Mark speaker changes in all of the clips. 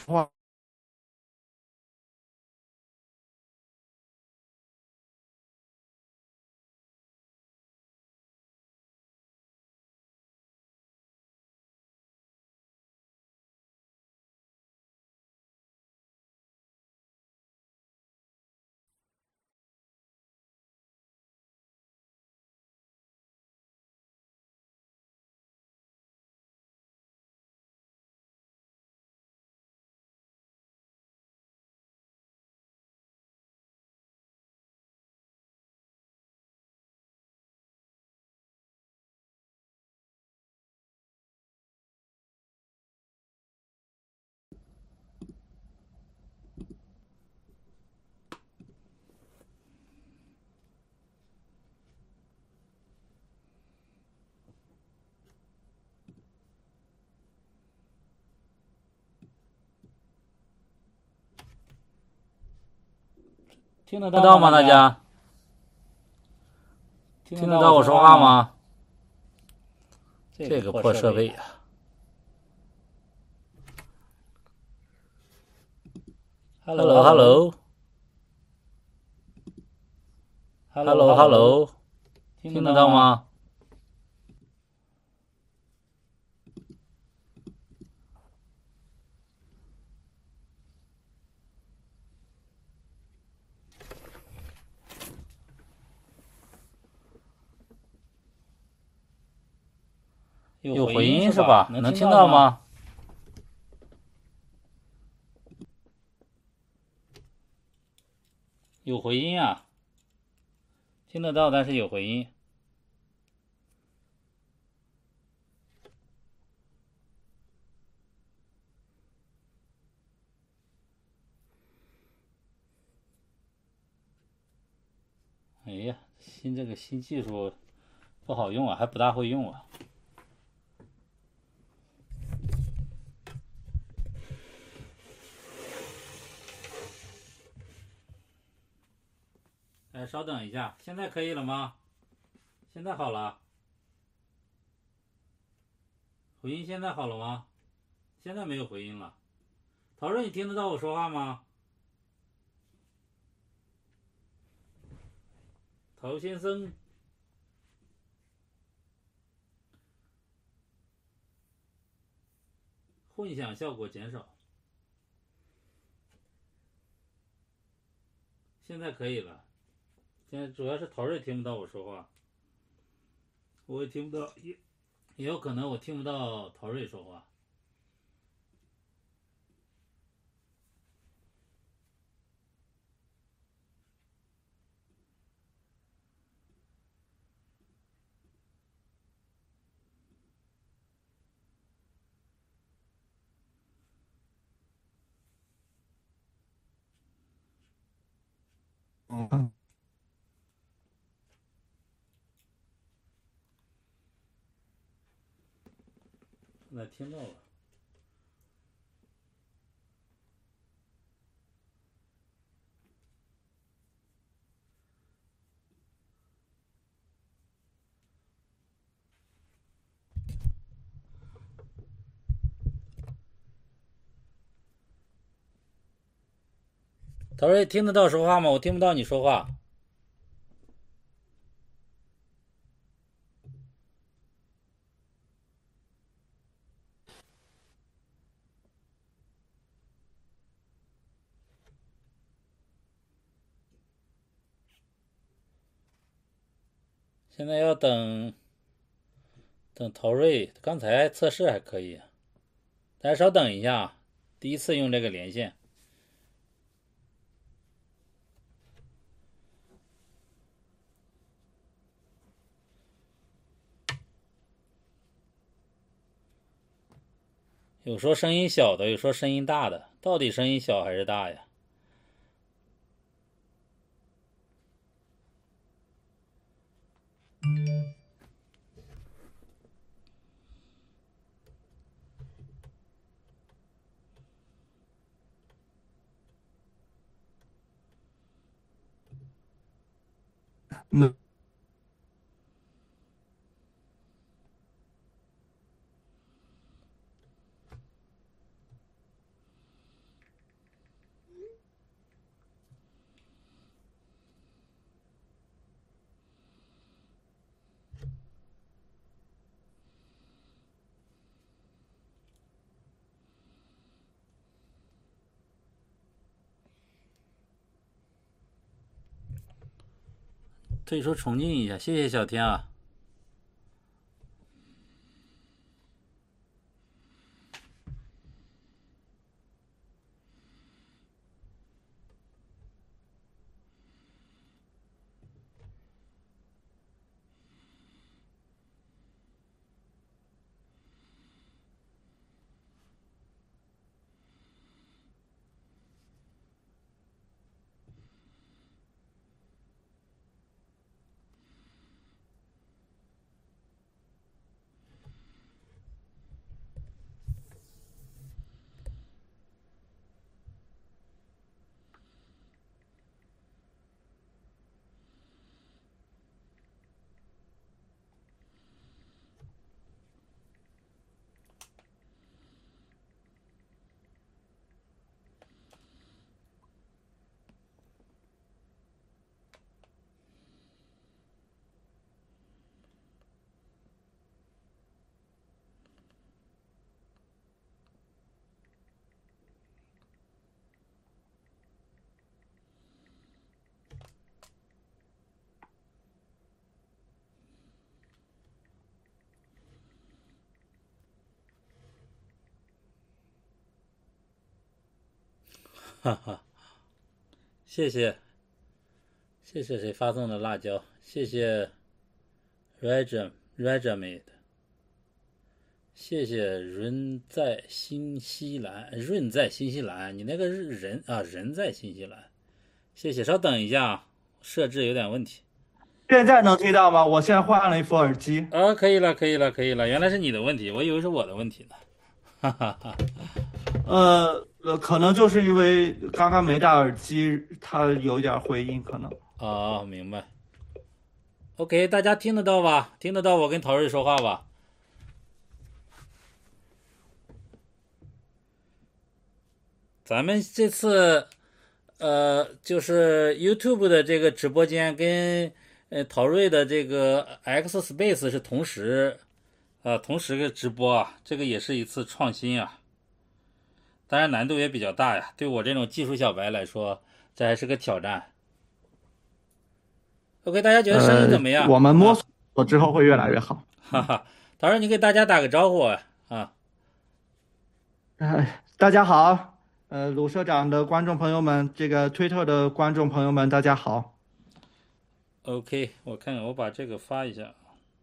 Speaker 1: 话。
Speaker 2: 听得到吗？大家听得到我说话吗？这个破设备呀！Hello，听得到吗？有回音是吧？能听到吗？有回音啊，听得到，但是有回音。哎呀，这个新技术不好用啊，还不大会用啊。哎，稍等一下，现在可以了吗？现在好了，回音现在好了吗？现在没有回音了。陶瑞，你听得到我说话吗？陶先生，混响效果减少。现在可以了。现在主要是陶瑞听不到我说话，我也听不到，也有可能我听不到陶瑞说话。
Speaker 1: 嗯，
Speaker 2: 现在听到了。陶瑞听得到说话吗？我听不到你说话。现在要等陶瑞，刚才测试还可以，大家稍等一下，第一次用这个连线。有说声音小的，有说声音大的，到底声音小还是大呀？
Speaker 1: 那
Speaker 2: 退出重进一下，谢谢小天啊。哈哈，谢谢谁发送的辣椒，谢谢 Regiment， 谢谢润在新西兰，你那个是人啊，人在新西兰，谢谢，稍等一下啊，设置有点问题。
Speaker 1: 现在能听到吗？我现在换了一副耳机。
Speaker 2: 啊，可以了，原来是你的问题，我以为是我的问题呢。哈哈哈。
Speaker 1: 可能就是因为刚刚没戴耳机，它有点回音，可能。
Speaker 2: 哦，明白。OK， 大家听得到吧？听得到我跟陶瑞说话吧？咱们这次，就是 YouTube 的这个直播间跟陶瑞的这个 X Space 是同时个直播啊，这个也是一次创新啊。当然难度也比较大呀，对我这种技术小白来说，这还是个挑战。OK， 大家觉得声音怎么样？
Speaker 1: 我们摸索之后会越来越好。
Speaker 2: 哈哈，陶瑞，你给大家打个招呼啊！
Speaker 1: 大家好，鲁社长的观众朋友们，这个推特的观众朋友们，大家好。
Speaker 2: OK， 我看看，我把这个发一下。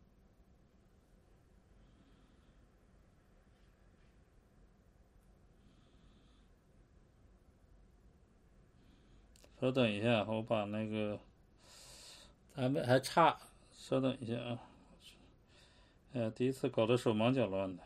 Speaker 2: 稍等一下，我把那个，咱们还差，稍等一下啊！哎呀，第一次搞得手忙脚乱的。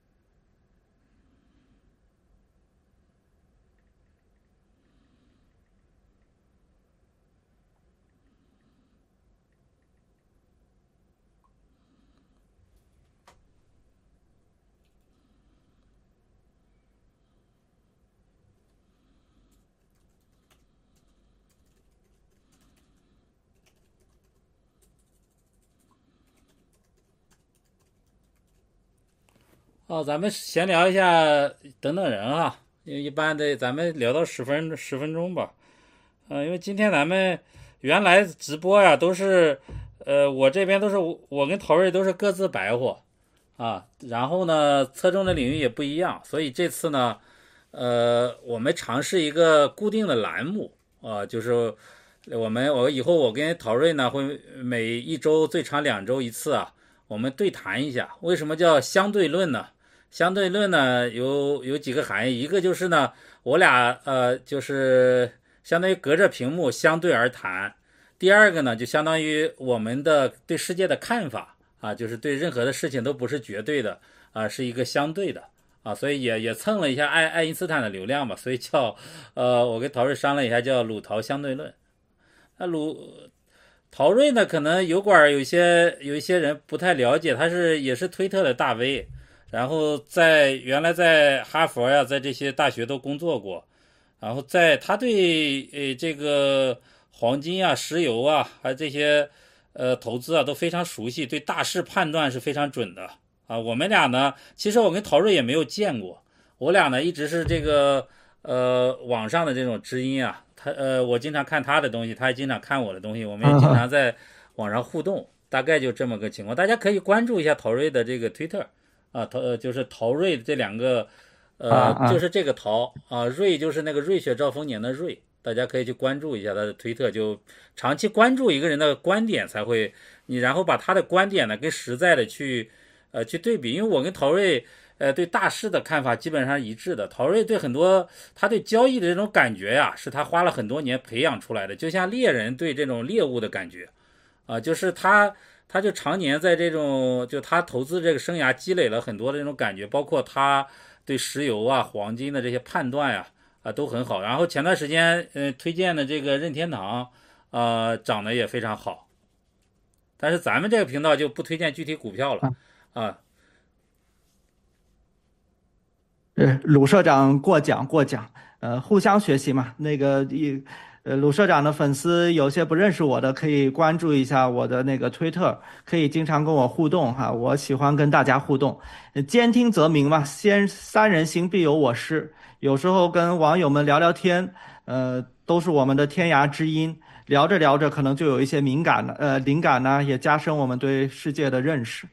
Speaker 2: 哦，咱们闲聊一下，等等人啊，因为一般的咱们聊到十分钟吧。因为今天咱们原来直播呀都是，我这边都是我跟陶瑞都是各自白活啊，然后呢侧重的领域也不一样，所以这次呢，我们尝试一个固定的栏目啊，就是我以后我跟陶瑞呢会每一周最长2周一次啊，我们对谈一下。为什么叫相对论呢？相对论呢有几个含义，一个就是呢，我俩就是相当于隔着屏幕相对而谈。第二个呢，就相当于我们的对世界的看法啊，就是对任何的事情都不是绝对的啊，是一个相对的啊，所以也蹭了一下爱因斯坦的流量吧，所以叫我跟陶瑞商量一下，叫鲁陶相对论。那陶瑞呢，可能油管有一些人不太了解，他也是推特的大 V。然后原来在哈佛呀，在这些大学都工作过，然后他对这个黄金啊、石油啊，还有这些投资啊都非常熟悉，对大势判断是非常准的啊。我们俩呢，其实我跟陶瑞也没有见过，我俩呢一直是这个网上的这种知音啊。我经常看他的东西，他也经常看我的东西，我们也经常在网上互动，大概就这么个情况。大家可以关注一下陶瑞的这个推特啊，就是陶瑞这两个，就是这个陶啊，瑞就是那个瑞雪兆丰年的瑞，大家可以去关注一下他的推特，就长期关注一个人的观点才会，你然后把他的观点呢跟实在的去对比，因为我跟陶瑞对大势的看法基本上一致的。陶瑞对很多他对交易的这种感觉呀，是他花了很多年培养出来的，就像猎人对这种猎物的感觉就是他就常年在这种就他投资这个生涯积累了很多的这种感觉，包括他对石油啊、黄金的这些判断呀都很好。然后前段时间推荐的这个任天堂涨得也非常好，但是咱们这个频道就不推荐具体股票了啊。
Speaker 1: 鲁社长过奖，互相学习嘛。鲁社长的粉丝有些不认识我的，可以关注一下我的那个推特，可以经常跟我互动哈。我喜欢跟大家互动，兼听则明嘛，先三人行必有我师。有时候跟网友们聊聊天，都是我们的天涯知音。聊着聊着，可能就有一些灵感呢，也加深我们对世界的认识。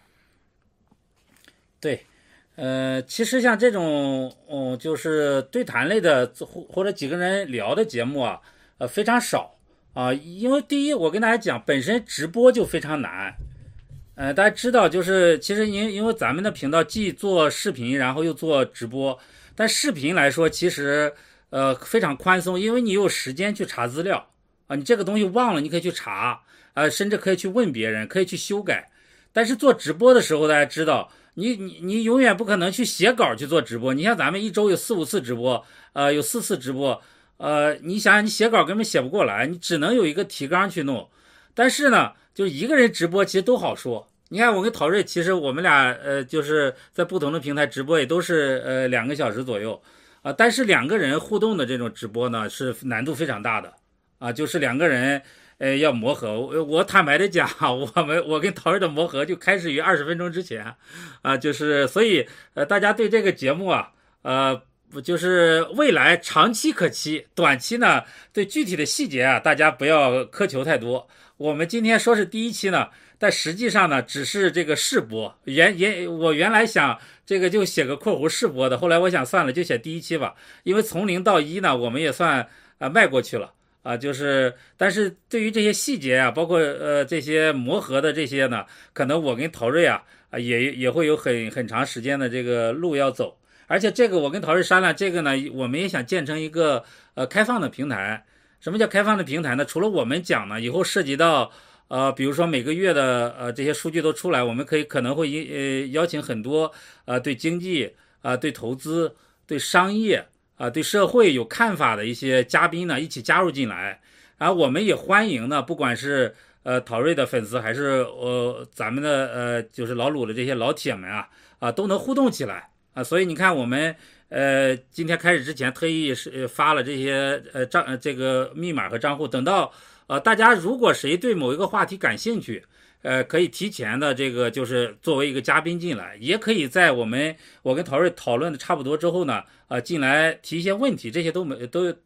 Speaker 2: 对。其实像这种，就是对谈类的或者几个人聊的节目啊，非常少因为第一，我跟大家讲，本身直播就非常难。大家知道，就是其实因为咱们的频道既做视频，然后又做直播，但视频来说，其实非常宽松，因为你有时间去查资料你这个东西忘了，你可以去查甚至可以去问别人，可以去修改。但是做直播的时候，大家知道。你永远不可能去写稿去做直播。你像咱们一周有4-5次直播，有4次直播，你想想你写稿根本写不过来，你只能有一个提纲去弄。但是呢，就一个人直播其实都好说。你看我跟陶瑞，其实我们俩就是在不同的平台直播也都是2个小时左右但是2个人互动的这种直播呢是难度非常大的就是2个人。要磨合，我坦白的讲，我跟陶瑞的磨合就开始于20分钟之前，就是所以大家对这个节目就是未来长期可期，短期呢对具体的细节大家不要苛求太多。我们今天说是第1期呢，但实际上呢只是这个试播。我原来想这个就写个括弧试播的，后来我想算了，就写第1期吧，因为从0到1呢，我们也算迈过去了。但是对于这些细节包括这些磨合的这些呢，可能我跟陶瑞也会有很长时间的这个路要走。而且这个我跟陶瑞商量，这个呢我们也想建成一个开放的平台。什么叫开放的平台呢？除了我们讲呢，以后涉及到比如说每个月的这些数据都出来，我们可能会邀请很多对经济对投资对商业对社会有看法的一些嘉宾呢，一起加入进来。然后我们也欢迎呢，不管是陶瑞的粉丝，还是咱们的就是老鲁的这些老铁们都能互动起来所以你看我们今天开始之前特意发了这些这个密码和账户，等到大家如果谁对某一个话题感兴趣。可以提前的这个就是作为一个嘉宾进来，也可以在我跟陶瑞讨论的差不多之后呢，进来提一些问题，这些都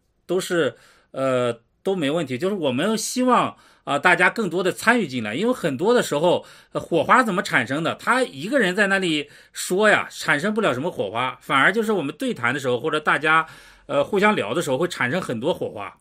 Speaker 2: 没问题。就是我们希望大家更多的参与进来，因为很多的时候火花怎么产生的？他一个人在那里说呀，产生不了什么火花，反而就是我们对谈的时候或者大家互相聊的时候会产生很多火花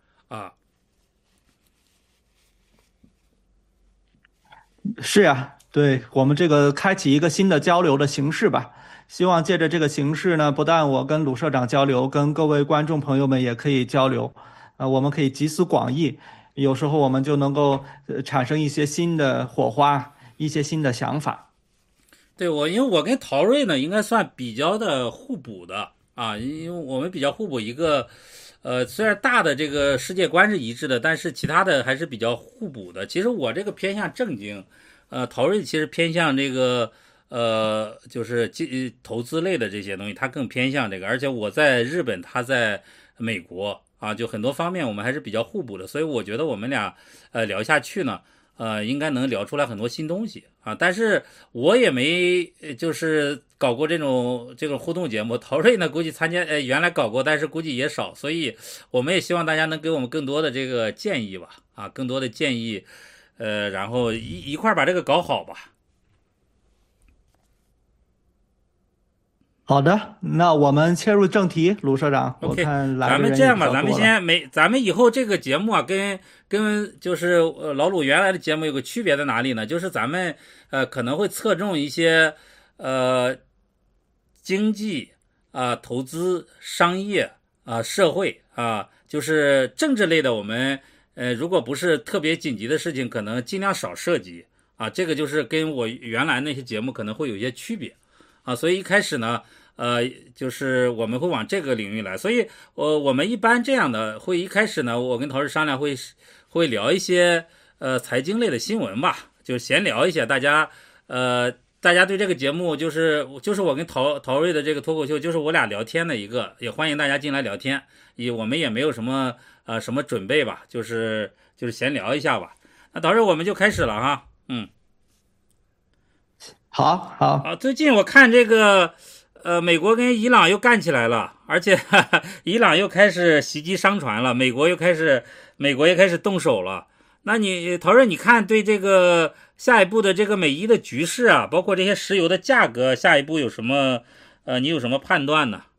Speaker 1: 是呀，对，我们这个开启一个新的交流的形式吧。希望借着这个形式呢，不但我跟鲁社长交流，跟各位观众朋友们也可以交流。我们可以集思广益，有时候我们就能够产生一些新的火花，一些新的想法。
Speaker 2: 对，因为我跟陶瑞呢，应该算比较的互补的因为我们比较互补一个。虽然大的这个世界观是一致的，但是其他的还是比较互补的。其实我这个偏向正经，陶瑞其实偏向这个就是投资类的这些东西，他更偏向这个。而且我在日本，他在美国就很多方面我们还是比较互补的，所以我觉得我们俩聊下去呢。应该能聊出来很多新东西但是我也没就是搞过这种互动节目。陶瑞呢，估计参加原来搞过，但是估计也少，所以我们也希望大家能给我们更多的这个建议吧更多的建议。 然后一块把这个搞好吧。
Speaker 1: 好的，那我们切入正题，卢社长，我
Speaker 2: OK，
Speaker 1: 看来
Speaker 2: 咱
Speaker 1: 的人也比
Speaker 2: 们这样吧，
Speaker 1: 较多了。
Speaker 2: 咱们以后这个节目啊，跟就是老鲁原来的节目有个区别在哪里呢？就是咱们可能会侧重一些呃经济投资、商业社会就是政治类的，我们如果不是特别紧急的事情，可能尽量少涉及这个就是跟我原来那些节目可能会有一些区别所以一开始呢。就是我们会往这个领域来，所以我们一般这样的会一开始呢，我跟陶氏商量会聊一些财经类的新闻吧，就闲聊一下，大家对这个节目就是我跟陶瑞的这个脱口秀，就是我俩聊天的一个，也欢迎大家进来聊天，我们也没有什么什么准备吧，就是闲聊一下吧。那陶瑞我们就开始了哈，
Speaker 1: 好，
Speaker 2: 最近我看这个。美国跟伊朗又干起来了，而且伊朗又开始袭击商船了，美国也开始动手了。那你陶瑞，你看对这个下一步的这个美伊的局势包括这些石油的价格，下一步有什么你有什么判断呢？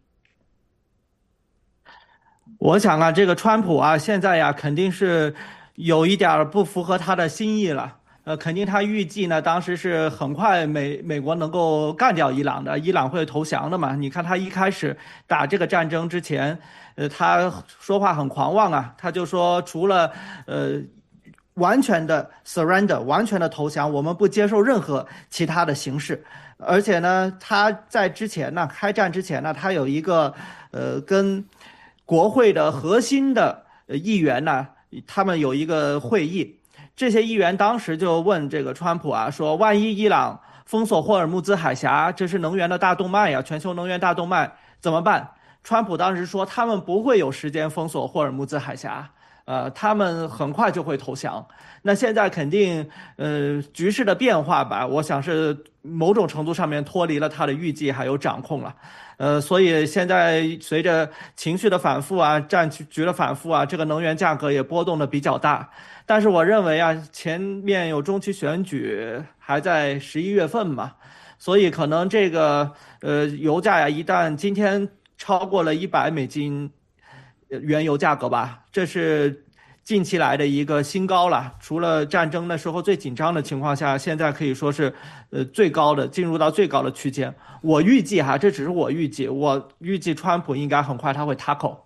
Speaker 1: 我想这个川普现在肯定是有一点不符合他的心意了。肯定他预计呢，当时是很快美国能够干掉伊朗的，伊朗会投降的嘛。你看他一开始打这个战争之前，他说话很狂妄他就说除了完全的 surrender 完全的投降，我们不接受任何其他的形式。而且呢，他在之前呢，开战之前呢，他有一个跟国会的核心的议员呢，他们有一个会议。这些议员当时就问这个川普说万一伊朗封锁霍尔木兹海峡，这是能源的大动脉全球能源大动脉怎么办？川普当时说他们不会有时间封锁霍尔木兹海峡，他们很快就会投降。那现在肯定局势的变化吧，我想是某种程度上面脱离了他的预计还有掌控了。所以现在随着情绪的反复战局的反复这个能源价格也波动的比较大。但是我认为前面有中期选举还在11月份嘛，所以可能这个油价一旦今天超过了$100原油价格吧，这是近期来的一个新高了。除了战争的时候最紧张的情况下，现在可以说是最高的，进入到最高的区间。我预计这只是我预计川普应该很快他会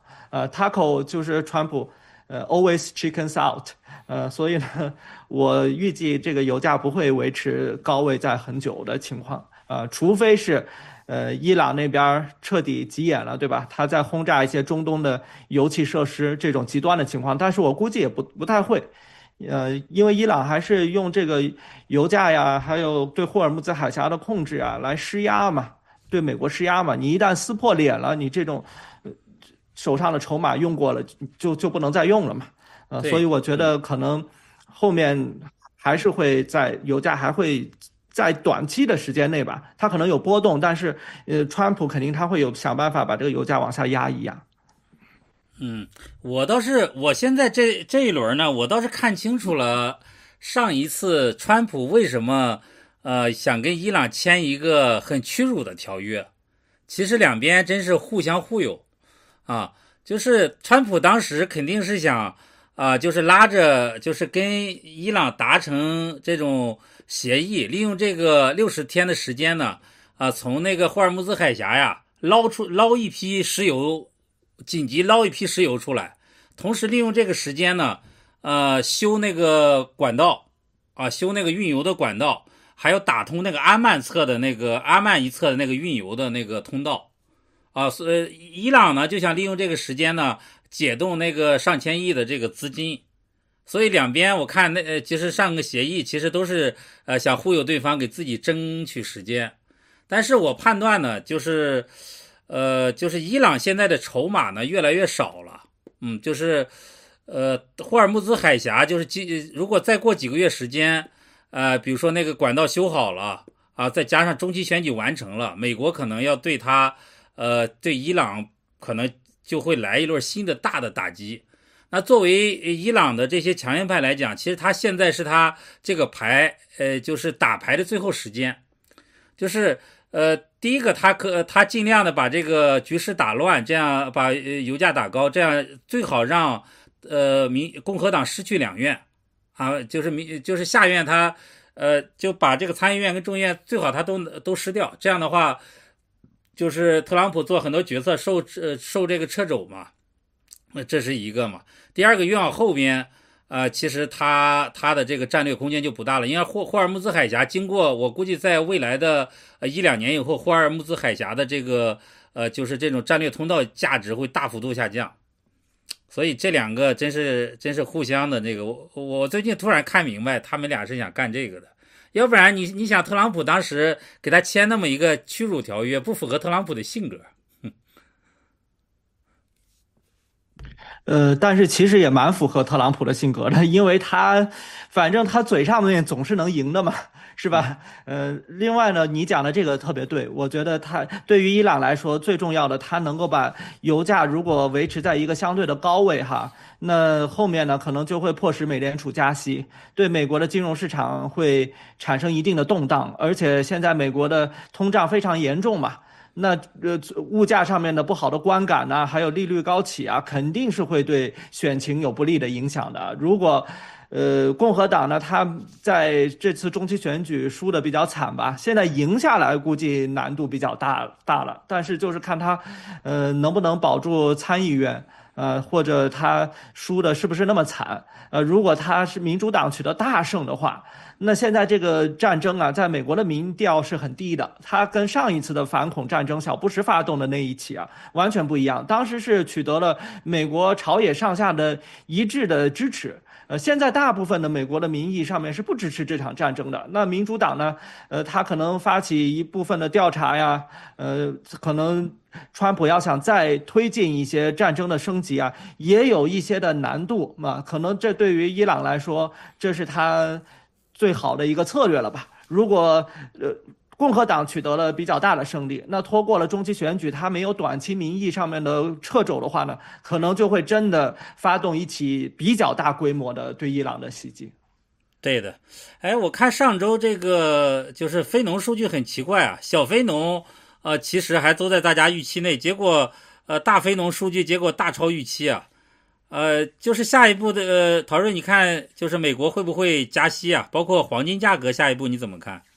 Speaker 1: tackle 就是川普always chickens out。所以呢，我预计这个油价不会维持高位在很久的情况除非是伊朗那边彻底急眼了，对吧？他在轰炸一些中东的油气设施这种极端的情况，但是我估计也不太会。因为伊朗还是用这个油价还有对霍尔木兹海峡的控制来施压嘛，对美国施压嘛。你一旦撕破脸了，你这种手上的筹码用过了，就不能再用了嘛。所以我觉得可能后面还是会在油价还会在短期的时间内吧，它可能有波动，但是川普肯定他会有想办法把这个油价往下压一压。
Speaker 2: 我现在这一轮呢，我倒是看清楚了上一次川普为什么想跟伊朗签一个很屈辱的条约。其实两边真是互相忽悠就是川普当时肯定是想就是拉着就是跟伊朗达成这种协议，利用这个60天的时间呢从那个霍尔木兹海峡捞一批石油，紧急捞一批石油出来，同时利用这个时间呢修那个管道修那个运油的管道，还有打通那个阿曼一侧的那个运油的那个通道所以伊朗呢就想利用这个时间呢解冻那个上千亿的这个资金。所以两边我看其实上个协议其实都是想忽悠对方，给自己争取时间。但是我判断呢就是伊朗现在的筹码呢越来越少了。就是霍尔木兹海峡就是如果再过几个月时间比如说那个管道修好了再加上中期选举完成了，美国可能要对伊朗可能就会来一轮新的大的打击。 那作为伊朗的这些强硬派来讲，其实他现在是他这个牌，就是打牌的最后时间，就是第一个他尽量的把这个局势打乱，这样把油价打高，这样最好让共和党失去两院啊，就是下院他就把这个参议院跟众议院最好他都失掉，这样的话就是特朗普做很多决策受这个掣肘嘛，这是一个嘛。第二个越往后边其实他的这个战略空间就不大了，因为霍尔木兹海峡经过，我估计在未来的1-2年以后，霍尔木兹海峡的这个就是这种战略通道价值会大幅度下降，所以这两个真是互相的那个，我最近突然看明白，他们俩是想干这个的，要不然你想特朗普当时给他签那么一个屈辱条约，不符合特朗普的性格。
Speaker 1: 但是其实也蛮符合特朗普的性格的，因为反正他嘴上面总是能赢的嘛，是吧？另外呢，你讲的这个特别对，我觉得对于伊朗来说最重要的，他能够把油价如果维持在一个相对的高位哈，那后面呢可能就会迫使美联储加息，对美国的金融市场会产生一定的动荡，而且现在美国的通胀非常严重嘛。那物价上面的不好的观感呢，还有利率高企啊，肯定是会对选情有不利的影响的。如果共和党呢，他在这次中期选举输的比较惨吧，现在赢下来估计难度比较大了。但是就是看他能不能保住参议院。或者他输的是不是那么惨？如果他是民主党取得大胜的话，那现在这个战争啊，在美国的民调是很低的。他跟上一次的反恐战争，小布什发动的那一起啊，完全不一样。当时是取得了美国朝野上下的一致的支持。现在大部分的美国的民意上面是不支持这场战争的。那民主党呢，他可能发起一部分的调查呀，可能川普要想再推进一些战争的升级啊，也有一些的难度嘛。可能这对于伊朗来说，这是他最好的一个策略了吧。如果共和党取得了比较大的胜利，那拖过了中期选举，他没有短期民意上面的掣肘的话呢，可能就会真的发动一起比较大规模的对伊朗的袭击。
Speaker 2: 对的，我看上周这个就是非农数据很奇怪啊，小非农其实还都在大家预期内，结果大非农数据结果大超预期啊。就是下一步的陶瑞，你看就是美国会不会加息啊？包括黄金价格下一步你怎么看？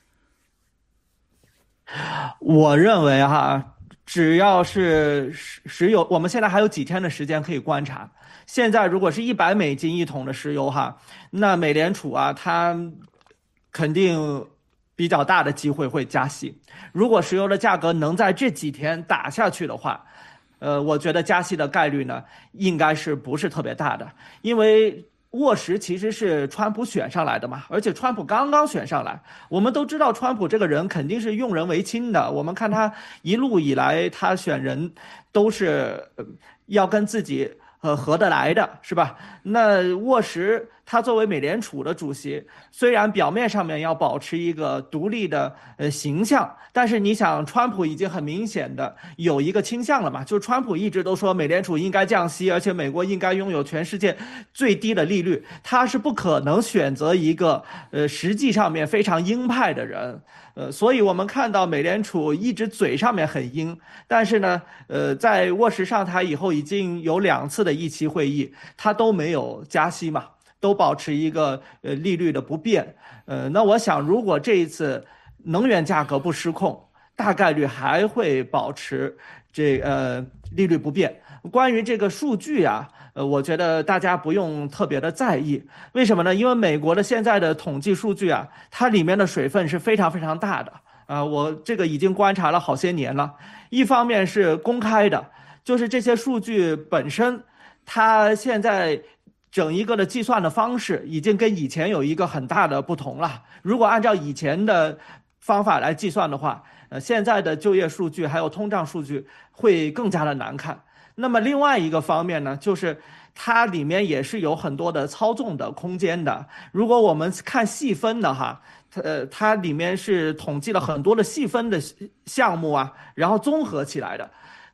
Speaker 1: 我认为哈，只要是石油，我们现在还有几天的时间可以观察。现在如果是$100一桶的石油哈，那美联储啊，它肯定比较大的机会会加息。如果石油的价格能在这几天打下去的话，我觉得加息的概率呢，应该是不是特别大的，因为沃什其实是川普选上来的嘛，而且川普刚刚选上来，我们都知道川普这个人肯定是用人为亲的。我们看他一路以来，他选人都是要跟自己合得来的，是吧？那沃什他作为美联储的主席，虽然表面上面要保持一个独立的形象，但是你想，川普已经很明显的有一个倾向了嘛，就是川普一直都说美联储应该降息，而且美国应该拥有全世界最低的利率，他是不可能选择一个实际上面非常鹰派的人。所以我们看到美联储一直嘴上面很鹰，但是呢，在沃什上台以后，已经有2次的议期会议，他都没有加息嘛，都保持一个利率的不变。那我想，如果这一次能源价格不失控，大概率还会保持利率不变。关于这个数据啊，我觉得大家不用特别的在意。为什么呢？因为美国的现在的统计数据啊，它里面的水分是非常非常大的啊。我这个已经观察了好些年了。一方面是公开的，就是这些数据本身，它现在整一个的计算的方式已经跟以前有一个很大的不同了。如果按照以前的方法来计算的话，现在的就业数据还有通胀数据会更加的难看。那么另外一个方面呢，就是它里面也是有很多的操纵的空间的。如果我们看细分的哈，它里面是统计了很多的细分的项目啊，然后综合起来的。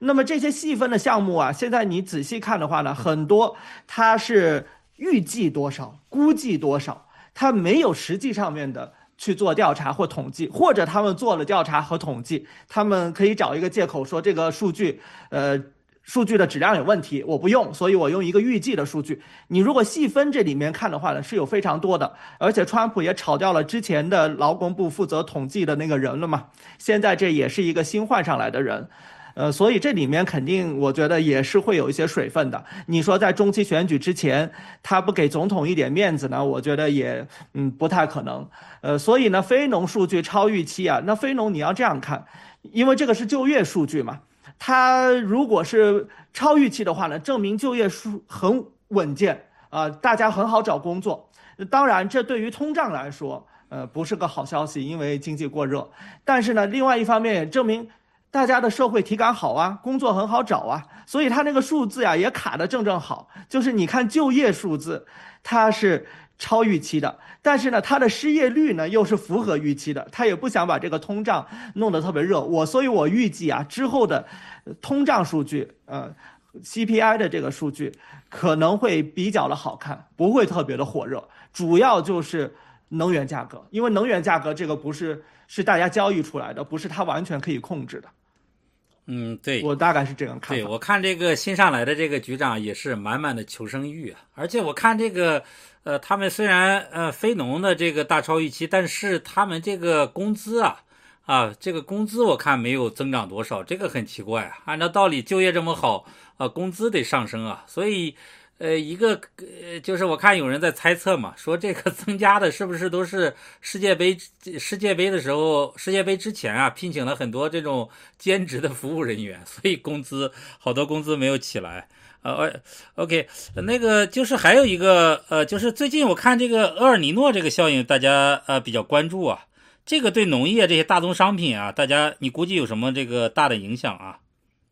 Speaker 1: 那么这些细分的项目啊，现在你仔细看的话呢，很多它是预计多少，估计多少，它没有实际上面的去做调查或统计，或者他们做了调查和统计，他们可以找一个借口说这个数据，数据的质量有问题，我不用，所以我用一个预计的数据。你如果细分这里面看的话呢，是有非常多的，而且川普也炒掉了之前的劳工部负责统计的那个人了嘛，现在这也是一个新换上来的人。所以这里面肯定我觉得也是会有一些水分的。你说在中期选举之前，他不给总统一点面子呢？我觉得也不太可能。所以呢，非农数据超预期啊，那非农你要这样看，因为这个是就业数据嘛，它如果是超预期的话呢，证明就业数很稳健啊，大家很好找工作。当然，这对于通胀来说，不是个好消息，因为经济过热。但是呢，另外一方面也证明大家的社会体感好啊，工作很好找啊，所以它那个数字呀也卡得正好。就是你看就业数字，它是超预期的，但是呢，它的失业率呢又是符合预期的，他也不想把这个通胀弄得特别热。所以我预计啊，之后的通胀数据，CPI 的这个数据可能会比较的好看，不会特别的火热，主要就是能源价格，因为能源价格这个不是大家交易出来的，不是它完全可以控制的。
Speaker 2: 对，
Speaker 1: 我大概是这样看法。
Speaker 2: 对，我看这个新上来的这个局长也是满满的求生欲啊，而且我看这个，他们虽然非农的这个大超预期，但是他们这个工资这个工资我看没有增长多少，这个很奇怪啊。按照道理，就业这么好，工资得上升啊，所以。就是我看有人在猜测嘛，说这个增加的是不是都是世界杯的时候，世界杯之前啊，聘请了很多这种兼职的服务人员，所以好多工资没有起来。OK， 那个就是还有一个就是最近我看这个厄尔尼诺这个效应，大家比较关注啊，这个对农业这些大宗商品啊，你估计有什么这个大的影响啊？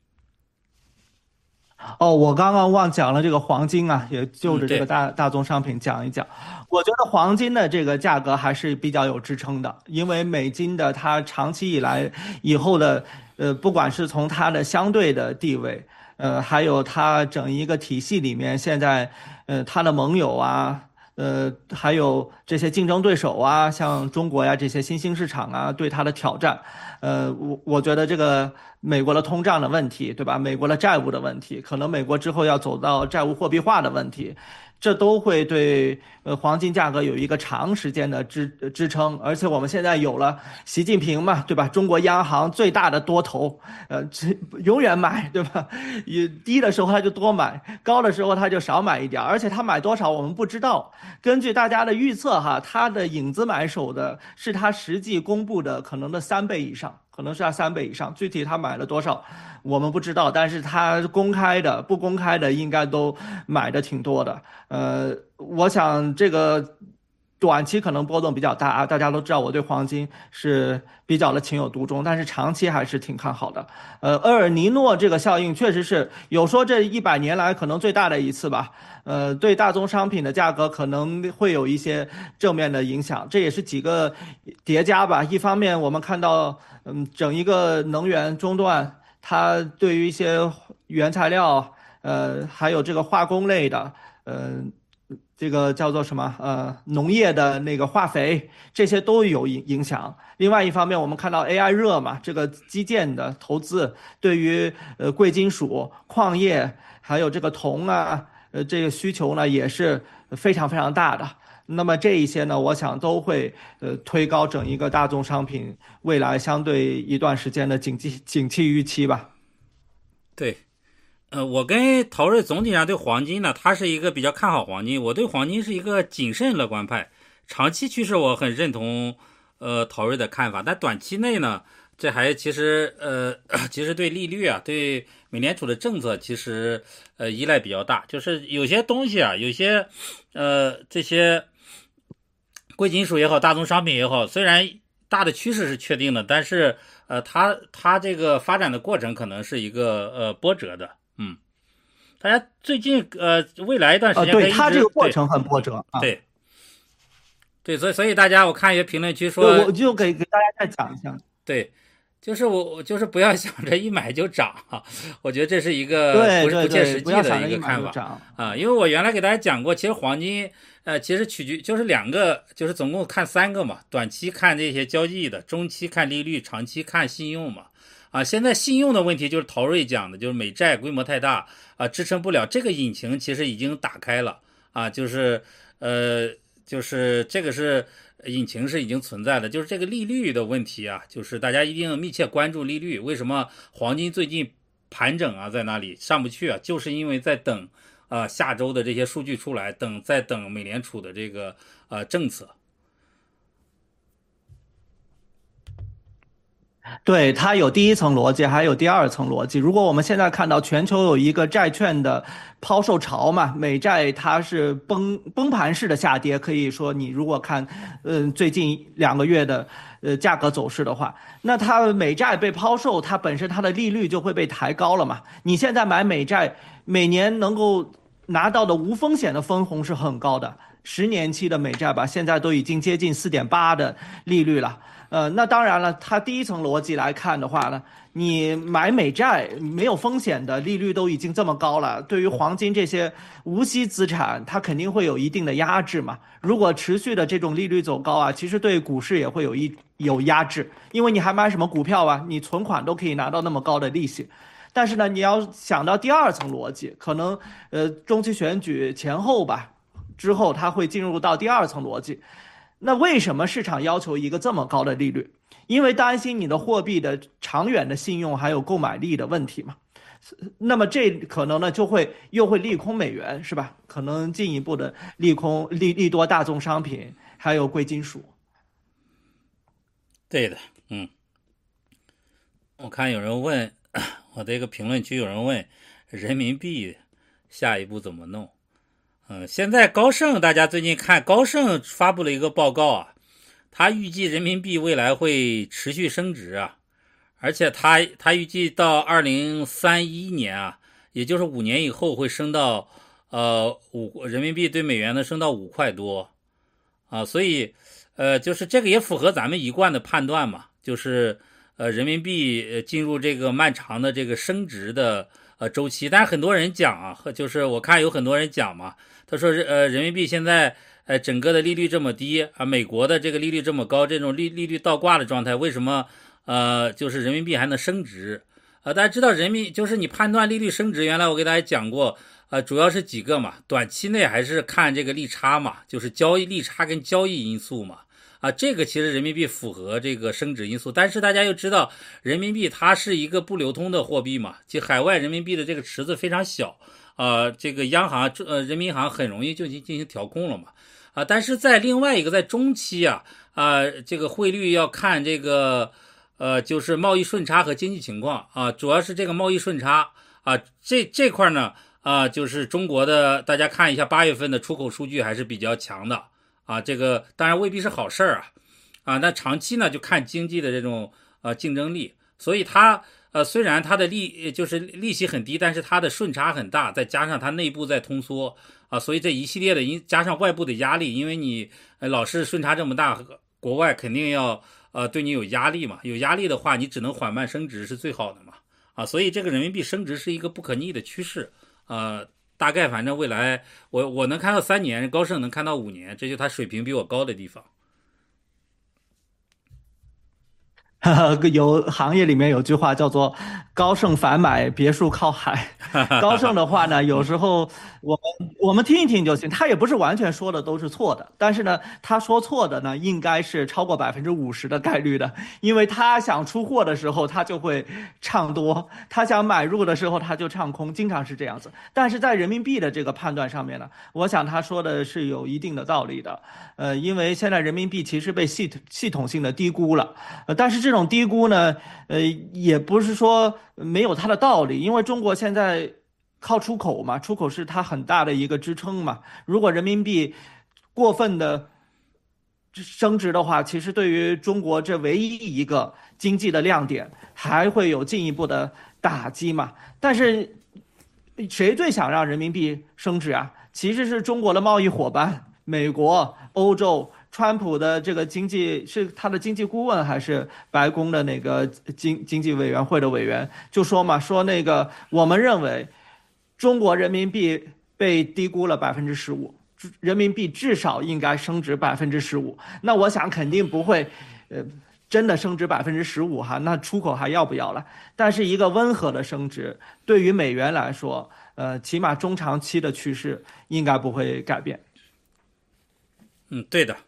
Speaker 1: 我刚刚忘讲了这个黄金啊，也就着这个
Speaker 2: 对，
Speaker 1: 大宗商品讲一讲。我觉得黄金的这个价格还是比较有支撑的，因为美金的它长期以来以后的，不管是从它的相对的地位，还有它整一个体系里面，现在，它的盟友啊，还有这些竞争对手啊，像中国呀这些新兴市场啊，对它的挑战。我觉得这个美国的通胀的问题，对吧？美国的债务的问题，可能美国之后要走到债务货币化的问题，这都会对黄金价格有一个长时间的支撑。而且我们现在有了习近平嘛，对吧？中国央行最大的多头，永远买，对吧？低的时候他就多买，高的时候他就少买一点，而且他买多少我们不知道。根据大家的预测哈，他的影子买手的是他实际公布的可能的3倍以上，可能是要3倍以上。具体他买了多少，我们不知道，但是他公开的、不公开的应该都买的挺多的。我想这个短期可能波动比较大啊，大家都知道我对黄金是比较的情有独钟，但是长期还是挺看好的。厄尔尼诺这个效应确实是有说这100年来可能最大的一次吧。对大宗商品的价格可能会有一些正面的影响，这也是几个叠加吧。一方面我们看到，整一个能源中断，它对于一些原材料，还有这个化工类的，这个叫做什么？农业的那个化肥，这些都有影响。另外一方面，我们看到 AI 热嘛，这个基建的投资对于贵金属、矿业还有这个铜啊，这个需求呢也是非常非常大的。那么这一些呢，我想都会推高整一个大宗商品未来相对一段时间的景气预期吧。
Speaker 2: 对。我跟陶瑞总体上对黄金呢，他是一个比较看好黄金，我对黄金是一个谨慎乐观派。长期趋势我很认同陶瑞的看法，但短期内呢，这还其实其实对利率啊，对美联储的政策其实依赖比较大，就是有些东西啊，有些这些贵金属也好，大宗商品也好，虽然大的趋势是确定的，但是它这个发展的过程可能是一个波折的。大家最近未来一段时间
Speaker 1: 对，它这个过程很波折啊。
Speaker 2: 对，所以大家我看一些评论区说，
Speaker 1: 我就给大家再讲一下。
Speaker 2: 对， 就是我就是不要想着一买就涨啊，我觉得这是一个
Speaker 1: 对对对，
Speaker 2: 不切实
Speaker 1: 不要
Speaker 2: 际的一
Speaker 1: 想着一买
Speaker 2: 个看法
Speaker 1: 就涨。
Speaker 2: 啊。因为我原来给大家讲过，其实黄金其实取决就是两个，就是总共看三个嘛，短期看这些交易的，中期看利率，长期看信用嘛。啊，现在信用的问题就是陶瑞讲的，就是美债规模太大啊，支撑不了。这个引擎其实已经打开了啊，就是这个是引擎是已经存在的，就是这个利率的问题啊，就是大家一定密切关注利率。为什么黄金最近盘整啊，在那里上不去啊？就是因为在等下周的这些数据出来，在等美联储的这个政策。
Speaker 1: 对，它有第一层逻辑，还有第二层逻辑。如果我们现在看到全球有一个债券的抛售潮嘛，美债它是崩盘式的下跌，可以说你如果看，最近2个月的价格走势的话，那它美债被抛售，它本身它的利率就会被抬高了嘛。你现在买美债，每年能够拿到的无风险的分红是很高的。10年期的美债吧，现在都已经接近4.8的利率了。那当然了，它第一层逻辑来看的话呢，你买美债没有风险的利率都已经这么高了，对于黄金这些无息资产，它肯定会有一定的压制嘛。如果持续的这种利率走高啊，其实对股市也会有压制，因为你还买什么股票啊？你存款都可以拿到那么高的利息。但是呢，你要想到第二层逻辑，可能中期选举前后吧，之后它会进入到第二层逻辑。那为什么市场要求一个这么高的利率？因为担心你的货币的长远的信用还有购买力的问题嘛。那么这可能呢又会利空美元，是吧？可能进一步的利多大宗商品，还有贵金属。
Speaker 2: 对的，我看有人问我的一个评论区，有人问人民币下一步怎么弄？现在高盛，大家最近看高盛发布了一个报告啊，他预计人民币未来会持续升值啊，而且他预计到2031年啊，也就是5年以后会升到人民币对美元呢升到5块多啊，所以就是这个也符合咱们一贯的判断嘛，就是人民币进入这个漫长的这个升值的周期。但是很多人讲啊，就是我看有很多人讲嘛，他说人民币现在整个的利率这么低啊，美国的这个利率这么高，这种利率倒挂的状态，为什么就是人民币还能升值？大家知道就是你判断利率升值，原来我给大家讲过，主要是几个嘛，短期内还是看这个利差嘛，就是交易利差跟交易因素嘛。这个其实人民币符合这个升值因素，但是大家又知道，人民币它是一个不流通的货币嘛，即海外人民币的这个池子非常小，这个央行人民银行很容易就进行调控了嘛，但是在另外一个在中期这个汇率要看这个就是贸易顺差和经济情况主要是这个贸易顺差这块呢就是中国的，大家看一下8月份的出口数据还是比较强的。这个当然未必是好事儿那长期呢就看经济的这种竞争力，所以它虽然它的就是利息很低，但是它的顺差很大，再加上它内部在通缩所以这一系列的加上外部的压力，因为你老是顺差这么大，国外肯定要对你有压力嘛，有压力的话你只能缓慢升值是最好的嘛所以这个人民币升值是一个不可逆的趋势大概反正未来我能看到3年，高盛能看到5年，这就是他水平比我高的地方。
Speaker 1: 有行业里面有句话叫做"高盛反买别墅靠海"。高盛的话呢，有时候我们听一听就行，他也不是完全说的都是错的，但是呢，他说错的呢，应该是超过50%的概率的，因为他想出货的时候他就会唱多，他想买入的时候他就唱空，经常是这样子。但是在人民币的这个判断上面呢，我想他说的是有一定的道理的。因为现在人民币其实被系统性的低估了，但是这种低估呢，也不是说没有它的道理，因为中国现在靠出口嘛，出口是它很大的一个支撑嘛。如果人民币过分的升值的话，其实对于中国这唯一一个经济的亮点，还会有进一步的打击嘛。但是谁最想让人民币升值啊？其实是中国的贸易伙伴。美国、欧洲、 川普的这个是他的经济顾问还是白宫的那个经济委员会的委员就说嘛，说那个我们认为中国人民币被低估了15%，人民币至少应该升值15%。那我想肯定不会，真的升值15%哈，那出口还要不要了？但是一个温和的升值，对于美元来说，起码中长期的趋势应该不会改变。
Speaker 2: 对的，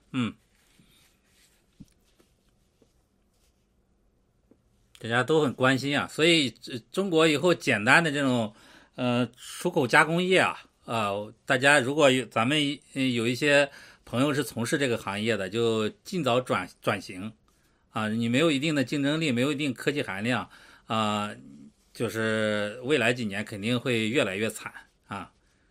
Speaker 2: 大家都很关心啊，所以中国以后简单的这种出口加工业啊，大家如果咱们有一些朋友是从事这个行业的，就尽早转型啊，你没有一定的竞争力，没有一定科技含量啊，就是未来几年肯定会越来越惨啊。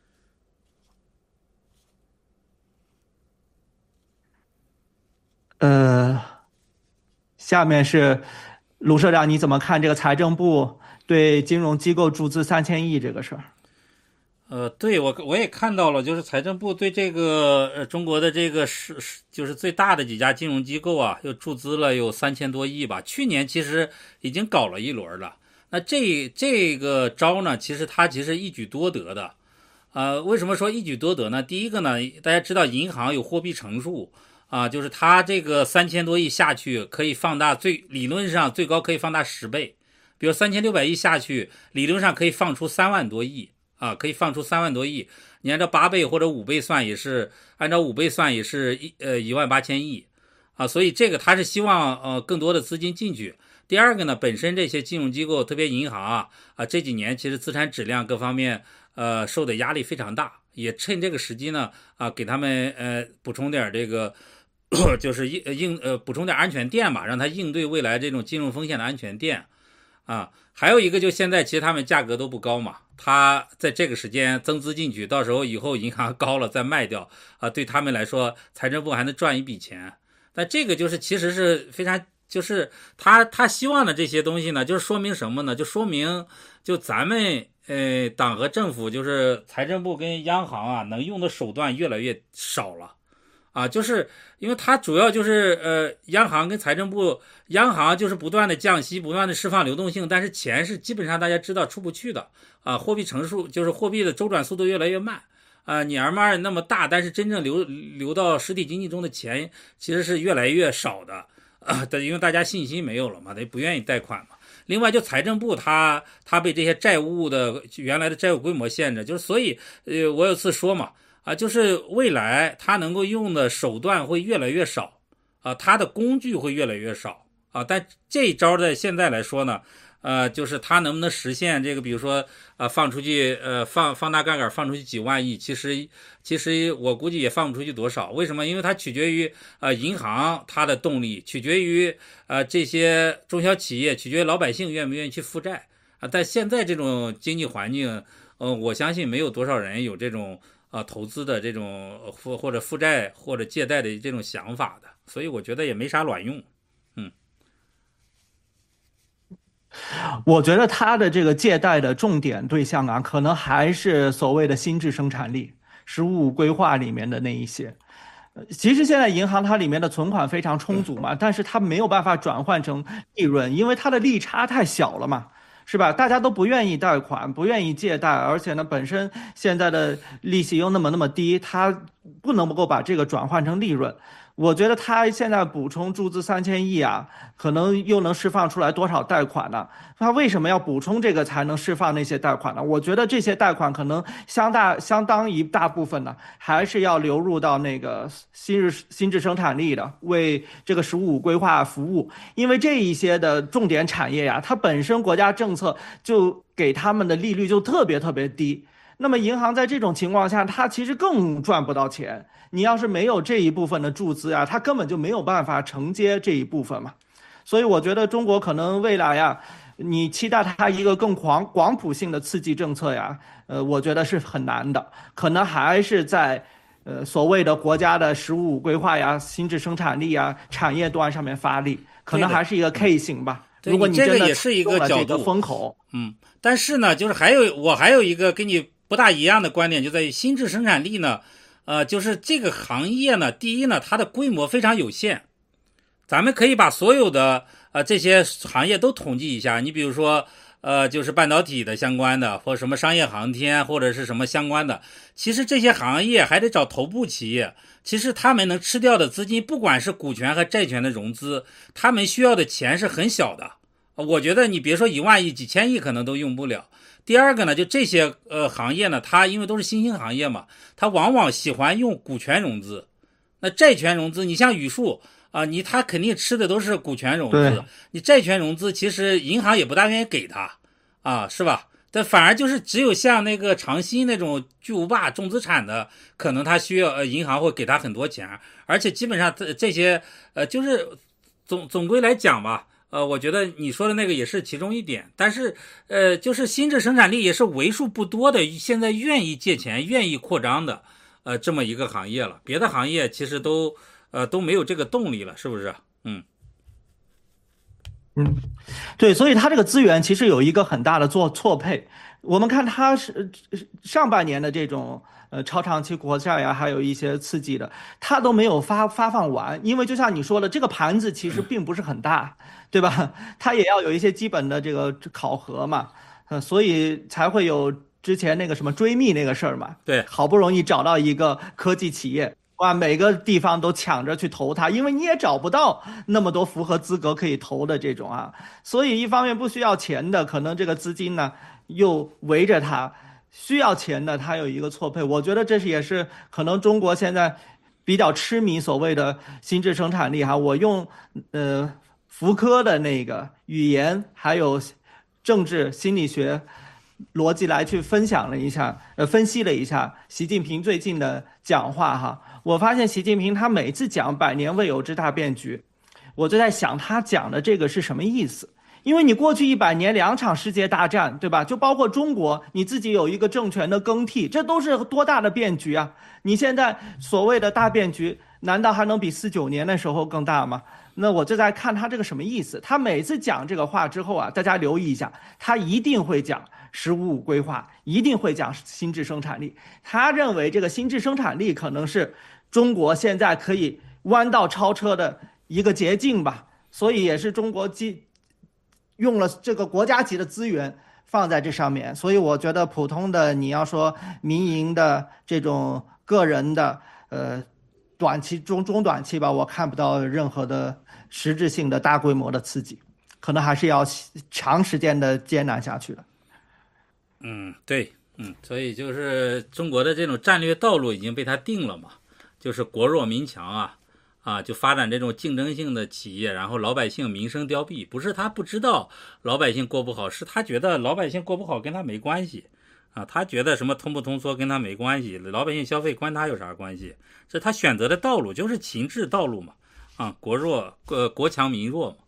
Speaker 1: 下面是鲁社长，你怎么看这个财政部对金融机构注资3000亿这个事儿？
Speaker 2: 对，我也看到了，就是财政部对这个中国的这个就是最大的几家金融机构啊，又注资了有3000多亿吧。去年其实已经搞了一轮了。那这个招呢，其实一举多得的。为什么说一举多得呢？第一个呢，大家知道银行有货币乘数啊，就是它这个3000多亿下去可以放大理论上最高可以放大10倍。比如3600亿下去，理论上可以放出3万多亿。可以放出3万多亿，你按照8倍或者5倍算也是，按照5倍算也是18000亿啊，所以这个他是希望更多的资金进去。第二个呢，本身这些金融机构，特别银行这几年其实资产质量各方面受的压力非常大，也趁这个时机呢给他们补充点这个就是补充点安全垫吧，让他应对未来这种金融风险的安全垫啊。还有一个就现在其实他们价格都不高嘛，他在这个时间增资进去，到时候以后银行高了再卖掉对他们来说财政部还能赚一笔钱。但这个就是其实是非常，就是他希望的这些东西呢，就是说明什么呢？就说明就咱们党和政府，就是财政部跟央行能用的手段越来越少了。就是因为它主要就是央行跟财政部，央行就是不断的降息，不断的释放流动性，但是钱是基本上大家知道出不去的货币乘数就是货币的周转速度越来越慢你 MR 那么大，但是真正流到实体经济中的钱其实是越来越少的因为大家信心没有了嘛，他不愿意贷款嘛。另外就财政部他被这些债务的原来的债务规模限制，就是所以我有次说嘛就是未来它能够用的手段会越来越少它的工具会越来越少但这一招在现在来说呢就是它能不能实现这个，比如说放出去放大杠杆放出去几万亿，其实我估计也放不出去多少。为什么？因为它取决于银行它的动力，取决于这些中小企业，取决于老百姓愿不愿意去负债但现在这种经济环境我相信没有多少人有这种投资的这种或者负债或者借贷的这种想法的，所以我觉得也没啥卵用。
Speaker 1: 我觉得他的这个借贷的重点对象可能还是所谓的新质生产力，“15+5”规划里面的那一些。其实现在银行它里面的存款非常充足嘛，但是它没有办法转换成利润，因为它的利差太小了嘛。是吧？大家都不愿意贷款，不愿意借贷，而且呢，本身现在的利息又那么低，它不能够把这个转换成利润。我觉得他现在补充注资3000亿可能又能释放出来多少贷款呢？他为什么要补充这个才能释放那些贷款呢？我觉得这些贷款可能相当一大部分呢，还是要流入到那个新质生产力的，为这个“15+5”规划服务。因为这一些的重点产业它本身国家政策就给他们的利率就特别低。那么银行在这种情况下，它其实更赚不到钱。你要是没有这一部分的注资它根本就没有办法承接这一部分嘛。所以我觉得中国可能未来你期待它一个更广谱性的刺激政策我觉得是很难的，可能还是在所谓的国家的“15+5”规划新质生产力产业端上面发力，可能还是一个 K 型吧。如果你真的
Speaker 2: 这个也是一个角度
Speaker 1: 风口，
Speaker 2: 但是呢，就是我还有一个跟你不大一样的观点，就在于新质生产力呢， 就是这个行业呢，第一呢，它的规模非常有限。咱们可以把所有的这些行业都统计一下。你比如说就是半导体的相关的，或者什么商业航天，或者是什么相关的。其实这些行业还得找头部企业，其实他们能吃掉的资金，不管是股权和债权的融资，他们需要的钱是很小的。我觉得你别说1万亿、几千亿可能都用不了。第二个呢，就这些行业呢，它因为都是新兴行业嘛，它往往喜欢用股权融资。那债权融资，你像宇树他肯定吃的都是股权融资，你债权融资其实银行也不大愿意给他是吧？但反而就是只有像那个长鑫那种巨无霸重资产的，可能他需要银行会给他很多钱，而且基本上这些就是总归来讲吧。我觉得你说的那个也是其中一点，但是就是心智生产力也是为数不多的现在愿意借钱、愿意扩张的这么一个行业了。别的行业其实都没有这个动力了，是不是？
Speaker 1: 对，所以它这个资源其实有一个很大的错配。我们看它是上半年的这种超长期国债呀，还有一些刺激的，它都没有发放完，因为就像你说的，这个盘子其实并不是很大，对吧？它也要有一些基本的这个考核嘛，所以才会有之前那个什么追觅那个事儿嘛。
Speaker 2: 对，
Speaker 1: 好不容易找到一个科技企业。哇，每个地方都抢着去投它，因为你也找不到那么多符合资格可以投的这种所以一方面不需要钱的，可能这个资金呢又围着它，需要钱的它有一个错配。我觉得这也是可能中国现在比较痴迷所谓的心智生产力我用福柯的那个语言还有政治心理学逻辑来去分析了一下习近平最近的讲话我发现习近平他每次讲百年未有之大变局，我就在想他讲的这个是什么意思？因为你过去100年2场世界大战，对吧？就包括中国，你自己有一个政权的更替，这都是多大的变局啊！你现在所谓的大变局，难道还能比49年的时候更大吗？那我就在看他这个什么意思。他每次讲这个话之后大家留意一下，他一定会讲“15+5”规划，一定会讲心智生产力。他认为这个心智生产力可能是中国现在可以弯道超车的一个捷径吧，所以也是中国用了这个国家级的资源放在这上面。所以我觉得普通的你要说民营的这种个人的短期中短期吧，我看不到任何的实质性的大规模的刺激，可能还是要长时间的艰难下去的。
Speaker 2: 对，所以就是中国的这种战略道路已经被他定了嘛，就是国弱民强就发展这种竞争性的企业，然后老百姓民生凋敝。不是他不知道老百姓过不好，是他觉得老百姓过不好跟他没关系他觉得什么通不通缩跟他没关系，老百姓消费关他有啥关系？这他选择的道路就是情志道路嘛，国弱国强民弱嘛。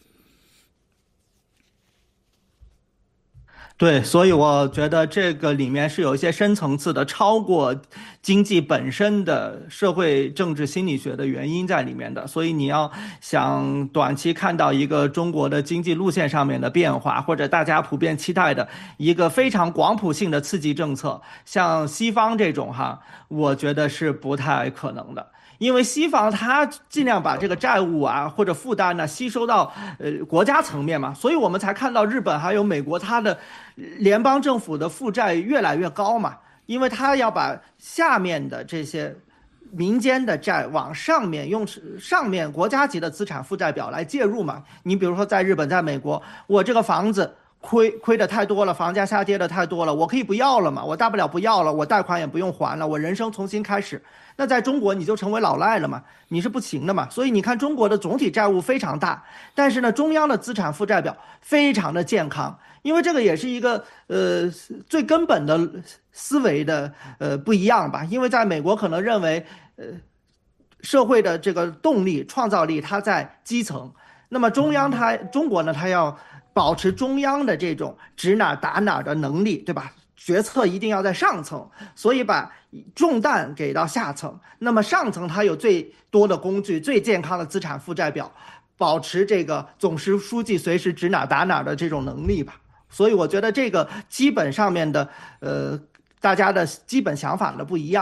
Speaker 1: 对，所以我觉得这个里面是有一些深层次的、超过经济本身的社会政治心理学的原因在里面的。所以你要想短期看到一个中国的经济路线上面的变化，或者大家普遍期待的一个非常广谱性的刺激政策，像西方这种我觉得是不太可能的。因为西方它尽量把这个债务或者负担吸收到国家层面嘛，所以我们才看到日本还有美国它的联邦政府的负债越来越高嘛，因为它要把下面的这些民间的债往上面用上面国家级的资产负债表来介入嘛。你比如说在日本、在美国，我这个房子亏的太多了，房价下跌的太多了，我可以不要了嘛，我大不了不要了，我贷款也不用还了，我人生重新开始。那在中国你就成为老赖了嘛，你是不行的嘛。所以你看中国的总体债务非常大，但是呢中央的资产负债表非常的健康，因为这个也是一个最根本的思维的不一样吧。因为在美国可能认为社会的这个动力创造力它在基层，那么中国呢它要保持中央的这种指哪打哪的能力，对吧？决策一定要在上层，所以把重担给到下层。那么上层它有最多的工具、最健康的资产负债表，保持这个总书记随时指哪打哪的这种能力吧。所以我觉得这个基本上面的大家的基本想法的不一样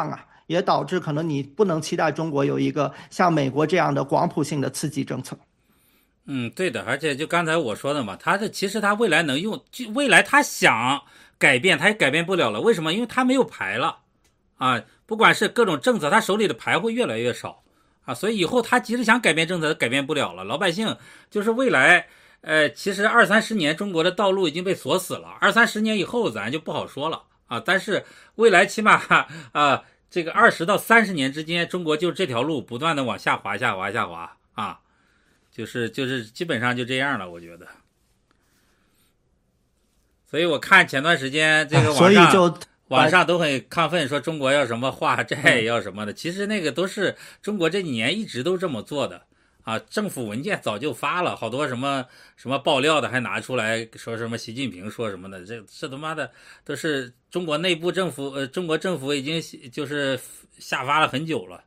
Speaker 1: 也导致可能你不能期待中国有一个像美国这样的广谱性的刺激政策。
Speaker 2: 对的，而且就刚才我说的嘛，其实他未来能用，未来他想改变，他也改变不了了。为什么？因为他没有牌了啊！不管是各种政策，他手里的牌会越来越少啊，所以以后他即使想改变政策，改变不了了。老百姓就是未来，其实20-30年中国的道路已经被锁死了，20-30年以后咱就不好说了啊。但是未来起码这个20到30年之间，中国就这条路不断的往下滑啊。就是基本上就这样了，我觉得。所以我看前段时间这个网上都很亢奋，说中国要什么化债要什么的。其实那个都是中国这几年一直都这么做的啊，政府文件早就发了，好多什么爆料的还拿出来说什么习近平说什么的，这他妈的都是中国内部政府，中国政府已经就是下发了很久了。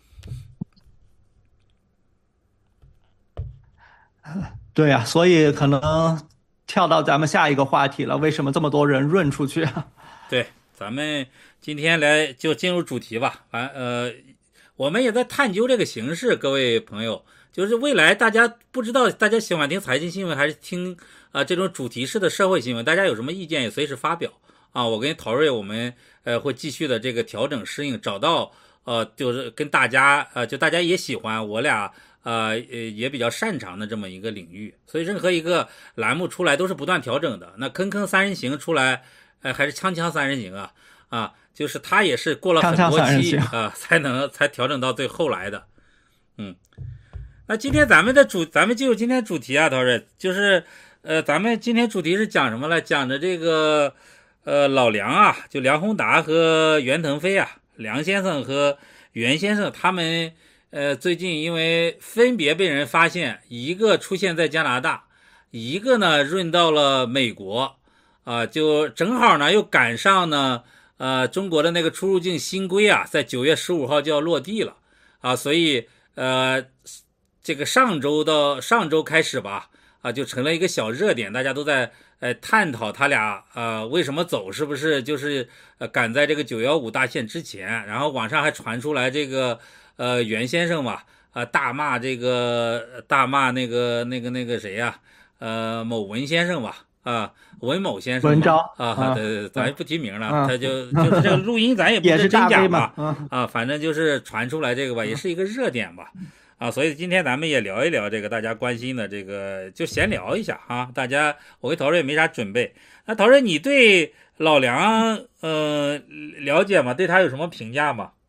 Speaker 1: 对呀，所以可能跳到咱们下一个话题了，为什么这么多人润出去啊？
Speaker 2: 对，咱们今天来就进入主题吧。我们也在探究这个形势，各位朋友，就是未来大家不知道大家喜欢听财经新闻还是听这种主题式的社会新闻，大家有什么意见也随时发表啊。我跟陶瑞我们会继续的这个调整适应，找到就是跟大家就大家也喜欢，我俩也比较擅长的这么一个领域，所以任何一个栏目出来都是不断调整的。那坑坑三人行出来，还是锵锵三人行啊，就是他也是过了很多期才调整到最后来的。那今天咱们进入今天主题啊，陶瑞，就是咱们今天主题是讲什么呢？讲的这个老梁啊，就梁宏达和袁腾飞啊，梁先生和袁先生他们。最近因为分别被人发现，一个出现在加拿大，一个呢润到了美国，就正好呢又赶上呢，中国的那个出入境新规啊，在9月15号就要落地了啊，所以这个上周开始吧，就成了一个小热点，大家都在探讨他俩为什么走，是不是就是赶在这个915大限之前，然后网上还传出来这个。袁先生嘛，大骂那个谁呀，某文先生吧，文某先生，
Speaker 1: 文昭
Speaker 2: 对，咱也不提名了，他就是这个录音咱也不是真假吧，反正就是传出来这个吧，也是一个热点吧，所以今天咱们也聊一聊这个大家关心的这个，就闲聊一下啊，我跟陶瑞也没啥准备，那陶瑞你对老梁了解吗？对他有什么评价吗？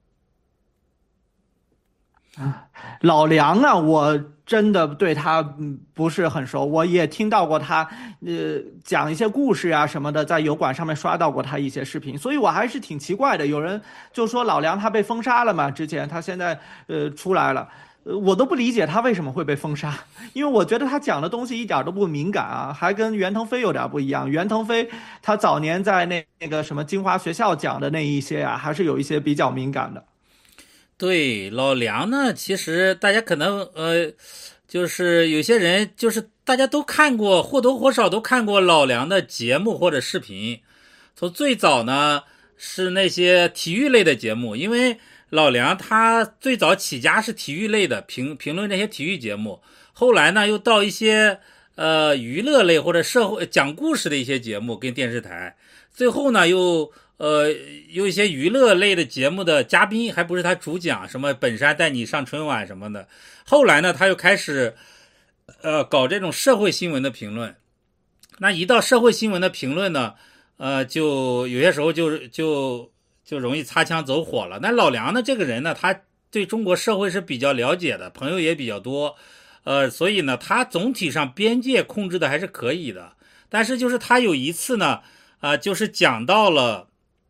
Speaker 1: 老梁啊，我真的对他不是很熟，我也听到过他讲一些故事啊什么的，在油管上面刷到过他一些视频，所以我还是挺奇怪的。有人就说老梁他被封杀了嘛，之前他现在出来了，我都不理解他为什么会被封杀，因为我觉得他讲的东西一点都不敏感啊，还跟袁腾飞有点不一样。袁腾飞他早年在那个什么金华学校讲的那一些啊，还是有一些比较敏感的。
Speaker 2: 对，老梁呢，其实大家可能就是有些人就是大家都看过，或多或少都看过老梁的节目或者视频。从最早呢是那些体育类的节目，因为老梁他最早起家是体育类的，评论这些体育节目，后来呢又到一些娱乐类或者社会讲故事的一些节目跟电视台，最后呢又有一些娱乐类的节目的嘉宾，还不是他主讲，什么本山带你上春晚什么的。后来呢，他又开始搞这种社会新闻的评论。那一到社会新闻的评论呢，就有些时候就容易擦枪走火了。那老梁呢，这个人呢，他对中国社会是比较了解的，朋友也比较多，所以呢，他总体上边界控制的还是可以的。但是就是他有一次呢，就是讲到了。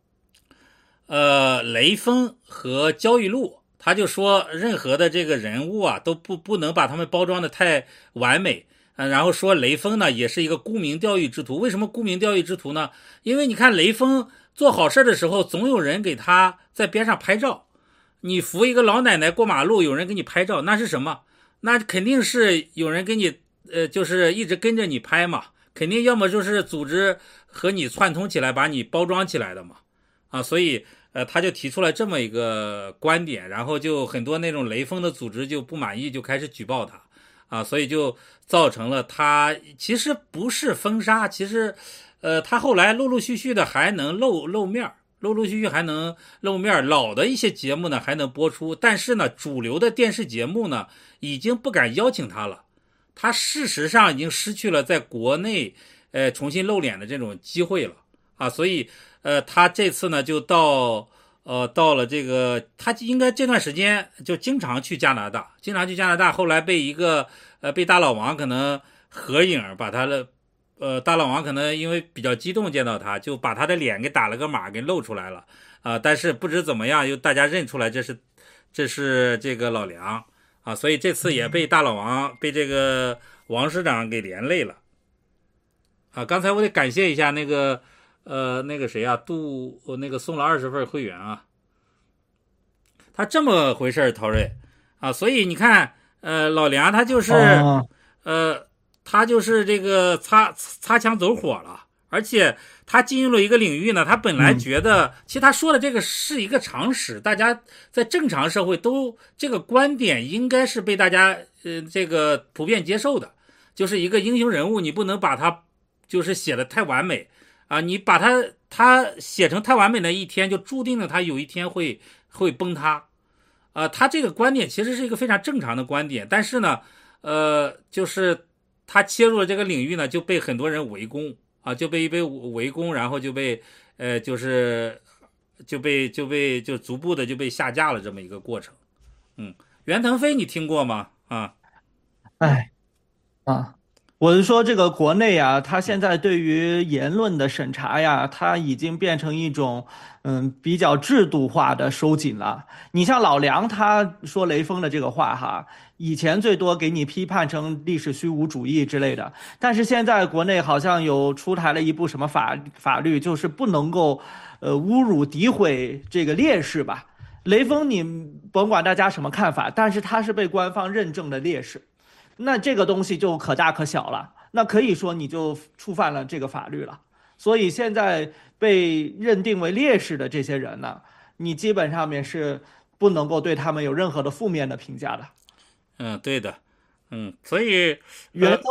Speaker 2: 雷锋和焦裕禄，他就说任何的这个人物啊，都不能把他们包装的太完美，然后说雷锋呢也是一个沽名钓誉之徒。为什么沽名钓誉之徒呢？因为你看雷锋做好事的时候，总有人给他在边上拍照。你扶一个老奶奶过马路，有人给你拍照，那是什么？那肯定是有人给你就是一直跟着你拍嘛，肯定要么就是组织和你串通起来把你包装起来的嘛。所以他就提出了这么一个观点，然后就很多那种雷锋的组织就不满意，就开始举报他啊，所以就造成了他其实不是封杀，其实他后来陆陆续续的还能露面。陆陆续续还能露面，老的一些节目呢还能播出，但是呢，主流的电视节目呢已经不敢邀请他了。他事实上已经失去了在国内重新露脸的这种机会了啊，所以他这次呢就到了这个，他应该这段时间就经常去加拿大，后来被一个被大老王可能合影把他的。大老王可能因为比较激动见到他，就把他的脸给打了个码，给露出来了但是不知怎么样，又大家认出来这是这个老梁啊，所以这次也被大老王被这个王市长给连累了啊。刚才我得感谢一下那个那个谁啊，那个送了20份会员啊，他这么回事陶瑞啊，所以你看老梁他就是他就是这个擦枪走火了，而且他进入了一个领域呢，他本来觉得其实他说的这个是一个常识，大家在正常社会都这个观点应该是被大家这个普遍接受的，就是一个英雄人物你不能把他就是写的太完美啊，你把他写成太完美的一天就注定了他有一天会崩塌他这个观点其实是一个非常正常的观点，但是呢就是他切入了这个领域呢，就被很多人围攻啊，就被围攻，然后就被就逐步的就被下架了这么一个过程。袁腾飞你听过吗？
Speaker 1: 我是说这个国内啊，它现在对于言论的审查呀，它已经变成一种比较制度化的收紧了。你像老梁他说雷锋的这个话哈，以前最多给你批判成历史虚无主义之类的，但是现在国内好像有出台了一部什么法律，就是不能够侮辱诋毁这个烈士吧。雷锋你甭管大家什么看法，但是他是被官方认证的烈士。那这个东西就可大可小了，那可以说你就触犯了这个法律了。所以现在被认定为烈士的这些人呢，你基本上面是不能够对他们有任何的负面的评价的。
Speaker 2: 对的，所以
Speaker 1: 袁腾，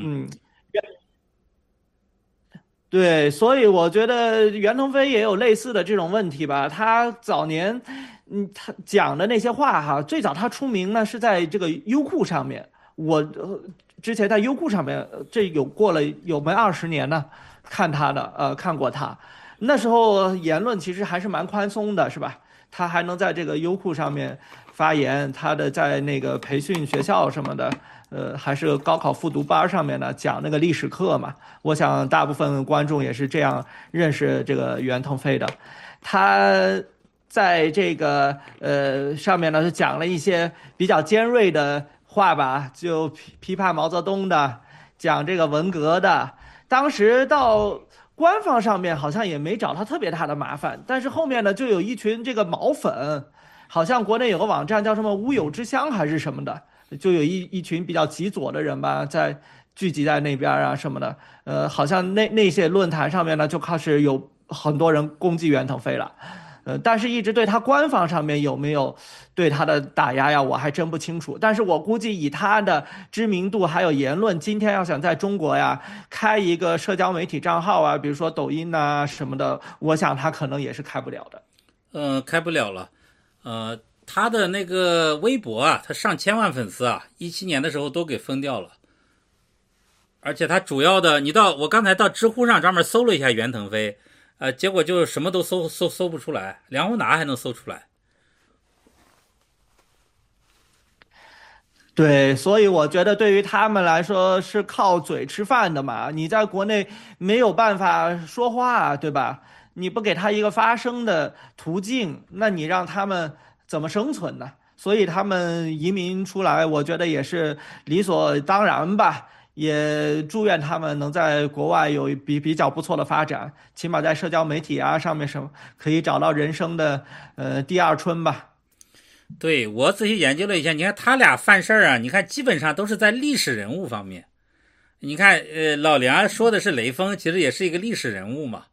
Speaker 1: 对，所以我觉得袁腾飞也有类似的这种问题吧。他早年，他讲的那些话哈，最早他出名呢是在这个优酷上面。我之前在优酷上面，这过了有没20年呢，看他的看过他，那时候言论其实还是蛮宽松的，是吧？他还能在这个优酷上面发言，他的在那个培训学校什么的，还是高考复读班上面呢讲那个历史课嘛。我想大部分观众也是这样认识这个袁腾飞的，他在这个上面呢是讲了一些比较尖锐的话吧，就批判毛泽东的，讲这个文革的。当时到官方上面好像也没找他特别大的麻烦，但是后面呢就有一群这个毛粉，好像国内有个网站叫什么乌有之乡还是什么的，就有一群比较极左的人吧，在聚集在那边啊什么的。好像那些论坛上面呢就开始有很多人攻击袁腾飞了。但是一直对他官方上面有没有对他的打压呀，我还真不清楚。但是我估计以他的知名度还有言论，今天要想在中国呀开一个社交媒体账号啊，比如说抖音啊什么的，我想他可能也是开不了的。
Speaker 2: 开不了了。他的那个微博啊，他上千万粉丝啊，17年的时候都给封掉了。而且他主要的，我刚才到知乎上专门搜了一下袁腾飞。结果就什么都搜不出来，梁宏达还能搜出来。
Speaker 1: 对，所以我觉得对于他们来说是靠嘴吃饭的嘛，你在国内没有办法说话，对吧？你不给他一个发声的途径，那你让他们怎么生存呢？所以他们移民出来，我觉得也是理所当然吧。也祝愿他们能在国外有比较不错的发展，起码在社交媒体啊上面可以找到人生的第二春吧。
Speaker 2: 对，我仔细研究了一下，你看他俩犯事儿啊，你看基本上都是在历史人物方面。你看老梁说的是雷锋，其实也是一个历史人物嘛。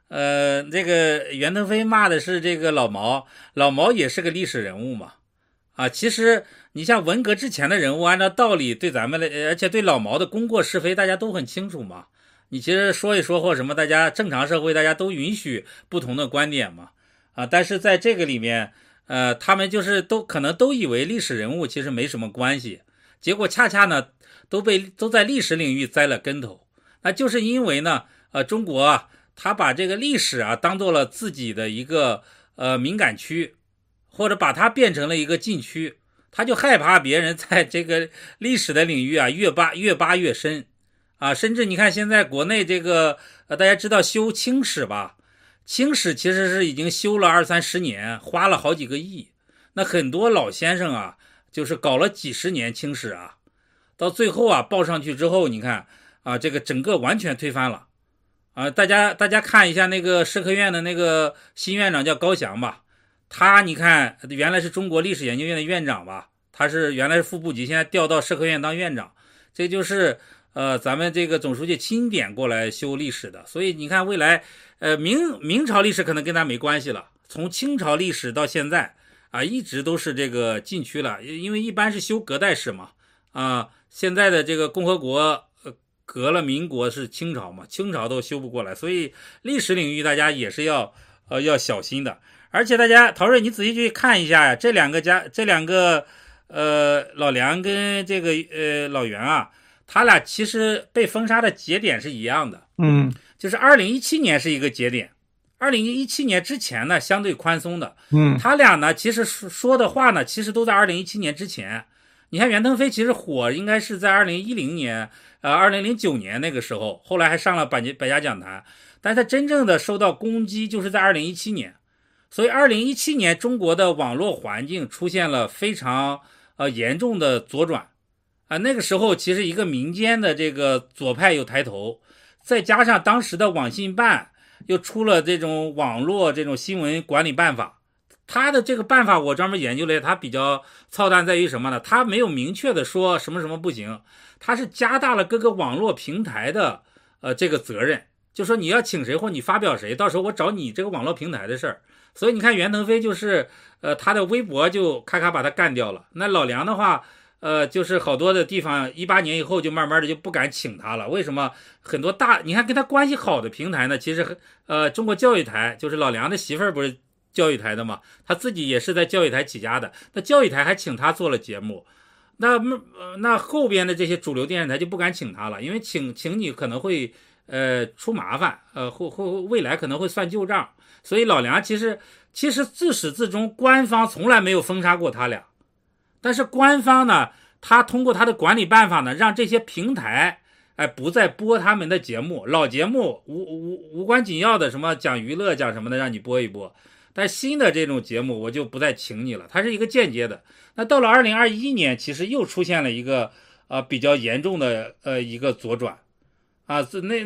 Speaker 2: 这个袁腾飞骂的是这个老毛，老毛也是个历史人物嘛。其实你像文革之前的人物，按照道理对咱们的，而且对老毛的功过是非，大家都很清楚嘛。你其实说一说或什么，大家正常社会大家都允许不同的观点嘛。但是在这个里面，他们就是可能都以为历史人物其实没什么关系，结果恰恰呢都在历史领域栽了跟头。那就是因为呢，中国他把这个历史当做了自己的一个敏感区，或者把它变成了一个禁区，他就害怕别人在这个历史的领域越扒越深甚至你看现在国内这个大家知道修清史吧？清史其实是已经修了20-30年，花了好几个亿。那很多老先生就是搞了几十年清史到最后报上去之后，你看这个整个完全推翻了大家看一下那个社科院的那个新院长叫高翔吧，他你看原来是中国历史研究院的院长吧，他是原来是副部级，现在调到社科院当院长，这就是咱们这个总书记钦点过来修历史的。所以你看未来明朝历史可能跟他没关系了，从清朝历史到现在一直都是这个禁区了，因为一般是修隔代史嘛现在的这个共和国隔了民国是清朝嘛，清朝都修不过来，所以历史领域大家也是要小心的。而且大家陶瑞你仔细去看一下呀，这两个老梁跟这个老袁他俩其实被封杀的节点是一样的。就是2017年是一个节点，2017年之前呢相对宽松的。他俩呢其实说的话呢其实都在2017年之前。你看袁腾飞其实火应该是在2010年2009年那个时候，后来还上了百家讲坛，但是他真正的受到攻击就是在2017年。所以2017年中国的网络环境出现了非常严重的左转那个时候其实一个民间的这个左派有抬头，再加上当时的网信办又出了这种网络这种新闻管理办法，他的这个办法我专门研究了，他比较操蛋在于什么呢？他没有明确的说什么什么不行，他是加大了各个网络平台的这个责任，就说你要请谁或你发表谁，到时候我找你这个网络平台的事儿。所以你看袁腾飞就是他的微博就咔咔把他干掉了。那老梁的话就是好多的地方18年以后就慢慢的就不敢请他了。为什么？很多你看跟他关系好的平台呢，其实中国教育台就是老梁的媳妇儿不是教育台的嘛，他自己也是在教育台起家的，那教育台还请他做了节目。那后边的这些主流电视台就不敢请他了，因为请你可能会出麻烦，未来可能会算旧账。所以老梁其实自始至终官方从来没有封杀过他俩，但是官方呢，他通过他的管理办法呢，让这些平台不再播他们的节目，老节目无关紧要的什么讲娱乐讲什么的让你播一播，但新的这种节目我就不再请你了，它是一个间接的。那到了2021年其实又出现了一个比较严重的一个左转那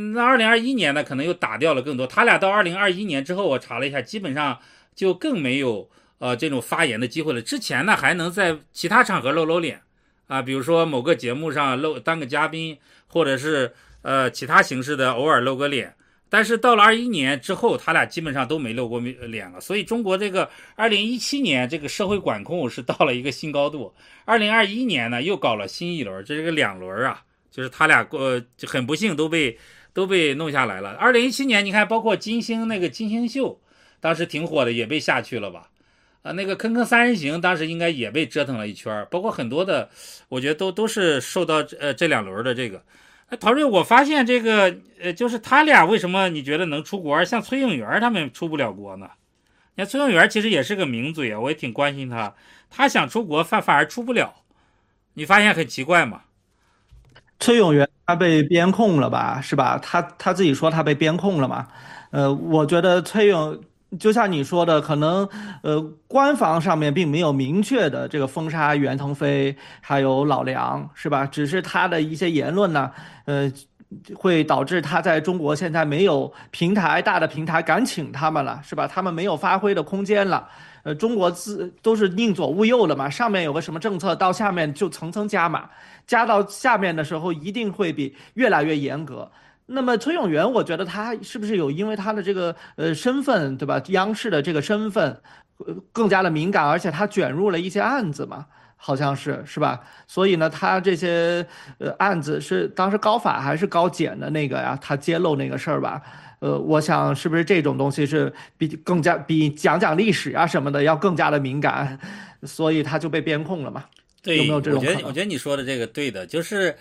Speaker 2: 2021年呢可能又打掉了更多。他俩到2021年之后我查了一下，基本上就更没有这种发言的机会了。之前呢还能在其他场合露脸比如说某个节目上当个嘉宾，或者是其他形式的偶尔露个脸，但是到了21年之后他俩基本上都没露过脸了。所以中国这个2017年这个社会管控是到了一个新高度。2021年呢又搞了新一轮，这是个2轮就是他俩很不幸都被弄下来了。2017年你看包括金星那个金星秀当时挺火的，也被下去了吧那个坑坑三人行当时应该也被折腾了一圈，包括很多的我觉得都是受到这2轮的这个陶瑞。我发现这个就是他俩为什么你觉得能出国，像崔永元他们出不了国呢？你看崔永元其实也是个名嘴我也挺关心他想出国反而出不了，你发现很奇怪吗？
Speaker 1: 崔永元他被边控了吧，是吧？他自己说他被边控了嘛。我觉得就像你说的，可能官方上面并没有明确的这个封杀袁腾飞还有老梁，是吧？只是他的一些言论呢，会导致他在中国现在没有大的平台敢请他们了，是吧？他们没有发挥的空间了。中国都是宁左勿右的嘛，上面有个什么政策，到下面就层层加码，加到下面的时候一定会比越来越严格。 那么崔永元，我觉得他是不是有因为他的这个身份，对吧？央视的这个身份，更加的敏感，而且他卷入了一些案子嘛，好像是吧？所以呢，他这些案子是当时高法还是高检的那个呀？他揭露那个事儿吧？我想是不是这种东西是更加比讲历史啊什么的要更加的敏感，所以他就被编控了嘛？有没有
Speaker 2: 对，
Speaker 1: 这种可能？
Speaker 2: 我觉得你说的这个对的，就是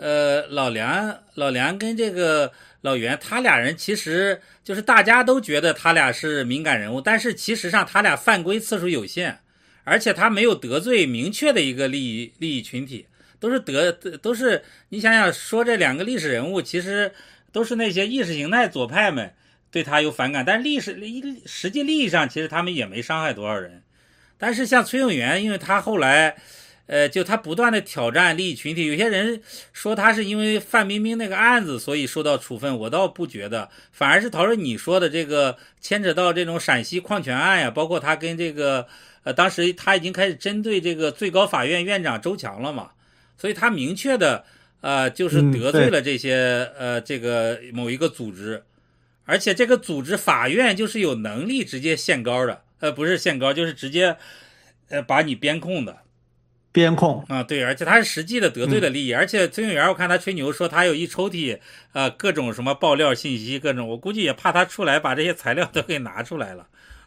Speaker 2: 老梁跟这个老袁，他俩人其实就是大家都觉得他俩是敏感人物，但是其实上他俩犯规次数有限，而且他没有得罪明确的一个利益群体，都是你想想说这两个历史人物，其实都是那些意识形态左派们对他有反感，但是实际利益上其实他们也没伤害多少人。但是像崔永元，因为他后来就他不断的挑战利益群体，有些人说他是因为范冰冰那个案子所以受到处分，我倒不觉得，反而是陶瑞你说的这个牵扯到这种陕西矿权案呀，包括他跟这个当时他已经开始针对这个最高法院院长周强了嘛，所以他明确的就是得罪了这些这个某一个组织，而且这个组织法院就是有能力直接限高的，不是限高，就是直接把你编控的。
Speaker 1: 编控
Speaker 2: 啊，对，而且他是实际的得罪了利益，而且崔永元我看他吹牛说他有一抽屉，各种什么爆料信息，各种，我估计也怕他出来把这些材料都给拿出来了，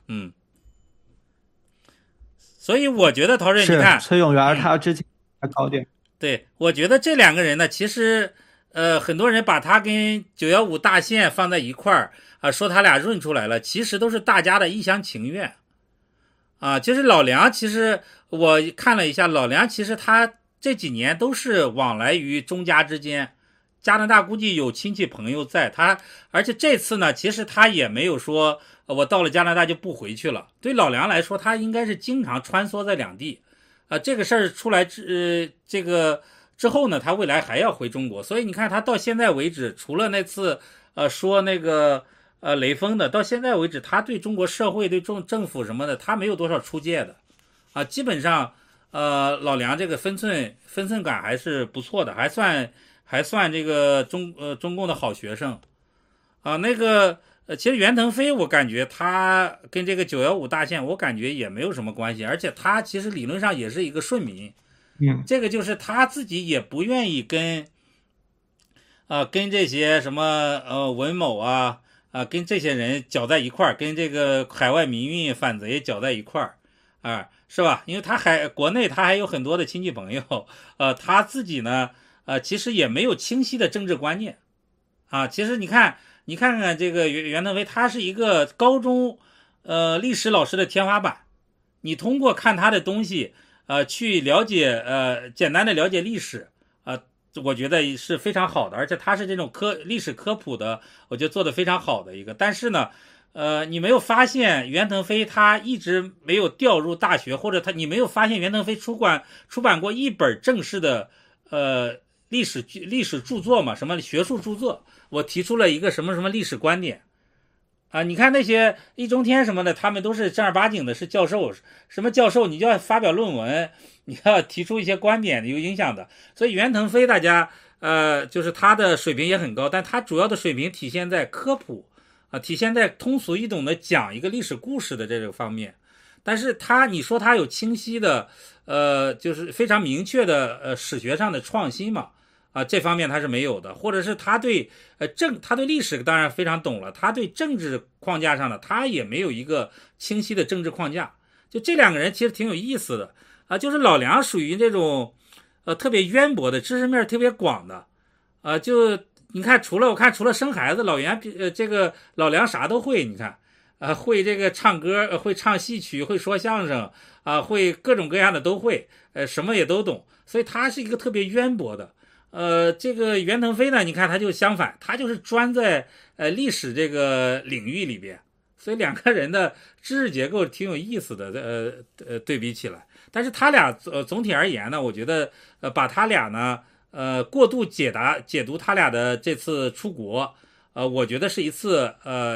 Speaker 2: 所以我觉得陶瑞，你看
Speaker 1: 崔永元他之前还搞点，
Speaker 2: 对，我觉得这两个人呢，其实很多人把他跟915大限放在一块儿说他俩润出来了，其实都是大家的一厢情愿。就是老梁，其实我看了一下，老梁其实他这几年都是往来于中加之间，加拿大估计有亲戚朋友在他，而且这次呢，其实他也没有说我到了加拿大就不回去了。对老梁来说，他应该是经常穿梭在两地，这个事儿出来这个之后呢，他未来还要回中国，所以你看他到现在为止，除了那次说那个。雷锋的到现在为止，他对中国社会、对政府什么的，他没有多少出界的，基本上，老梁这个分寸感还是不错的，还算这个中共的好学生，那个其实袁腾飞，我感觉他跟这个915大限，我感觉也没有什么关系，而且他其实理论上也是一个顺民，这个就是他自己也不愿意跟这些什么文某跟这些人搅在一块儿，跟这个海外民运反贼搅在一块儿，是吧？因为他国内他还有很多的亲戚朋友，他自己呢，其实也没有清晰的政治观念，其实你看看这个袁腾飞，他是一个高中历史老师的天花板，你通过看他的东西，去了解简单的了解历史，我觉得是非常好的，而且他是这种历史科普的，我觉得做的非常好的一个。但是呢，你没有发现袁腾飞他一直没有调入大学，或者你没有发现袁腾飞出版过一本正式的历史著作嘛？什么学术著作？我提出了一个什么历史观点。你看那些易中天什么的，他们都是正儿八经的，是教授。什么教授？你就要发表论文，你要提出一些观点，有影响的。所以袁腾飞，大家就是他的水平也很高，但他主要的水平体现在科普体现在通俗易懂的讲一个历史故事的这个方面。但是你说他有清晰的就是非常明确的史学上的创新嘛？这方面他是没有的，或者是他对他对历史当然非常懂了，他对政治框架上的他也没有一个清晰的政治框架。就这两个人其实挺有意思的就是老梁属于这种特别渊博的知识面特别广的就你看除了生孩子，这个老梁啥都会，你看会这个唱歌，会唱戏曲，会说相声会各种各样的都会，什么也都懂，所以他是一个特别渊博的。这个袁腾飞呢，你看他就相反，他就是专在历史这个领域里边，所以两个人的知识结构挺有意思的，对比起来。但是他俩总体而言呢，我觉得把他俩呢过度解读他俩的这次出国，我觉得是一次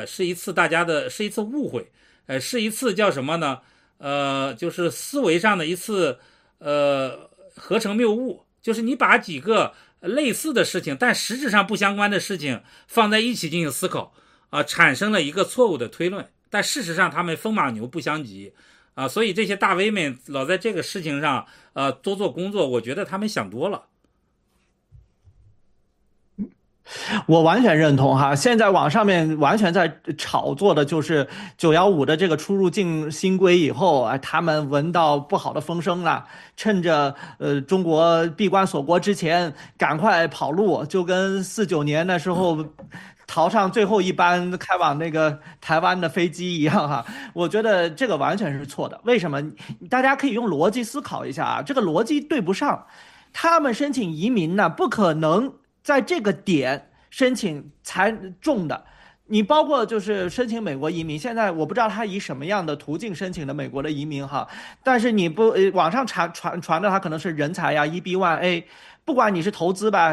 Speaker 2: 误会，是一次叫什么呢？就是思维上的一次合成谬误。就是你把几个类似的事情，但实质上不相关的事情放在一起进行思考产生了一个错误的推论，但事实上他们风马牛不相及所以这些大 V 们老在这个事情上多做工作，我觉得他们想多了。
Speaker 1: 我完全认同哈，现在网上面完全在炒作的就是915的这个出入境新规以后他们闻到不好的风声了，趁着中国闭关锁国之前赶快跑路，就跟49年那时候逃上最后一班开往那个台湾的飞机一样哈。我觉得这个完全是错的。为什么？大家可以用逻辑思考一下这个逻辑对不上。他们申请移民呢，不可能在这个点申请才中的。你包括就是申请美国移民，现在我不知道他以什么样的途径申请的美国的移民哈，但是你不网上传的他可能是人才呀，EB1A，不管你是投资吧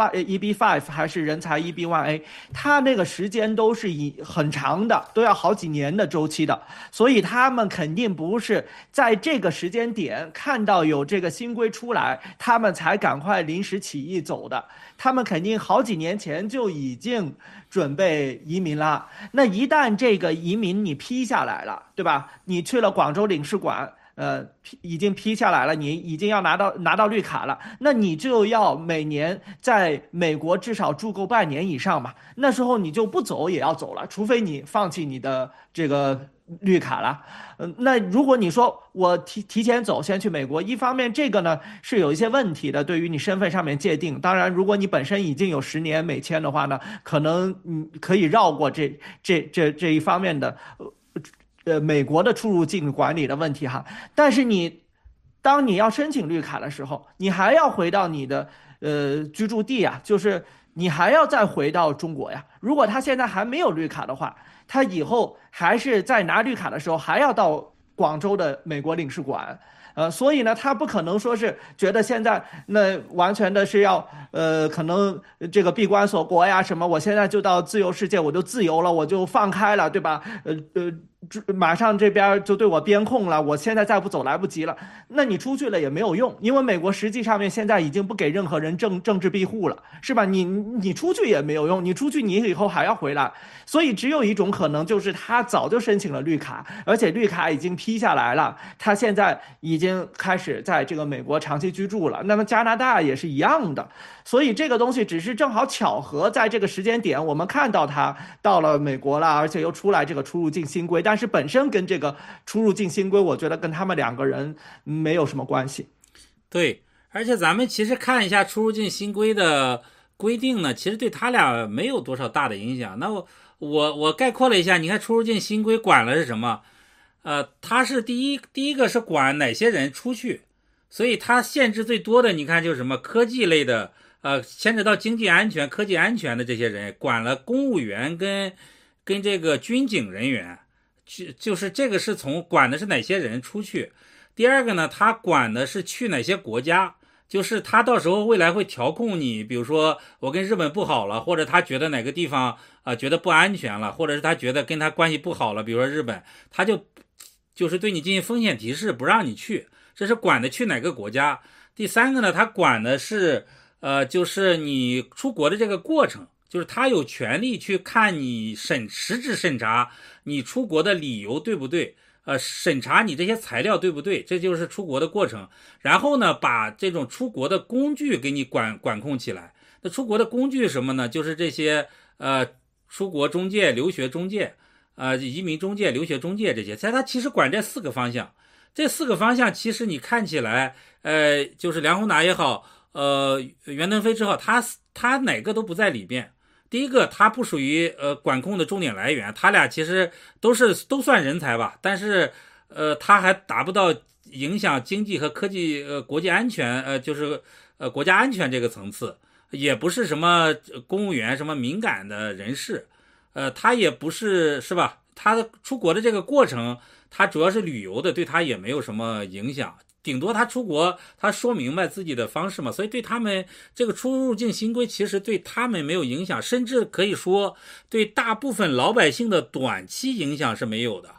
Speaker 1: ，EB5 还是人才 EB1A，它那个时间都是很长的，都要好几年的周期的，所以他们肯定不是在这个时间点看到有这个新规出来，他们才赶快临时起意走的，他们肯定好几年前就已经准备移民了。那一旦这个移民你批下来了，对吧？你去了广州领事馆。已经批下来了，你已经要拿到绿卡了，那你就要每年在美国至少住够半年以上嘛。那时候你就不走也要走了，除非你放弃你的这个绿卡了。那如果你说我提前走，先去美国，一方面这个呢是有一些问题的，对于你身份上面界定。当然，如果你本身已经有10年美签的话呢，可能可以绕过这一方面的。美国的出入境管理的问题哈，但是当你要申请绿卡的时候，你还要回到你的居住地啊，就是你还要再回到中国呀。如果他现在还没有绿卡的话，他以后还是在拿绿卡的时候还要到广州的美国领事馆。所以呢，他不可能说是觉得现在那完全的是要可能这个闭关锁国呀什么，我现在就到自由世界，我就自由了，我就放开了，对吧？马上这边就对我边控了，我现在再不走来不及了。那你出去了也没有用，因为美国实际上面现在已经不给任何人政治庇护了，是吧？你出去也没有用，你出去你以后还要回来，所以只有一种可能，就是他早就申请了绿卡，而且绿卡已经批下来了，他现在已经开始在这个美国长期居住了。那么加拿大也是一样的，所以这个东西只是正好巧合，在这个时间点我们看到他到了美国了，而且又出来这个出入境新规，但是本身跟这个出入境新规，我觉得跟他们两个人没有什么关系。
Speaker 2: 对，而且咱们其实看一下出入境新规的规定呢，其实对他俩没有多少大的影响。那我概括了一下，你看出入境新规管了是什么？它是第一个是管哪些人出去，所以它限制最多的，你看就是什么科技类的，牵扯到经济安全、科技安全的这些人，管了公务员跟这个军警人员。就是这个是从管的是哪些人出去。第二个呢，他管的是去哪些国家，就是他到时候未来会调控你，比如说我跟日本不好了，或者他觉得哪个地方觉得不安全了，或者是他觉得跟他关系不好了，比如说日本，他就是对你进行风险提示，不让你去，这是管的去哪个国家。第三个呢，他管的是就是你出国的这个过程，就是他有权利去看你实质审查你出国的理由对不对，审查你这些材料对不对，这就是出国的过程。然后呢，把这种出国的工具给你管控起来。那出国的工具是什么呢？就是这些出国中介、留学中介、移民中介、留学中介这些。它其实管这4个方向。这4个方向其实你看起来，就是梁宏达也好，袁腾飞之后，他哪个都不在里边。第一个，他不属于管控的重点来源，他俩其实都算人才吧，但是他还达不到影响经济和科技国际安全就是国家安全这个层次，也不是什么公务员什么敏感的人士，他也不是吧？他的出国的这个过程，他主要是旅游的，对他也没有什么影响。顶多他出国，他说明白自己的方式嘛，所以对他们这个出入境新规其实对他们没有影响，甚至可以说对大部分老百姓的短期影响是没有的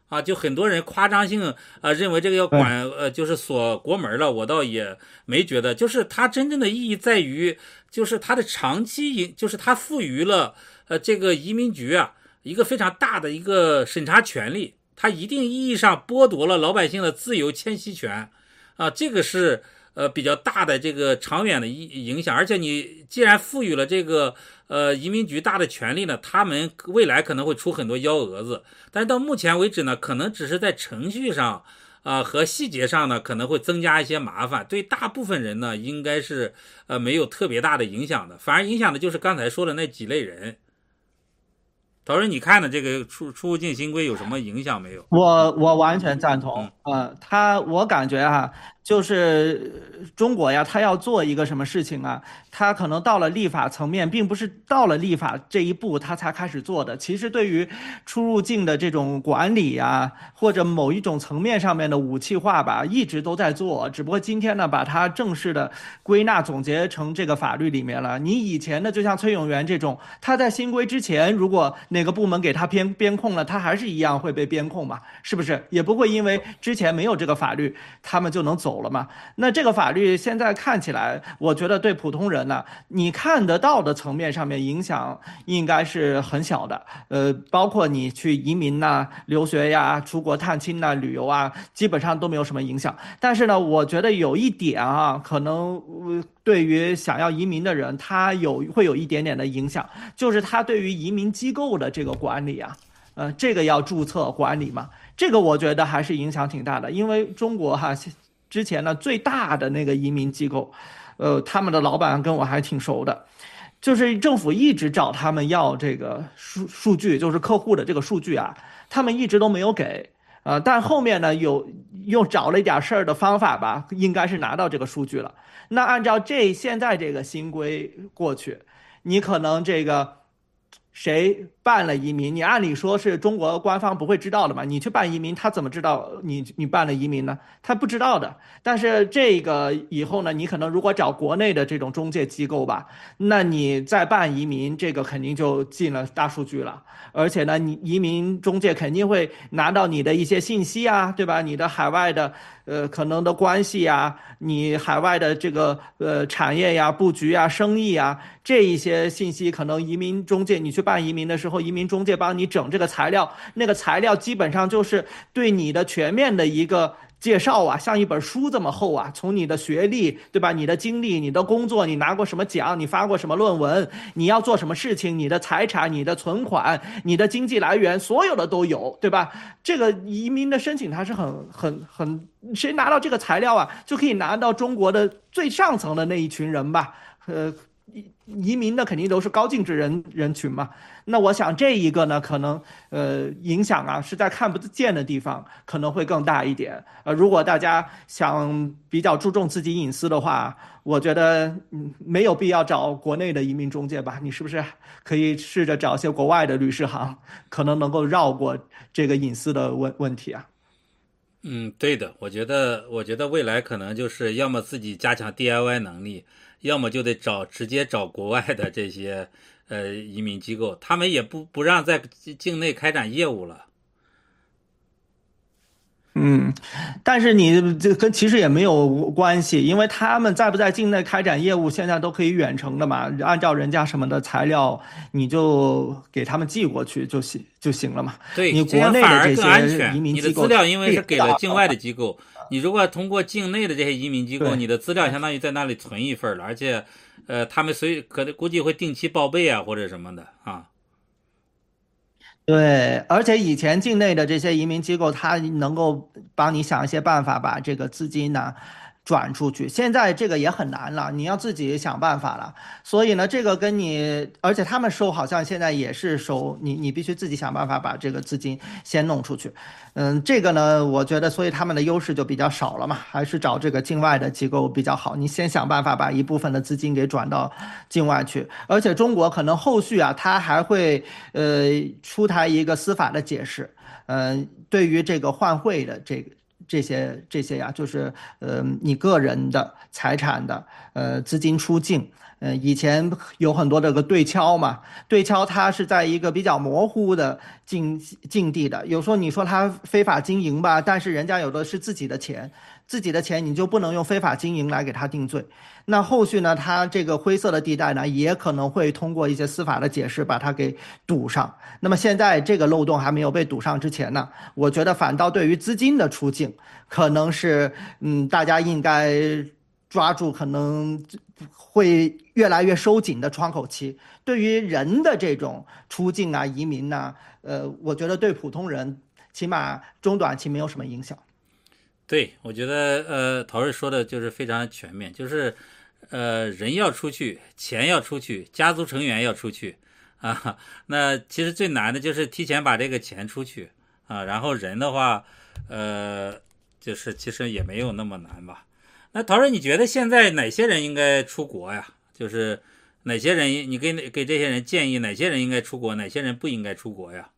Speaker 2: 啊，就很多人夸张性认为这个要
Speaker 1: 对，
Speaker 2: 管就是锁国门了，我倒也没觉得，就是它真正的意义在于，就是它的长期就是它赋予了这个移民局啊一个非常大的一个审查权利，它一定意义上剥夺了老百姓的自由迁徙权啊，这个是比较大的这个长远的影响，而且你既然赋予了这个移民局大的权利呢，他们未来可能会出很多幺蛾子，但是到目前为止呢，可能只是在程序上和细节上呢可能会增加一些麻烦，对大部分人呢应该是没有特别大的影响的，反而影响的就是刚才说的那几类人。陶仁，你看的这个出入境新规有什么影响没有？
Speaker 1: 我完全赞同，
Speaker 2: 嗯
Speaker 1: 我感觉哈，就是中国呀，他要做一个什么事情啊，他可能到了立法层面，并不是到了立法这一步他才开始做的。其实对于出入境的这种管理呀，或者某一种层面上面的武器化吧，一直都在做，只不过今天呢，把它正式的归纳总结成这个法律里面了。你以前的就像崔永元这种，他在新规之前，如果哪个部门给他编控了，他还是一样会被编控嘛。是不是也不会因为之前没有这个法律，他们就能走了嘛？那这个法律现在看起来，我觉得对普通人呢，你看得到的层面上面影响应该是很小的。包括你去移民呐、留学呀、出国探亲呐、旅游啊，基本上都没有什么影响。但是呢，我觉得有一点啊，可能对于想要移民的人，他会有一点点的影响，就是他对于移民机构的这个管理啊。这个要注册管理嘛，这个我觉得还是影响挺大的，因为中国哈之前呢最大的那个移民机构，他们的老板跟我还挺熟的，就是政府一直找他们要这个数据，就是客户的这个数据啊，他们一直都没有给。但后面呢，又找了一点事儿的方法吧，应该是拿到这个数据了。那按照现在这个新规过去，你可能这个谁办了移民，你按理说是中国官方不会知道的嘛？你去办移民，他怎么知道你办了移民呢？他不知道的。但是这个以后呢，你可能如果找国内的这种中介机构吧，那你再办移民，这个肯定就进了大数据了。而且呢，你移民中介肯定会拿到你的一些信息啊，对吧？你的海外的可能的关系呀，你海外的这个产业呀、布局呀、生意呀，这一些信息，可能移民中介你去办移民的时候，移民中介帮你整这个材料，那个材料基本上就是对你的全面的一个介绍啊，像一本书这么厚啊，从你的学历，对吧？你的经历、你的工作，你拿过什么奖，你发过什么论文，你要做什么事情，你的财产、你的存款、你的经济来源，所有的都有，对吧？这个移民的申请它是谁拿到这个材料啊，就可以拿到中国的最上层的那一群人吧。移民的肯定都是高净值人群嘛。那我想这一个呢，可能影响啊是在看不见的地方可能会更大一点。如果大家想比较注重自己隐私的话，我觉得没有必要找国内的移民中介吧。你是不是可以试着找一些国外的律师行，可能能够绕过这个隐私的问题啊？
Speaker 2: 嗯，对的，我觉得未来可能就是要么自己加强 DIY 能力，要么就得直接找国外的这些移民机构，他们也不让在境内开展业务了。
Speaker 1: 嗯，但是你这跟其实也没有关系，因为他们在不在境内开展业务，现在都可以远程的嘛，按照人家什么的材料，你就给他们寄过去就行了嘛。
Speaker 2: 对，
Speaker 1: 你
Speaker 2: 这样反
Speaker 1: 国内的
Speaker 2: 而更安
Speaker 1: 这些移
Speaker 2: 全。你的
Speaker 1: 民机构，
Speaker 2: 资料因为是给了境外的机构，你如果通过境内的这些移民机构，
Speaker 1: 对
Speaker 2: 你的资料相当于在那里存一份了，而且他们可能估计会定期报备啊或者什么的啊。
Speaker 1: 对，而且以前境内的这些移民机构，它能够帮你想一些办法把这个资金呢转出去。现在这个也很难了，你要自己想办法了。所以呢，这个跟你，而且他们收好像现在也是收你必须自己想办法把这个资金先弄出去。这个呢，我觉得，所以他们的优势就比较少了嘛，还是找这个境外的机构比较好。你先想办法把一部分的资金给转到境外去，而且中国可能后续啊，它还会出台一个司法的解释，对于这个换汇的这些呀，就是你个人的财产的资金出境。以前有很多这个对敲嘛，对敲它是在一个比较模糊的境地的。有时候你说它非法经营吧，但是人家有的是自己的钱，自己的钱你就不能用非法经营来给他定罪。那后续呢，他这个灰色的地带呢，也可能会通过一些司法的解释把它给堵上。那么现在这个漏洞还没有被堵上之前呢，我觉得反倒对于资金的出境，可能是大家应该抓住可能会越来越收紧的窗口期。对于人的这种出境啊、移民呐、我觉得对普通人起码中短期没有什么影响。
Speaker 2: 对，我觉得陶瑞说的就是非常全面，就是人要出去，钱要出去，家族成员要出去啊。那其实最难的就是提前把这个钱出去啊，然后人的话，就是其实也没有那么难吧。那陶瑞，你觉得现在哪些人应该出国呀？就是哪些人，你给这些人建议，哪些人应该出国，哪些人不应该出国呀？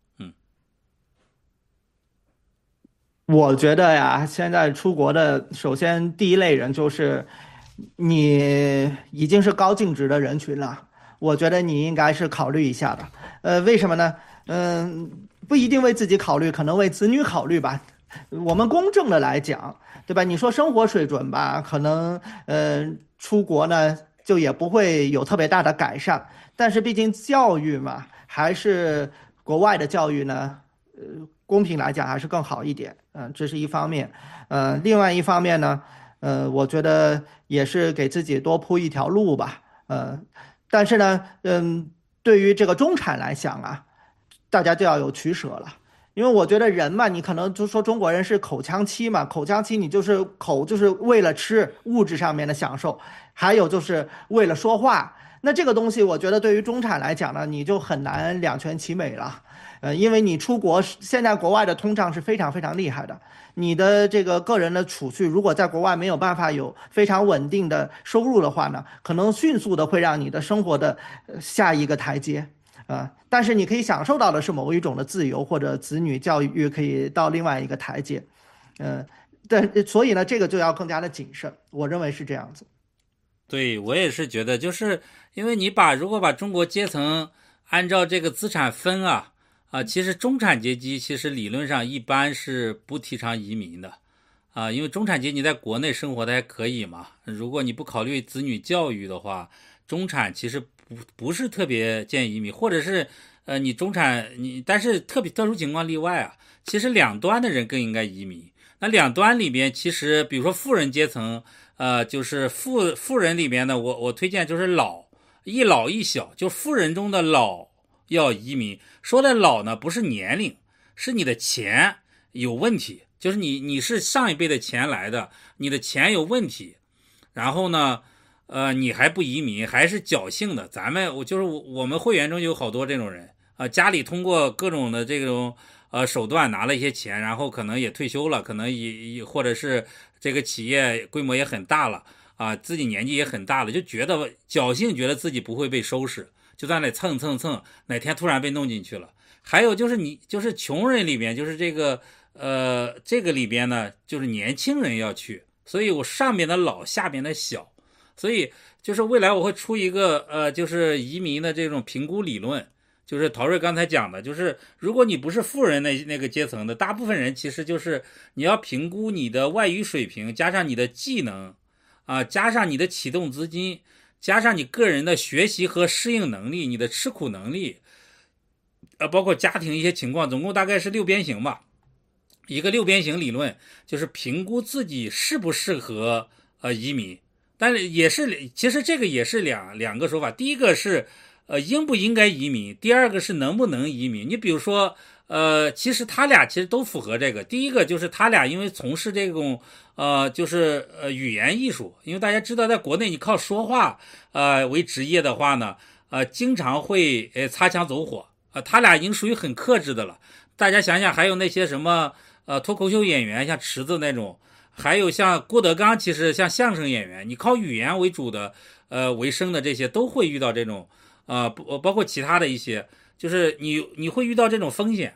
Speaker 1: 我觉得呀，现在出国的，首先第一类人就是你已经是高净值的人群了，我觉得你应该是考虑一下的。为什么呢？不一定为自己考虑，可能为子女考虑吧。我们公正的来讲，对吧？你说生活水准吧，可能出国呢就也不会有特别大的改善，但是毕竟教育嘛，还是国外的教育呢，公平来讲还是更好一点。这是一方面。另外一方面呢，我觉得也是给自己多铺一条路吧。但是呢，对于这个中产来讲啊，大家就要有取舍了。因为我觉得人嘛，你可能就说中国人是口腔期嘛，口腔期你就是口就是为了吃物质上面的享受，还有就是为了说话。那这个东西，我觉得对于中产来讲呢，你就很难两全其美了。因为你出国，现在国外的通胀是非常非常厉害的。你的这个个人的储蓄，如果在国外没有办法有非常稳定的收入的话呢，可能迅速的会让你的生活的下一个台阶。但是你可以享受到的是某一种的自由，或者子女教育可以到另外一个台阶。所以呢，这个就要更加的谨慎，我认为是这样子。
Speaker 2: 对，我也是觉得，就是因为如果把中国阶层按照这个资产分其实中产阶级其实理论上一般是不提倡移民的因为中产阶级在国内生活的还可以嘛。如果你不考虑子女教育的话，中产其实不是特别建议移民，或者是你中产但是特殊情况例外其实两端的人更应该移民。那两端里边，其实比如说富人阶层。就是富人里边呢，我推荐就是一老一小，就富人中的老要移民。说的老呢，不是年龄，是你的钱有问题，就是你是上一辈的钱来的，你的钱有问题，然后呢，你还不移民，还是侥幸的。我们会员中有好多这种人家里通过各种的这种手段拿了一些钱，然后可能也退休了，可能也或者是这个企业规模也很大了自己年纪也很大了，就觉得侥幸觉得自己不会被收拾，就在那蹭，哪天突然被弄进去了。还有就是穷人里边，就是这个里边呢，就是年轻人要去，所以我上边的老，下边的小，所以就是未来我会出一个就是移民的这种评估理论。就是陶瑞刚才讲的，就是如果你不是富人那个阶层的，大部分人其实就是你要评估你的外语水平，加上你的技能加上你的启动资金，加上你个人的学习和适应能力，你的吃苦能力包括家庭一些情况，总共大概是6边形吧。一个6边形理论就是评估自己适不适合移民。但是其实这个也是两个说法。第一个是应不应该移民，第二个是能不能移民。你比如说其实他俩其实都符合这个。第一个就是他俩因为从事这种就是语言艺术，因为大家知道在国内你靠说话为职业的话呢经常会擦枪走火他俩已经属于很克制的了。大家想想还有那些什么脱口秀演员，像池子那种，还有像郭德纲，其实像相声演员，你靠语言为主的为生的这些都会遇到这种包括其他的一些，就是你会遇到这种风险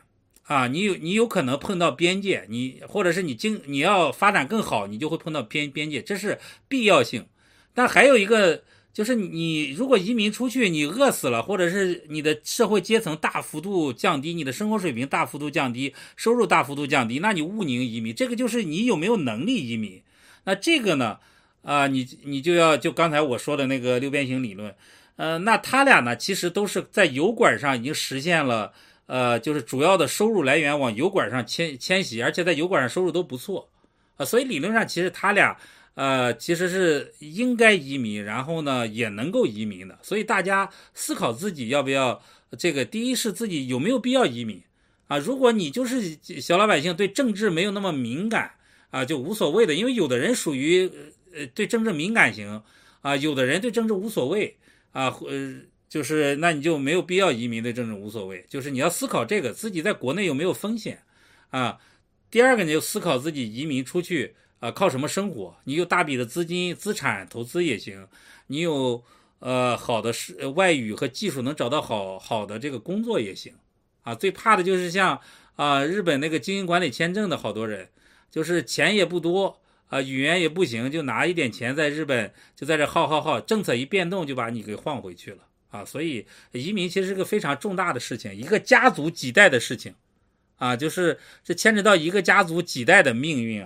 Speaker 2: 啊，你有可能碰到边界，或者是你要发展更好，你就会碰到边界，这是必要性。但还有一个就是你如果移民出去，你饿死了，或者是你的社会阶层大幅度降低，你的生活水平大幅度降低，收入大幅度降低，那你勿宁移民，这个就是你有没有能力移民。那这个呢，你就刚才我说的那个六边形理论，那他俩呢，其实都是在油管上已经实现了。就是主要的收入来源往油管上迁徙，而且在油管上收入都不错，所以理论上其实他俩其实是应该移民，然后呢也能够移民的。所以大家思考自己要不要这个，第一是自己有没有必要移民啊。如果你就是小老百姓对政治没有那么敏感啊，就无所谓的，因为有的人属于对政治敏感型啊，有的人对政治无所谓啊，就是那你就没有必要移民，对政治无所谓，就是你要思考这个自己在国内有没有风险啊。第二个你就思考自己移民出去靠什么生活，你有大笔的资金资产投资也行，你有好的外语和技术能找到好的这个工作也行啊。最怕的就是像日本那个经营管理签证的好多人，就是钱也不多语言也不行，就拿一点钱在日本就在这耗，政策一变动就把你给晃回去了。所以移民其实是个非常重大的事情，一个家族几代的事情就是这牵扯到一个家族几代的命运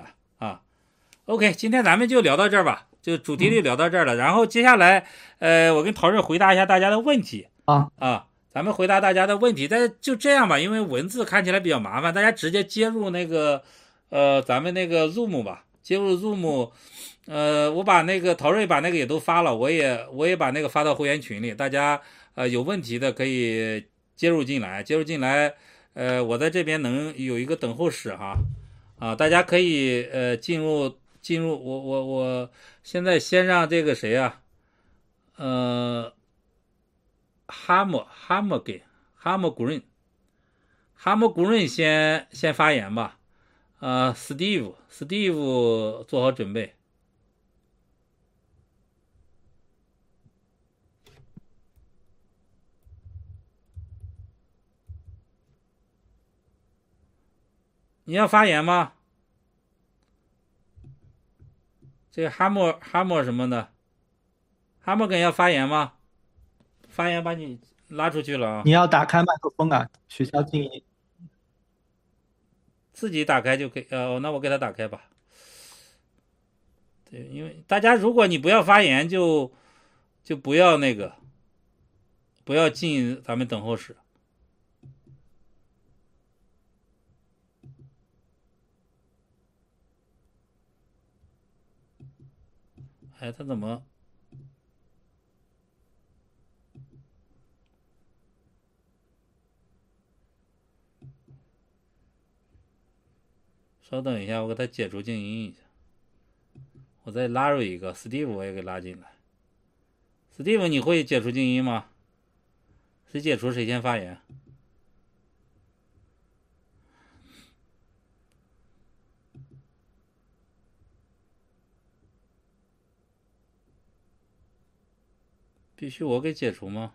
Speaker 2: OK， 今天咱们就聊到这儿吧，就主题就聊到这儿了。然后接下来我跟陶瑞回答一下大家的问题咱们回答大家的问题，但是就这样吧，因为文字看起来比较麻烦，大家直接接入那个咱们那个 Zoom 吧，接入 Zoom。我把那个陶瑞把那个也都发了，我也把那个发到会员群里，大家有问题的可以接入进来，我在这边能有一个等候室大家可以进入，我现在先让这个谁哈默古润先发言吧，Steve 做好准备。你要发言吗？这个哈默什么的，哈默根要发言吗？发言把你拉出去了
Speaker 1: 你要打开麦克风取消静音。
Speaker 2: 自己打开就可以。那我给他打开吧。对，因为大家如果你不要发言就不要不要进咱们等候室。他怎么？稍等一下，我给他解除静音一下。我再拉入一个 Steve， 我也给拉进来。Steve， 你会解除静音吗？谁解除谁先发言。必须我给解除吗？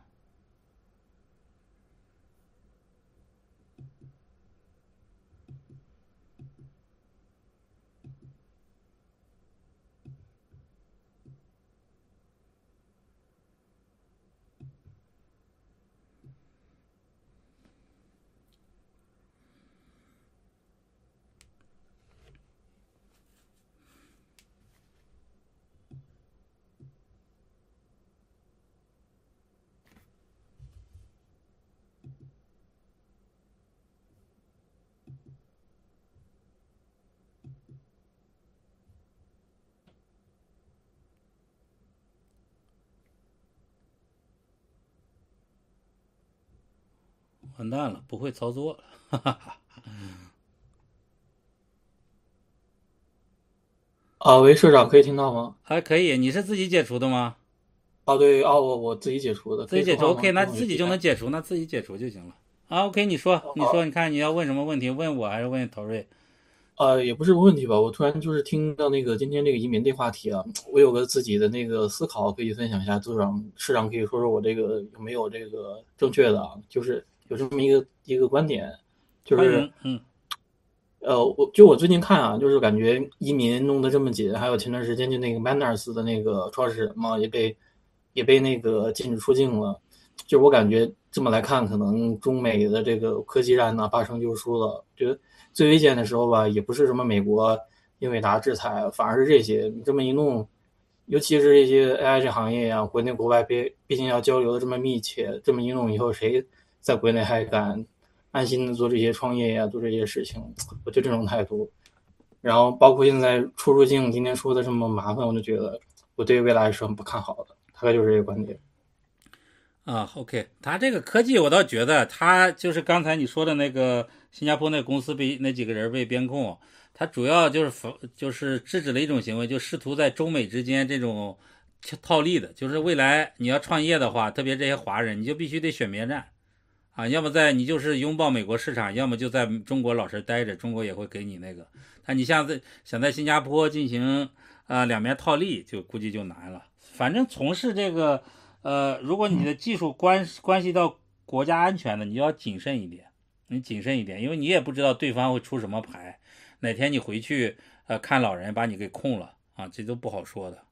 Speaker 2: 完蛋了，不会操作了，
Speaker 3: 喂，社长，可以听到吗？
Speaker 2: 还可以。你是自己解除的吗？
Speaker 3: 对，我自己解除的，
Speaker 2: 自己解除 OK， 那
Speaker 3: 可以说话吗
Speaker 2: 自己就能解除，那自己解除就行了。OK，你说，你看你要问什么问题？问我还是问陶瑞？
Speaker 3: 也不是个问题吧，我突然就是听到那个今天这个移民这话题我有个自己的那个思考可以分享一下，市长可以说说我这个有没有这个正确的就是有这么一个观点， 就是
Speaker 2: 欢迎，嗯。
Speaker 3: 我最近看啊，就是感觉移民弄得这么紧，还有前段时间就那个 Manners 的那个创始人嘛，也被那个禁止出境了。就我感觉这么来看，可能中美的这个科技战呢八成就输了。觉得最危险的时候吧，也不是什么美国英伟达制裁，反而是这些。你这么一弄，尤其是这些 AI 这行业呀，国内国外毕竟要交流的这么密切，这么一弄以后，谁在国内还敢安心的做这些创业呀，做这些事情？我就这种态度。然后包括现在出入境，今天说的这么麻烦，我就觉得我对未来是很不看好的，大概就是这个观点。
Speaker 2: 啊，OK，他这个科技我倒觉得，他就是刚才你说的那个新加坡那个公司被那几个人被边控，他主要就是制止了一种行为，就试图在中美之间这种套利的，就是未来你要创业的话，特别这些华人，你就必须得选边站啊，要么你就是拥抱美国市场，要么就在中国老实待着，中国也会给你那个。但你想在新加坡进行两边套利，就估计就难了。反正从事这个如果你的技术关系到国家安全的，你就要谨慎一点，你谨慎一点，因为你也不知道对方会出什么牌，哪天你回去看老人把你给控了啊，这都不好说的。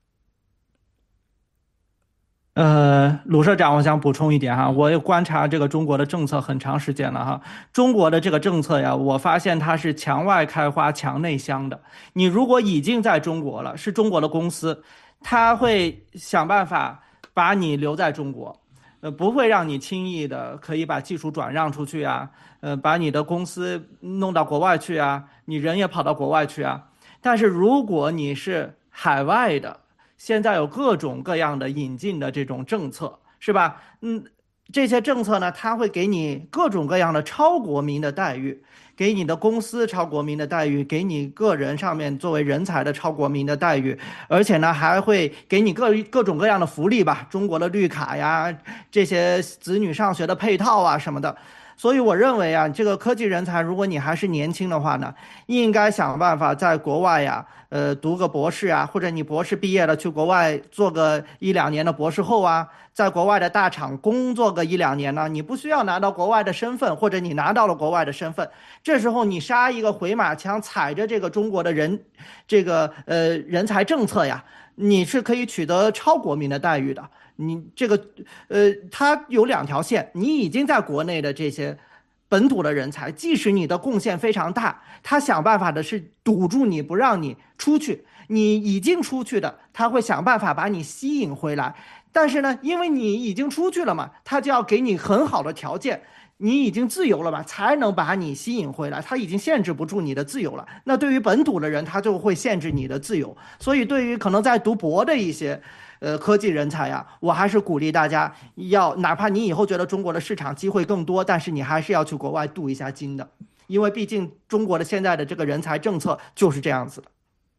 Speaker 1: 鲁社长，我想补充一点哈，我也观察这个中国的政策很长时间了哈。中国的这个政策呀，我发现它是墙外开花墙内香的。你如果已经在中国了，是中国的公司，他会想办法把你留在中国，不会让你轻易的可以把技术转让出去啊，把你的公司弄到国外去啊，你人也跑到国外去啊。但是如果你是海外的，现在有各种各样的引进的这种政策，是吧？这些政策呢，它会给你各种各样的超国民的待遇，给你的公司超国民的待遇，给你个人上面作为人才的超国民的待遇，而且呢，还会给你各种各样的福利吧，中国的绿卡呀，这些子女上学的配套啊什么的。所以我认为啊，这个科技人才，如果你还是年轻的话呢，应该想办法在国外呀，读个博士啊，或者你博士毕业了去国外做个一两年的博士后啊，在国外的大厂工作个一两年呢，你不需要拿到国外的身份，或者你拿到了国外的身份，这时候你杀一个回马枪，踩着这个中国的人才政策呀，你是可以取得超国民的待遇的。你这个它有两条线，你已经在国内的这些本土的人才，即使你的贡献非常大，他想办法的是堵住你，不让你出去。你已经出去的，他会想办法把你吸引回来。但是呢，因为你已经出去了嘛，他就要给你很好的条件。你已经自由了嘛，才能把你吸引回来。他已经限制不住你的自由了。那对于本土的人，他就会限制你的自由。所以，对于可能在读博的一些科技人才呀，我还是鼓励大家要，哪怕你以后觉得中国的市场机会更多，但是你还是要去国外镀一下金的，因为毕竟中国的现在的这个人才政策就是这样子的。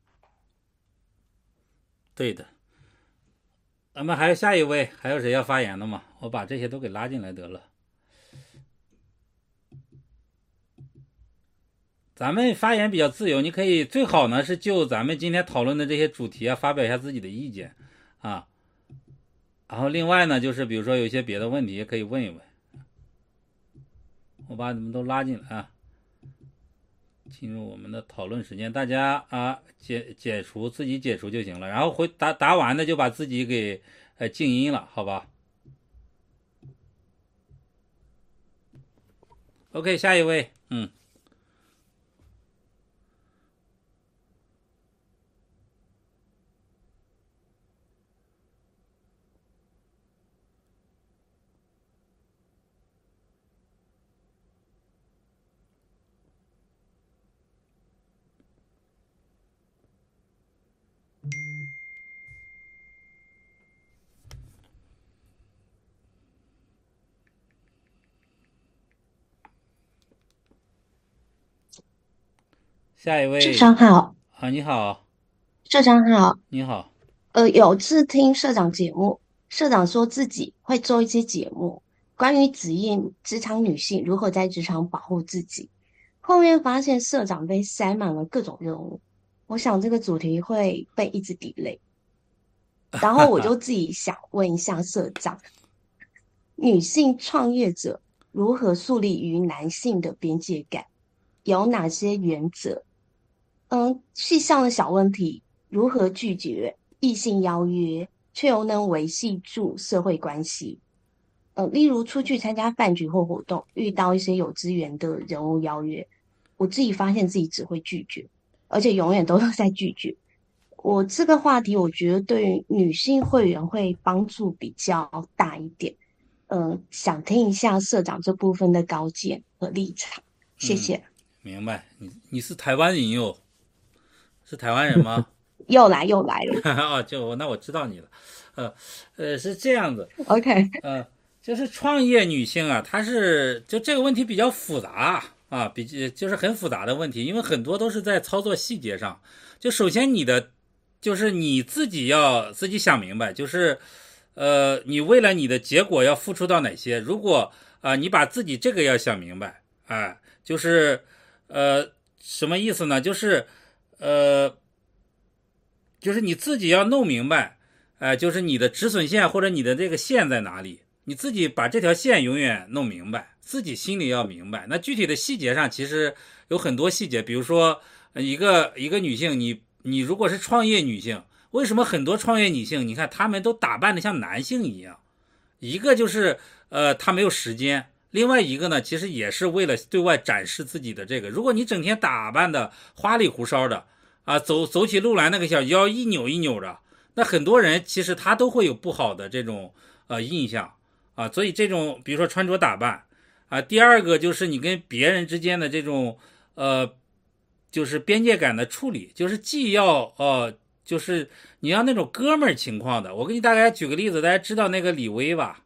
Speaker 2: 对的。咱们还有下一位，还有谁要发言的吗？我把这些都给拉进来得了。咱们发言比较自由，你可以最好呢是就咱们今天讨论的这些主题啊，发表一下自己的意见啊。然后另外呢，就是比如说有一些别的问题也可以问一问。我把你们都拉进来啊，进入我们的讨论时间，大家啊自己解除就行了。然后答完的就把自己给静音了，好吧？OK，下一位，下一位。
Speaker 4: 社长好，
Speaker 2: 啊，你好，
Speaker 4: 社长好。
Speaker 2: 你好。
Speaker 4: 有次听社长节目，社长说自己会做一期节目，关于职场女性如何在职场保护自己。后面发现社长被塞满了各种任务，我想这个主题会被一直 delay。然后我就自己想问一下社长，女性创业者如何树立与男性的边界感，有哪些原则？细项的小问题，如何拒绝异性邀约，却又能维系住社会关系？例如出去参加饭局或活动，遇到一些有资源的人物邀约，我自己发现自己只会拒绝，而且永远都是在拒绝。我这个话题，我觉得对于女性会员会帮助比较大一点。想听一下社长这部分的高见和立场，谢谢。
Speaker 2: 明白。你是台湾人哟？是台湾人吗？
Speaker 4: 又来了。
Speaker 2: 哦，那我知道你了。是这样子。
Speaker 4: OK。
Speaker 2: 就是创业女性啊，她是就这个问题比较复杂啊，就是很复杂的问题，因为很多都是在操作细节上。就首先就是你自己要自己想明白，就是你为了你的结果要付出到哪些。如果你把自己这个要想明白，就是什么意思呢？就是你自己要弄明白，就是你的止损线或者你的这个线在哪里。你自己把这条线永远弄明白，自己心里要明白。那具体的细节上其实有很多细节，比如说一个女性，你如果是创业女性，为什么很多创业女性，你看她们都打扮的像男性一样？一个就是她没有时间，另外一个呢，其实也是为了对外展示自己的这个。如果你整天打扮的花里胡哨的走起路来那个小腰一扭一扭的，那很多人其实他都会有不好的这种印象。所以这种比如说穿着打扮第二个就是你跟别人之间的这种就是边界感的处理，就是既要就是你要那种哥们儿情况的。我给你大概举个例子，大家知道那个李薇吧？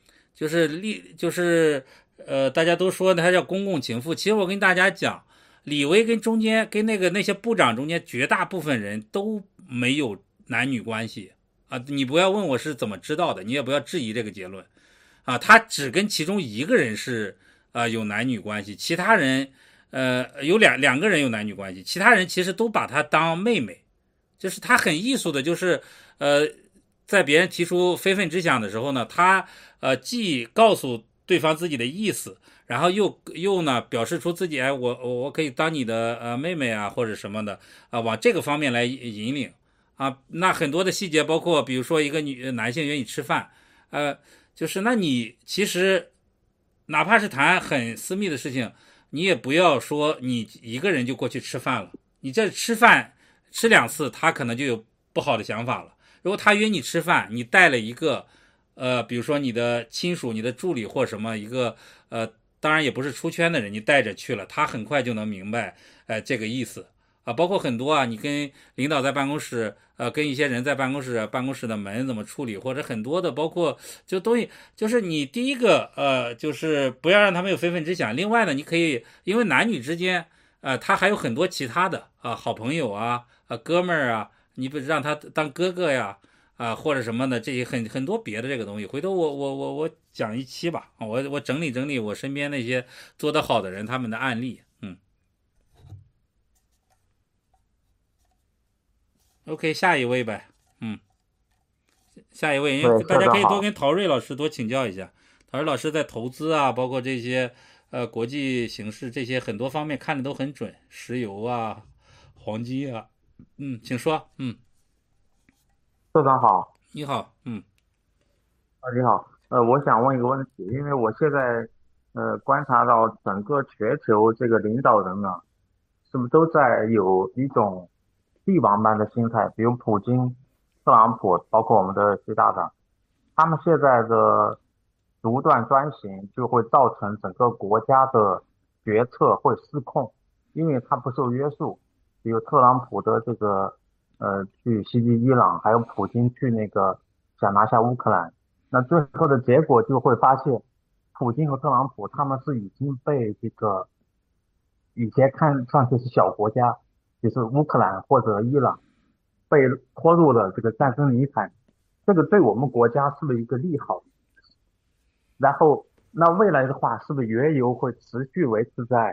Speaker 2: 就是大家都说他叫公共情妇，其实我跟大家讲，李薇跟中间跟那些部长中间绝大部分人都没有男女关系你不要问我是怎么知道的，你也不要质疑这个结论他只跟其中一个人是有男女关系，其他人有两个人有男女关系，其他人其实都把他当妹妹。就是他很艺术的，就是在别人提出非分之想的时候呢，他既告诉对方自己的意思，然后又呢表示出自己我可以当你的妹妹或者什么的往这个方面来引领那很多的细节，包括比如说一个男性愿意吃饭就是那你其实哪怕是谈很私密的事情，你也不要说你一个人就过去吃饭了，你这吃饭吃2次，他可能就有不好的想法了。如果他约你吃饭，你带了一个比如说你的亲属、你的助理或什么一个当然也不是出圈的人，你带着去了，他很快就能明白这个意思包括很多你跟领导在办公室跟一些人在办公室的门怎么处理，或者很多的包括就东西，就是你第一个就是不要让他们有非分之想。另外呢，你可以因为男女之间他还有很多其他的好朋友哥们儿你不让他当哥哥呀或者什么的，这些很多别的这个东西，回头我讲一期吧我整理我身边那些做得好的人他们的案例。OK， 下一位呗。下一位，因为大家可以多跟陶瑞老师多请教一下。陶瑞老师在投资包括这些国际形势这些很多方面看的都很准，石油黄金请说。
Speaker 5: 社长好。
Speaker 2: 你好。
Speaker 5: 你好。我想问一个问题，因为我现在观察到整个全球这个领导人是不是都在有一种帝王般的心态，比如普京、特朗普，包括我们的习大大，他们现在的独断专行就会造成整个国家的决策会失控，因为他不受约束。比如特朗普的这个去袭击伊朗，还有普京去想拿下乌克兰，那最后的结果就会发现，普京和特朗普他们是已经被这个以前看上去是小国家，就是乌克兰或者伊朗，被拖入了这个战争泥潭，这个对我们国家是不是一个利好？然后那未来的话，是不是原油会持续维持在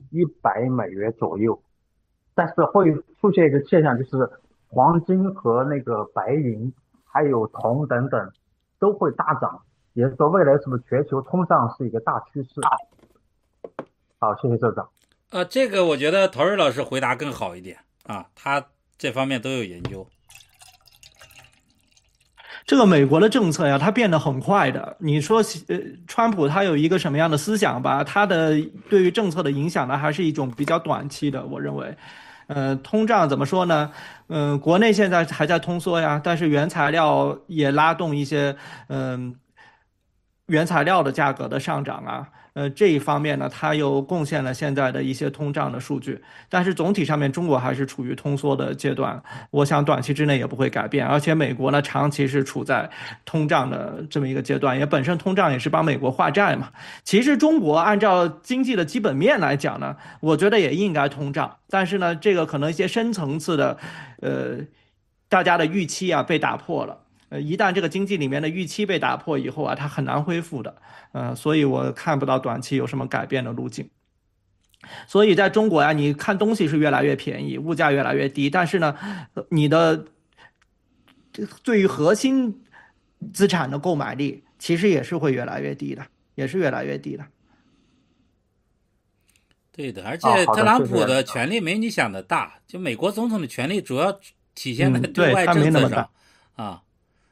Speaker 5: $100左右？但是会出现一个现象，就是黄金和白银还有铜等等都会大涨， 也就是说未来是不是全球通胀是一个大趋势？好，谢谢社长。
Speaker 2: 这个我觉得陶瑞老师回答更好一点啊，他这方面都有研究。
Speaker 1: 这个美国的政策呀，它变得很快的。你说，川普他有一个什么样的思想吧？他的对于政策的影响呢，还是一种比较短期的。我认为，通胀怎么说呢？国内现在还在通缩呀，但是原材料也拉动一些，嗯、原材料的价格的上涨啊，这一方面呢，它又贡献了现在的一些通胀的数据。但是总体上面，中国还是处于通缩的阶段，我想短期之内也不会改变。而且美国呢，长期是处在通胀的这么一个阶段，也本身通胀也是帮美国化债嘛。其实中国按照经济的基本面来讲呢，我觉得也应该通胀，但是呢，这个可能一些深层次的，大家的预期啊被打破了。一旦这个经济里面的预期被打破以后啊，它很难恢复的。所以我看不到短期有什么改变的路径。所以在中国呀，你看东西是越来越便宜，物价越来越低，但是呢，你的对于核心资产的购买力其实也是会越来越低的，也是越来越低的。
Speaker 2: 对的，而
Speaker 5: 哦，
Speaker 2: 且特
Speaker 5: 好的，谢谢。
Speaker 2: 朗普的权力没你想的大，就美国总统的权力主要体现在对
Speaker 1: 对，
Speaker 2: 外
Speaker 1: 它没那么大。
Speaker 2: 政策上啊。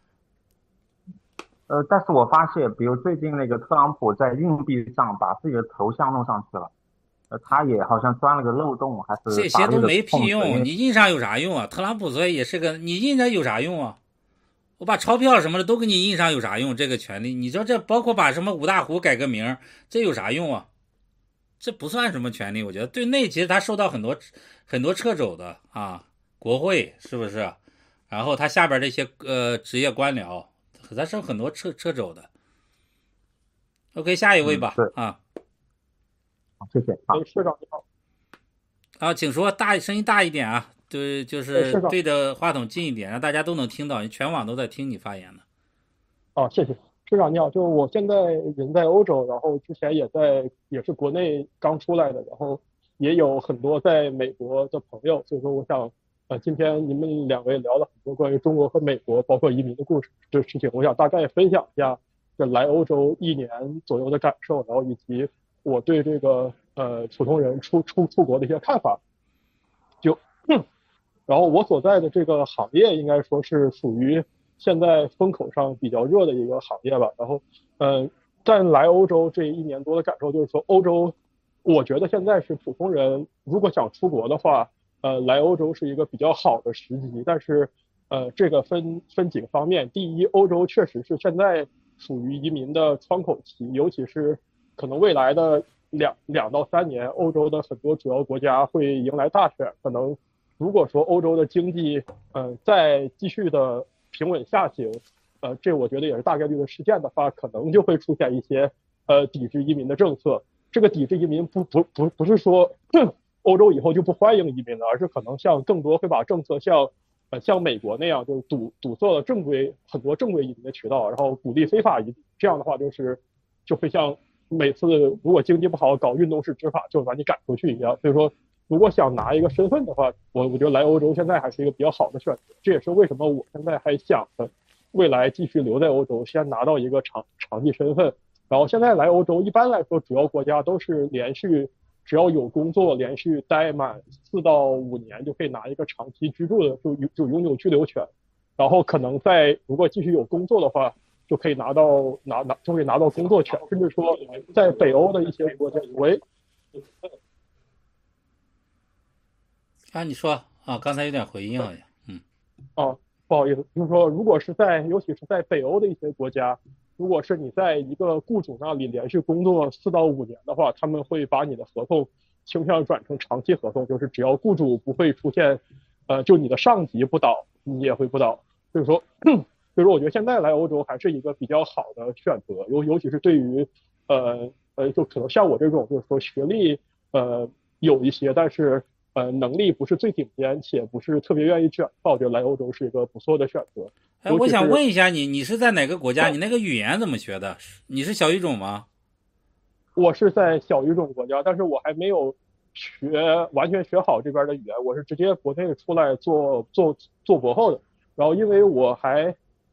Speaker 5: 但是我发现，比如最近那个特朗普在硬币上把自己的头像弄上去了，他也好像钻了个漏洞，还是
Speaker 2: 这
Speaker 5: 法律的
Speaker 2: 些都没屁
Speaker 5: 空子，因
Speaker 2: 用，
Speaker 5: 为
Speaker 2: 你印上有啥用啊？特朗普所以也是个，你印着有啥用啊？我把钞票什么的都给你印上有啥用？这个权利，你说这包括把什么五大湖改个名，这有啥用啊？这不算什么权利，我觉得对内其实他受到很多掣肘的啊，国会是不是？然后他下边这些职业官僚，他受很多掣肘的。OK，下一位吧
Speaker 5: 对，
Speaker 2: 啊。
Speaker 5: 谢谢。好，
Speaker 6: 社长你好。
Speaker 2: 请说声音大一点啊，对，就是
Speaker 6: 社长。
Speaker 2: 对着话筒近一点，让大家都能听到，全网都在听你发言呢。
Speaker 6: 谢谢。社长你好，就我现在人在欧洲，然后之前也是国内刚出来的，然后也有很多在美国的朋友，所以说我想，今天你们两位聊了很多关于中国和美国，包括移民的故事这事情，我想大概分享一下这来欧洲1年左右的感受，然后以及我对这个普通人出国的一些看法。然后我所在的这个行业应该说是属于现在风口上比较热的一个行业吧。然后，在来欧洲这1年多的感受就是说，欧洲，我觉得现在是普通人如果想出国的话，来欧洲是一个比较好的时机。但是，这个分几个方面。第一，欧洲确实是现在属于移民的窗口期，尤其是可能未来的两到3年，欧洲的很多主要国家会迎来大选，可能。如果说欧洲的经济，再继续的平稳下行，这我觉得也是大概率的事件的话，可能就会出现一些抵制移民的政策。这个抵制移民不是说欧洲以后就不欢迎移民了，而是可能更多会把政策像美国那样，就是堵塞了很多正规移民的渠道，然后鼓励非法移民。这样的话就会像每次如果经济不好搞运动式执法，就把你赶出去一样。所以说。如果想拿一个身份的话，我觉得来欧洲现在还是一个比较好的选择。这也是为什么我现在还想着未来继续留在欧洲，先拿到一个长期身份。然后现在来欧洲，一般来说主要国家都是只要有工作，连续待满4到5年就可以拿一个长期居住的，就永久居留权。然后可能如果继续有工作的话，就可以拿到工作权，甚至说在北欧的一些国家，
Speaker 2: 你说啊，刚才有点回应好像。
Speaker 6: 不好意思，就是说，尤其是在北欧的一些国家，如果是你在一个雇主那里连续工作4到5年的话，他们会把你的合同倾向转成长期合同，就是只要雇主不会出现，就你的上级不倒，你也会不倒。所以说我觉得现在来欧洲还是一个比较好的选择，尤其是对于就可能像我这种，就是说学历有一些，但是。能力不是最顶尖，且不是特别愿意卷，我觉得来欧洲是一个不错的选择。
Speaker 2: 我想问一下你是在哪个国家？你那个语言怎么学的？你是小语种吗？
Speaker 6: 我是在小语种国家，但是我还没有完全学好这边的语言，我是直接国内出来做博后的。然后因为我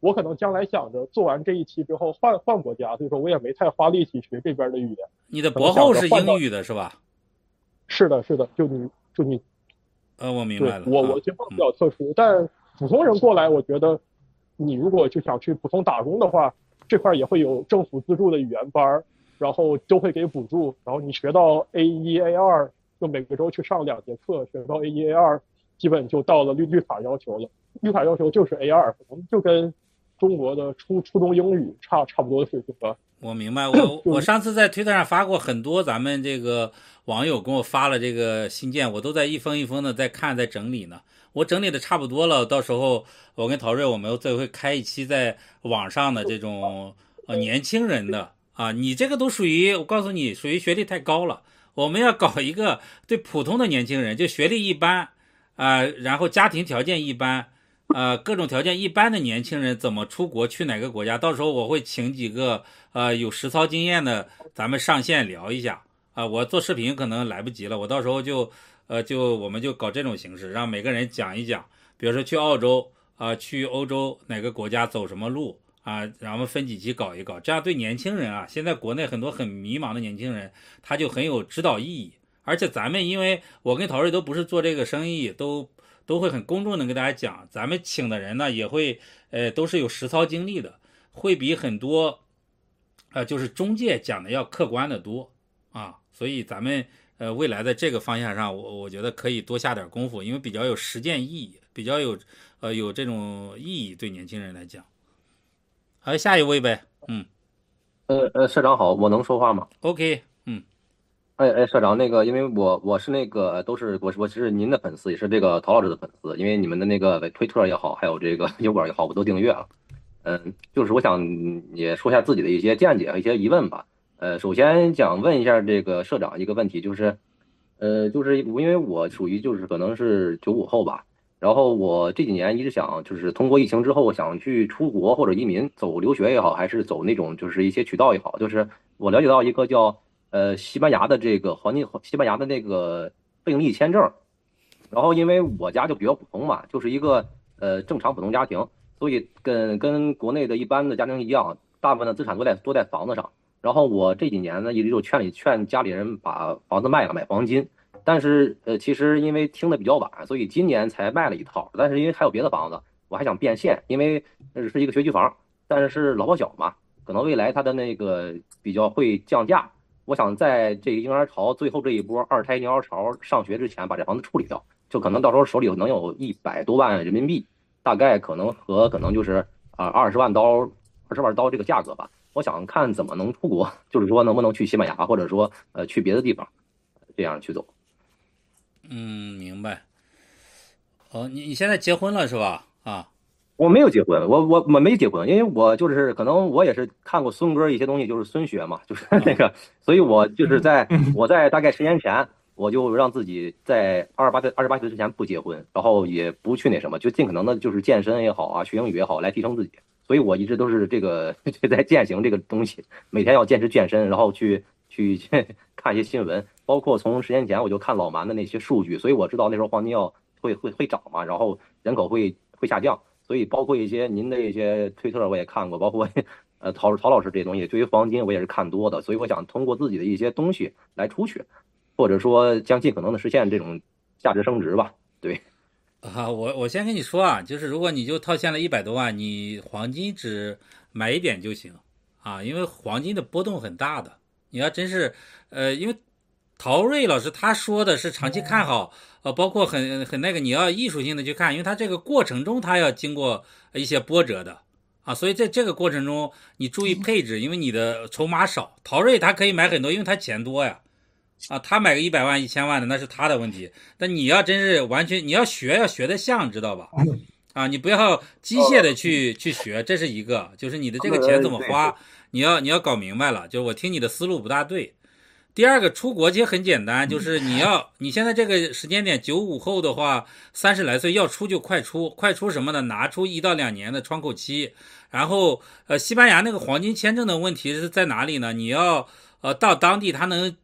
Speaker 6: 我可能将来想着做完这一期之后换国家，所以说我也没太花力气学这边的语言。
Speaker 2: 你的博后是英语的是吧？
Speaker 6: 是的，是的，就你，
Speaker 2: 我明白了。
Speaker 6: 我情况比较特殊，但普通人过来，我觉得你如果就想去普通打工的话，这块也会有政府资助的语言班，然后都会给补助，然后你学到 A1、A2，就每个周去上2节课，学到 A1、A2，基本就到了绿卡要求了。绿卡要求就是 A2，可能就跟中国的初中英语差不多的水平吧。
Speaker 2: 我明白，我上次在推特上发过很多咱们这个网友给我发了这个信件，我都在一封一封的在看在整理呢。我整理的差不多了，到时候我跟陶瑞我们这回开一期在网上的这种年轻人的啊，你这个都属于我告诉你属于学历太高了，我们要搞一个对普通的年轻人，就学历一般然后家庭条件一般。各种条件一般的年轻人怎么出国去哪个国家？到时候我会请几个有实操经验的，咱们上线聊一下我做视频可能来不及了，我到时候我们就搞这种形式，让每个人讲一讲，比如说去澳洲去欧洲哪个国家走什么路然后分几期搞一搞，这样对年轻人现在国内很多很迷茫的年轻人，他就很有指导意义。而且咱们因为我跟陶瑞都不是做这个生意，都会很公众的跟大家讲，咱们请的人呢也会都是有实操经历的，会比很多就是中介讲的要客观的多所以咱们未来的这个方向上，我觉得可以多下点功夫，因为比较有实践意义，比较有这种意义对年轻人来讲。好，下一位呗。
Speaker 7: 社长好，我能说话吗
Speaker 2: ？OK。
Speaker 7: 社长，那个，因为我是那个我是您的粉丝，也是这个陶老师的粉丝，因为你们的那个推特也好，还有这个油管也好，我都订阅了。就是我想也说一下自己的一些见解和一些疑问吧。首先想问一下这个社长一个问题，就是因为我属于就是可能是95后吧，然后我这几年一直想就是通过疫情之后想去出国或者移民，走留学也好，还是走那种就是一些渠道也好，就是我了解到一个叫西班牙的这个西班牙的那个病例签证，然后因为我家就比较普通嘛，就是一个正常普通家庭，所以跟国内的一般的家庭一样，大部分的资产都在房子上。然后我这几年呢一直就劝家里人把房子卖了买黄金，但是其实因为听的比较晚，所以今年才卖了一套。但是因为还有别的房子，我还想变现，因为是一个学区房，但是老破小嘛，可能未来它的那个比较会降价。我想在这个婴儿潮最后这一波2胎婴儿潮上学之前把这房子处理掉，就可能到时候手里能有100多万人民币，大概可能就是20万刀这个价格吧。我想看怎么能出国，就是说能不能去西班牙，或者说去别的地方，这样去走。
Speaker 2: 明白。你现在结婚了是吧？
Speaker 7: 我没有结婚，我没结婚，因为我就是可能我也是看过孙哥一些东西，就是孙学嘛，就是那个，所以我就是我在大概10年前，我就让自己在28岁之前不结婚，然后也不去那什么，就尽可能的就是健身也好学英语也好来提升自己。所以我一直都是这个在践行这个东西，每天要坚持健身，然后去看一些新闻，包括从10年前我就看老蛮的那些数据，所以我知道那时候黄金要会涨嘛，然后人口会下降。所以包括一些您的一些推特我也看过，包括陶老师这些东西，对于黄金我也是看多的，所以我想通过自己的一些东西来出去，或者说将尽可能的实现这种价值升值吧。对
Speaker 2: 我先跟你说就是如果你就套现了100多万，你黄金只买一点就行因为黄金的波动很大的。你要真是因为陶瑞老师他说的是长期看好包括很那个你要艺术性的去看，因为他这个过程中他要经过一些波折的所以在这个过程中你注意配置，因为你的筹码少。陶瑞他可以买很多，因为他钱多呀他买个100万1000万的那是他的问题，但你要真是完全你要学得像，知道吧你不要机械的去学，这是一个，就是你的这个钱怎么花你要搞明白了，就是我听你的思路不大对。第二个，出国其实很简单，就是你现在这个时间点95后的话，30来岁要出就快出什么呢？拿出1到2年的窗口期。然后西班牙那个黄金签证的问题是在哪里呢？你要到当地他能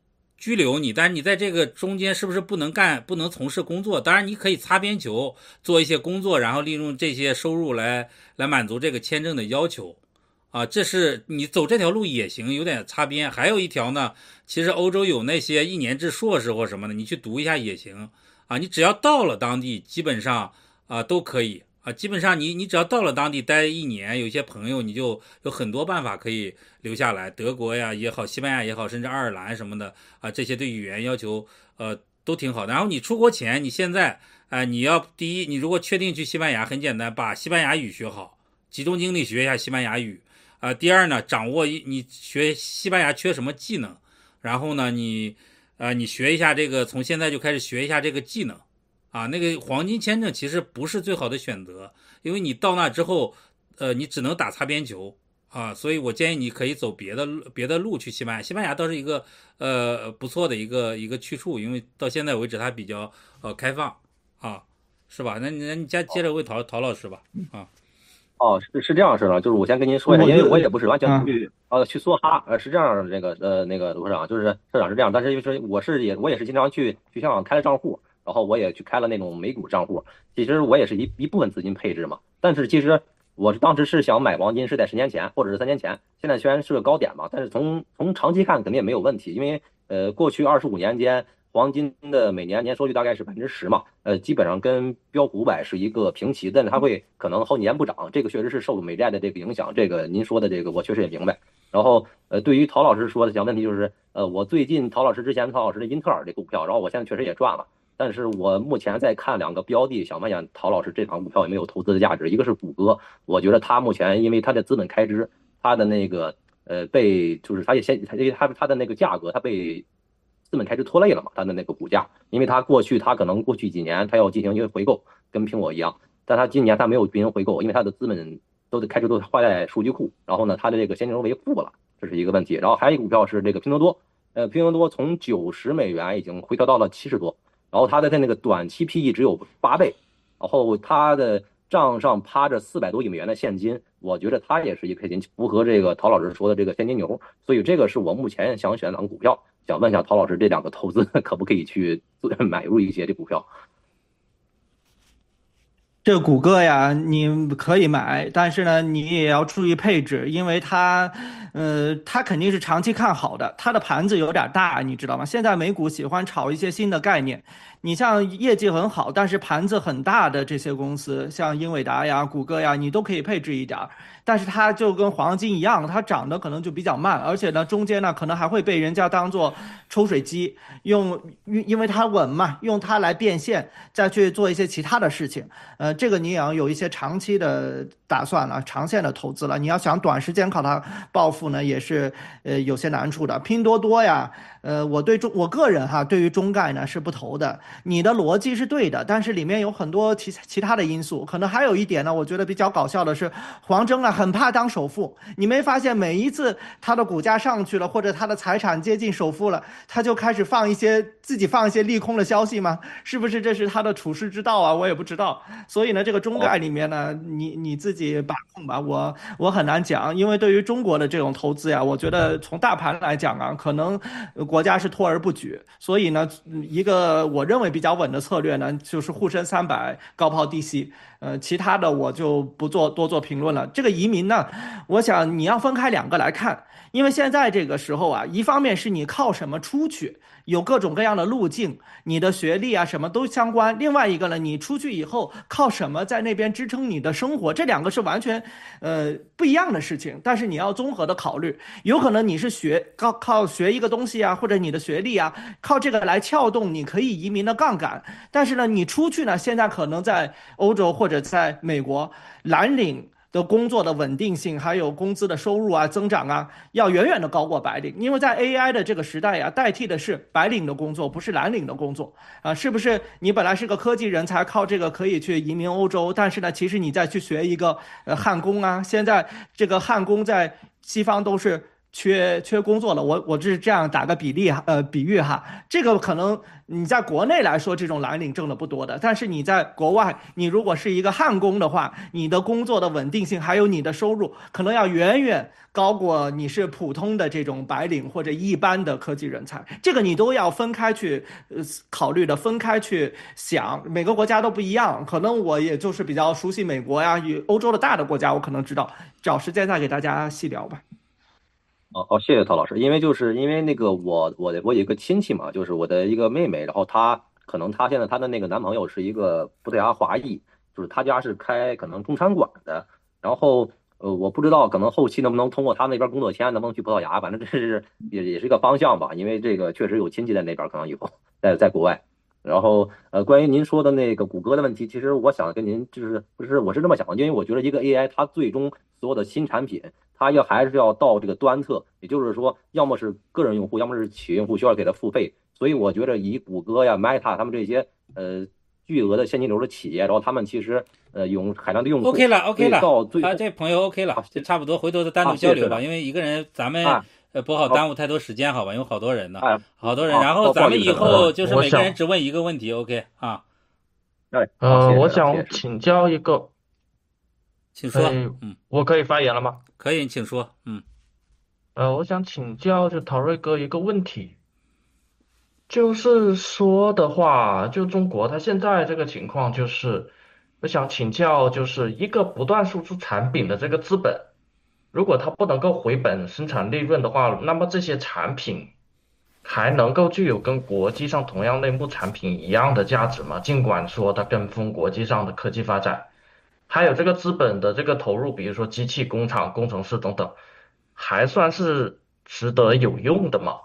Speaker 2: 拘留你，但是你在这个中间是不是不能从事工作？当然你可以擦边球做一些工作，然后利用这些收入来满足这个签证的要求。这是你走这条路也行，有点擦边。还有一条呢，其实欧洲有那些1年制硕士或什么的，你去读一下也行。你只要到了当地，基本上都可以。基本上你只要到了当地待1年，有些朋友你就有很多办法可以留下来，德国呀也好，西班牙也好，甚至爱尔兰什么的这些对语言要求都挺好的。然后你出国前，你现在你要第一，你如果确定去西班牙，很简单，把西班牙语学好，集中精力学一下西班牙语。第二呢，掌握你学西班牙缺什么技能，然后呢你学一下这个，从现在就开始学一下这个技能。那个黄金签证其实不是最好的选择，因为你到那之后，你只能打擦边球所以我建议你可以走别的路去西班牙。西班牙倒是一个不错的一个去处，因为到现在为止它比较开放是吧？那你接着问陶老师吧
Speaker 7: 是这样式的，就是我先跟您说一下，因为我也不是完全去梭哈，是这样的，那个卢社长，就是社长是这样，但是就是我也是经常去香港开了账户。然后我也去开了那种美股账户，其实我也是一部分资金配置嘛。但是其实我当时是想买黄金，是在10年前或者是3年前。现在虽然是个高点嘛，但是从长期看肯定也没有问题，因为过去25年间，黄金的每年年收率大概是10%嘛，基本上跟标普500是一个平齐，但是它会可能好几年不涨，这个确实是受美债的这个影响。这个您说的这个我确实也明白。然后对于陶老师说的小问题就是，我最近陶老师的英特尔这股票，然后我现在确实也赚了。但是我目前在看2个标的，想问一下陶老师，这档股票有没有投资的价值？一个是谷歌，我觉得它目前因为它的资本开支，它的那个被就是它因为它的那个价格，它被资本开支拖累了嘛，它的那个股价，因为它可能过去几年它要进行一个回购，跟苹果一样，但它今年它没有进行回购，因为它的资本开支都花在数据库，然后呢，它的这个现金流为负了，这是一个问题。然后还有一个股票是这个拼多多，拼多多从90美元已经回调到了70多。然后它的那个短期 PE 只有8倍，然后它的账上趴着400多亿美元的现金，我觉得它也是一个符合这个陶老师说的这个现金流，所以这个是我目前想选的股票，想问一下陶老师，这2个投资可不可以去买入一些这股票？
Speaker 1: 这个谷歌呀，你可以买，但是呢，你也要注意配置，因为它肯定是长期看好的，它的盘子有点大，你知道吗？现在美股喜欢炒一些新的概念，你像业绩很好，但是盘子很大的这些公司，像英伟达呀、谷歌呀，你都可以配置一点，但是它就跟黄金一样，它涨的可能就比较慢，而且呢，中间呢可能还会被人家当做抽水机因为它稳嘛，用它来变现，再去做一些其他的事情。这个你也要有一些长期的打算了，长线的投资了。你要想短时间靠它暴富呢，也是有些难处的。拼多多呀，我个人对于中概呢是不投的。你的逻辑是对的，但是里面有很多其他的因素。可能还有一点呢，我觉得比较搞笑的是，黄峥很怕当首富。你没发现每一次他的股价上去了，或者他的财产接近首富了，他就开始自己放一些利空的消息吗？是不是这是他的处世之道啊？我也不知道。所以呢，这个中概里面呢，你自己把控吧，我很难讲，因为对于中国的这种投资呀，我觉得从大盘来讲啊，可能国家是托而不举，所以呢，一个我认为比较稳的策略呢，就是沪深300高抛低吸，其他的我就不多做评论了。这个移民呢，我想你要分开2个来看，因为现在这个时候啊，一方面是你靠什么出去。有各种各样的路径，你的学历啊什么都相关。另外一个呢，你出去以后靠什么在那边支撑你的生活？这2个是完全不一样的事情。但是你要综合的考虑，有可能你是靠学一个东西啊，或者你的学历啊，靠这个来撬动你可以移民的杠杆。但是呢，你出去呢，现在可能在欧洲或者在美国蓝领的工作的稳定性，还有工资的收入啊、增长啊，要远远的高过白领。因为在 AI 的这个时代呀，代替的是白领的工作，不是蓝领的工作啊。是不是你本来是个科技人才，靠这个可以去移民欧洲，但是呢，其实你再去学一个焊工啊，现在这个焊工在西方都是缺工作了。我只是这样打个比喻哈，这个可能你在国内来说，这种蓝领挣的不多的，但是你在国外，你如果是一个焊工的话，你的工作的稳定性还有你的收入，可能要远远高过你是普通的这种白领或者一般的科技人才，这个你都要分开去考虑的，分开去想。每个国家都不一样，可能我也就是比较熟悉美国呀，与欧洲的大的国家，我可能知道，找时间再给大家细聊吧。
Speaker 7: 好，谢谢陶老师。因为那个我有一个亲戚嘛，就是我的一个妹妹，然后可能她现在她的那个男朋友是一个葡萄牙华裔，就是他家是开可能中餐馆的，然后我不知道可能后期能不能通过他那边工作签能不能去葡萄牙，反正这是也是一个方向吧，因为这个确实有亲戚在那边，可能以后在国外。然后关于您说的那个谷歌的问题，其实我想跟您就是不是我是这么想的，因为我觉得一个 AI 它最终所有的新产品。它还是要到这个端侧，也就是说，要么是个人用户，要么是企业用户需要给他付费。所以我觉得以谷歌呀、Meta 他们这些巨额的现金流的企业，然后他们其实有海量的用户。
Speaker 2: OK 了，OK 了，
Speaker 7: 到最
Speaker 2: 这朋友 OK 了，就差不多，回头再单独交流吧，因为一个人咱们不好耽误太多时间，好吧？因为好多人呢，好多人，然后咱们以后就是每个人只问一个问题 ，OK 啊？
Speaker 8: 我想请教一个。
Speaker 2: 请说。
Speaker 8: 我可以发言了吗？
Speaker 2: 可以，请说。
Speaker 8: 我想请教陶瑞哥一个问题，就是说的话，就中国它现在这个情况，就是我想请教，就是一个不断输出产品的这个资本，如果它不能够回本生产利润的话，那么这些产品还能够具有跟国际上同样内部产品一样的价值吗？尽管说它跟风国际上的科技发展。还有这个资本的这个投入，比如说机器工厂、工程师等等，还算是值得有用的吗？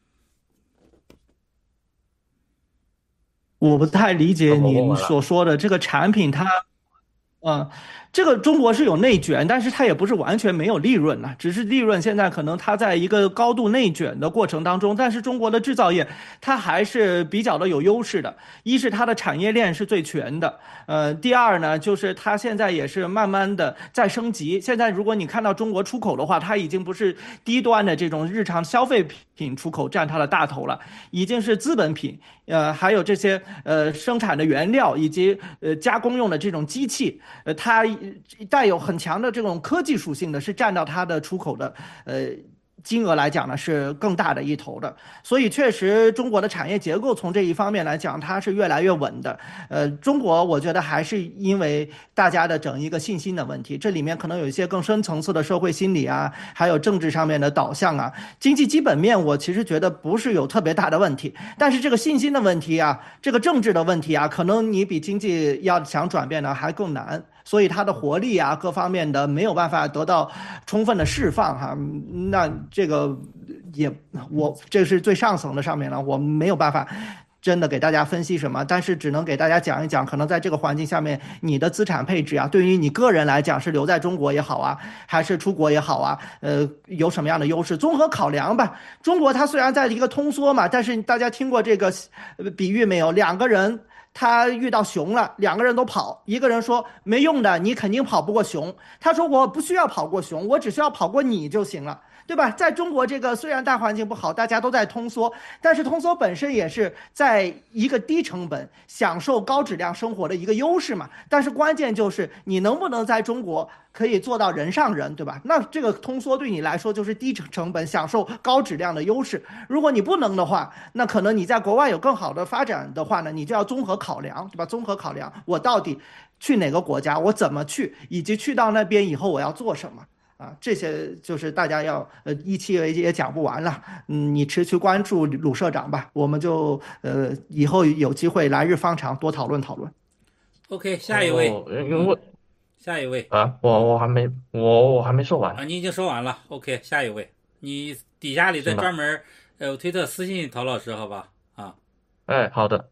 Speaker 1: 我不太理解你所说的这个产品它，这个中国是有内卷，但是它也不是完全没有利润呐，只是利润现在可能它在一个高度内卷的过程当中，但是中国的制造业它还是比较的有优势的。一是它的产业链是最全的，第二呢，就是它现在也是慢慢的在升级。现在如果你看到中国出口的话，它已经不是低端的这种日常消费品出口占它的大头了，已经是资本品，还有这些生产的原料以及加工用的这种机器，它带有很强的这种科技属性的，是占到它的出口的金额来讲呢，是更大的一头的。所以确实中国的产业结构从这一方面来讲，它是越来越稳的。中国我觉得还是因为大家的整一个信心的问题，这里面可能有一些更深层次的社会心理啊，还有政治上面的导向啊。经济基本面我其实觉得不是有特别大的问题，但是这个信心的问题啊，这个政治的问题啊，可能你比经济要想转变呢还更难。所以它的活力啊，各方面的没有办法得到充分的释放哈，那这个这是最上层的上面了，我没有办法真的给大家分析什么，但是只能给大家讲一讲，可能在这个环境下面，你的资产配置啊，对于你个人来讲是留在中国也好啊，还是出国也好啊，有什么样的优势？综合考量吧。中国它虽然在一个通缩嘛，但是大家听过这个比喻没有？两个人。他遇到熊了，两个人都跑，一个人说没用的，你肯定跑不过熊。他说我不需要跑过熊，我只需要跑过你就行了，对吧？在中国这个虽然大环境不好，大家都在通缩，但是通缩本身也是在一个低成本享受高质量生活的一个优势嘛。但是关键就是你能不能在中国可以做到人上人，对吧？那这个通缩对你来说就是低成本享受高质量的优势。如果你不能的话，那可能你在国外有更好的发展的话呢，你就要综合考量，对吧？综合考量我到底去哪个国家，我怎么去，以及去到那边以后我要做什么。这些就是大家要一期也讲不完了，你持续关注鲁社长吧，我们就以后有机会来日方长多讨论讨论。
Speaker 2: OK， 下一位，下一位
Speaker 8: 啊，我还没说完
Speaker 2: 啊，你已经说完了。OK， 下一位，你底下里再专门推特私信陶老师，好吧？啊，
Speaker 8: 哎，好的。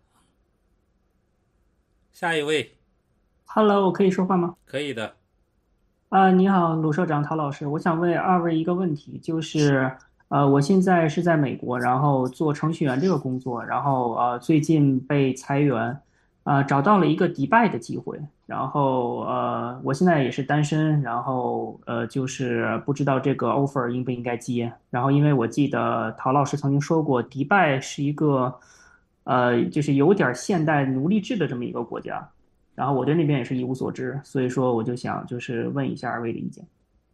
Speaker 2: 下一位
Speaker 9: ，Hello， 我可以说话吗？
Speaker 2: 可以的。
Speaker 9: 你好，鲁社长、陶老师，我想问二位一个问题，就是我现在是在美国，然后做程序员这个工作，然后最近被裁员， 找到了一个迪拜的机会，然后我现在也是单身，然后就是不知道这个 offer 应不应该接。然后因为我记得陶老师曾经说过，迪拜是一个就是有点现代奴隶制的这么一个国家，然后我对那边也是一无所知，所以说我就想就是问一下二位的意见。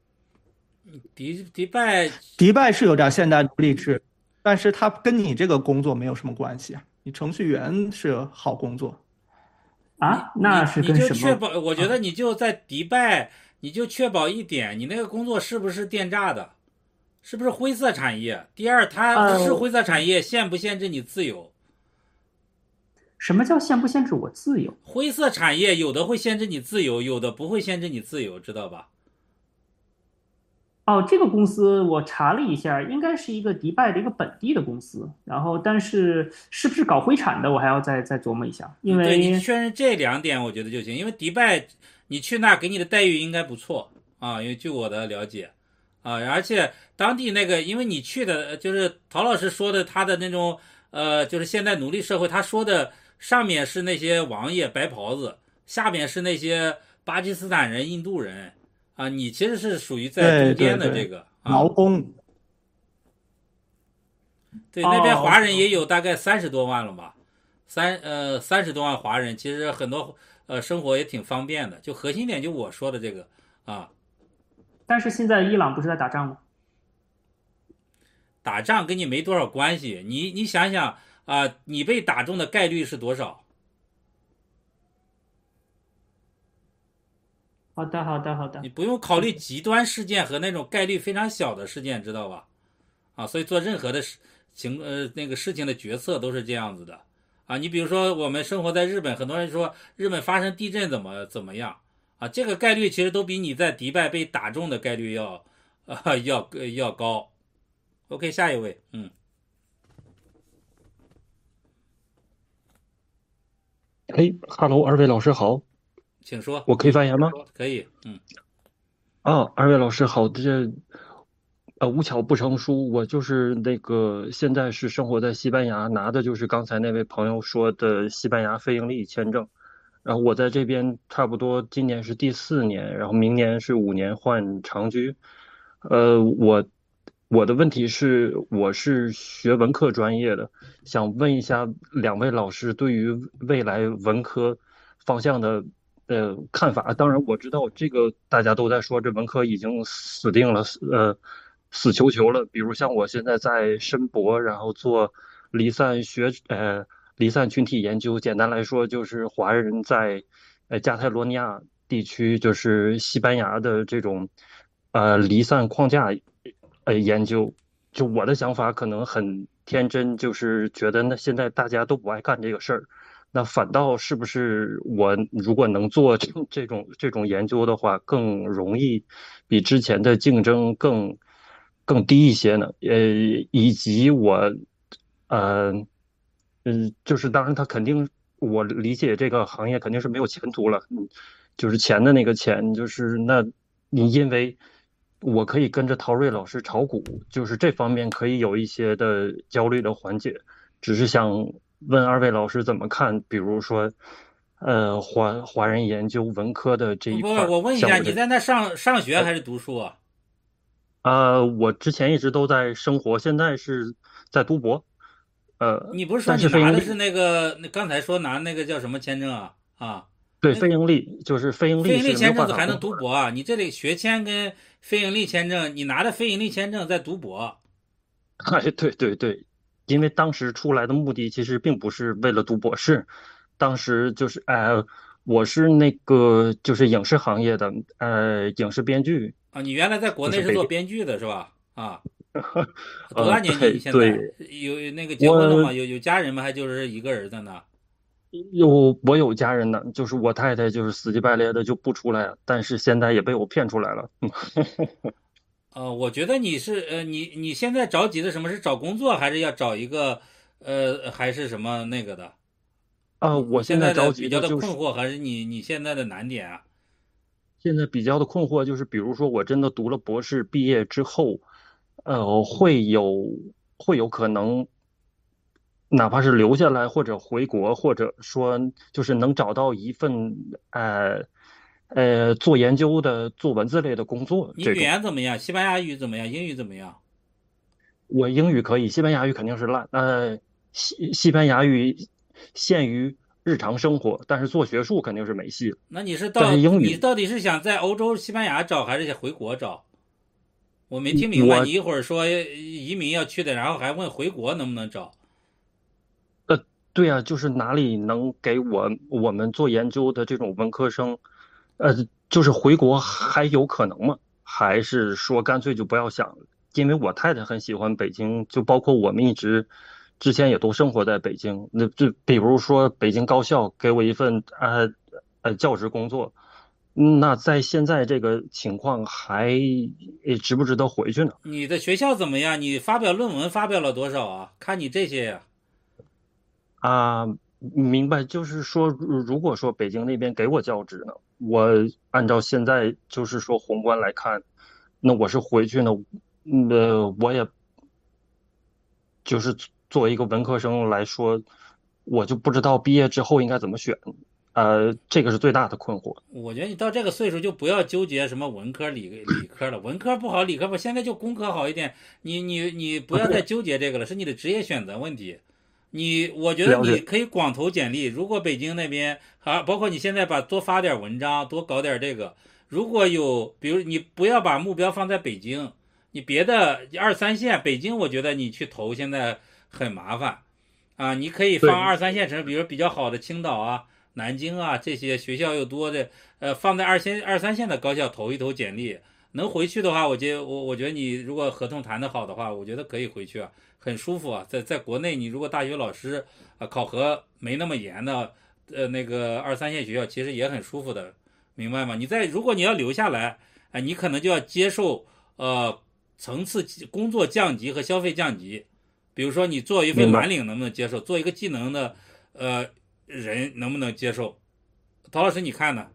Speaker 2: 迪拜
Speaker 1: 迪拜是有点现代奴隶制，但是它跟你这个工作没有什么关系啊。你程序员是好工作。
Speaker 9: 啊，那是
Speaker 2: 你
Speaker 9: 跟什么
Speaker 2: 就确保，我觉得你就在迪拜，你就确保一点，你那个工作是不是电诈的，是不是灰色产业？第二，它是灰色产业，限不限制你自由？
Speaker 9: 什么叫限不限制我自由？
Speaker 2: 灰色产业有的会限制你自由，有的不会限制你自由，知道吧？
Speaker 9: 哦，这个公司我查了一下，应该是一个迪拜的一个本地的公司，然后但是是不是搞灰产的，我还要再琢磨一下，因
Speaker 2: 对，你
Speaker 9: 为
Speaker 2: 确认这2点，我觉得就行。因为迪拜，你去那给你的待遇应该不错啊，因为据我的了解啊，而且当地那个，因为你去的就是陶老师说的，他的那种就是现代奴隶社会，他说的上面是那些王爷白袍子，下面是那些巴基斯坦人、印度人啊，你其实是属于在中间的这个
Speaker 1: 劳工。
Speaker 2: 对，那边华人也有大概30多万了吧，30多万华人，其实很多生活也挺方便的。就核心点就我说的这个啊，
Speaker 9: 但是现在伊朗不是在打仗吗？
Speaker 2: 打仗跟你没多少关系。你想想啊，你被打中的概率是多少？
Speaker 9: 好的，好的，好的。
Speaker 2: 你不用考虑极端事件和那种概率非常小的事件，知道吧？啊，所以做任何的那个事情的决策都是这样子的啊。你比如说我们生活在日本，很多人说日本发生地震怎么样啊？这个概率其实都比你在迪拜被打中的概率要高。OK， 下一位，
Speaker 10: 哎，Hello，二位老师好，
Speaker 2: 请说。
Speaker 10: 我可以发言吗？
Speaker 2: 可以，
Speaker 10: 二位老师好，无巧不成书，我就是那个现在是生活在西班牙，拿的就是刚才那位朋友说的西班牙非营利签证，然后我在这边差不多今年是第4年，然后明年是5年换长居，我的问题是，我是学文科专业的，想问一下两位老师对于未来文科方向的看法。当然，我知道这个大家都在说这文科已经死定了，死球球了。比如像我现在在申博，然后做离散群体研究，简单来说就是华人在加泰罗尼亚地区，就是西班牙的这种离散框架研究。就我的想法可能很天真，就是觉得那现在大家都不爱干这个事儿，那反倒是不是我如果能做这种研究的话，更容易比之前的竞争更低一些呢？以及呃就是当然他肯定我理解这个行业肯定是没有前途了，就是钱的那个钱，就是那你因为。我可以跟着陶瑞老师炒股，就是这方面可以有一些的焦虑的缓解。只是想问二位老师怎么看，比如说，华人研究文科的这一
Speaker 2: 不，
Speaker 10: 块
Speaker 2: 我问一下，
Speaker 10: 像
Speaker 2: 你在那上学还是读书啊？
Speaker 10: 我之前一直都在生活，现在是在读博。
Speaker 2: 你不是说
Speaker 10: 但
Speaker 2: 你
Speaker 10: 是非盈利，
Speaker 2: 拿的是那刚才说拿那个叫什么签证啊？啊，
Speaker 10: 对，非盈利就是非盈
Speaker 2: 非盈利
Speaker 10: 利是没有办
Speaker 2: 签证还能
Speaker 10: 法工作的。
Speaker 2: 读博啊？你这里学签跟非盈利签证，你拿的非盈利签证在读博。
Speaker 10: 哎，对对对，因为当时出来的目的其实并不是为了读博士，当时就是我是那个就是影视行业的影视编剧，
Speaker 2: 啊，你原来在国内是
Speaker 10: 就是北京。
Speaker 2: 做编剧的是吧？啊，多大年纪？你现
Speaker 10: 对对，
Speaker 2: 在有那个结婚了
Speaker 10: 我
Speaker 2: 吗？有家人吗？还就是一个儿子呢？
Speaker 10: 我有家人呢，就是我太太就是死乞白赖的就不出来，但是现在也被我骗出来了。
Speaker 2: 我觉得你是你现在着急的什么是找工作，还是要找一个还是什么那个的？你
Speaker 10: 我现在
Speaker 2: 现在的
Speaker 10: 着急
Speaker 2: 比较
Speaker 10: 的就是。
Speaker 2: 的困惑，还是你现在的难点啊？
Speaker 10: 现在比较的困惑就是，比如说我真的读了博士，毕业之后，会有可能， 哪怕是留下来或者回国，或者说就是能找到一份做研究的、做文字类的工作。
Speaker 2: 你语言怎么样？西班牙语怎么样？英语怎么样？
Speaker 10: 我英语可以，西班牙语肯定是烂。西班牙语限于日常生活，但是做学术肯定是没戏。
Speaker 2: 那你到底是想在欧洲西班牙找，还是想回国找？我没听明白，你一会儿说移民要去的，然后还问回国能不能找？
Speaker 10: 对啊，就是哪里能给我们做研究的这种文科生，就是回国还有可能吗？还是说干脆就不要想了？因为我太太很喜欢北京，就包括我们之前也都生活在北京。那就比如说北京高校给我一份教职工作，那在现在这个情况还值不值得回去呢？
Speaker 2: 你的学校怎么样？你发表论文发表了多少啊？看你这些呀。
Speaker 10: 明白，就是说，如果说北京那边给我教职呢，我按照现在就是说宏观来看，那我是回去呢，我也就是作为一个文科生来说，我就不知道毕业之后应该怎么选，这个是最大的困惑。
Speaker 2: 我觉得你到这个岁数就不要纠结什么文科理科了，文科不好，理科不好，现在就工科好一点，你不要再纠结这个了，是你的职业选择问题。我觉得你可以广投简历，如果北京那边包括你现在多发点文章，多搞点这个，如果有，比如你不要把目标放在北京，你别的2、3线，北京我觉得你去投现在很麻烦啊，你可以放2、3线城市，比如比较好的青岛啊、南京啊这些学校又多的，放在2、3线的高校投一投简历，能回去的话，我觉得你如果合同谈得好的话，我觉得可以回去啊。很舒服啊，在国内，你如果大学老师考核没那么严的，那个2、3线学校其实也很舒服的，明白吗？如果你要留下来，你可能就要接受层次工作降级和消费降级。比如说你做一份蓝领能不能接受，做一个技能的人能不能接受？陶老师你看呢？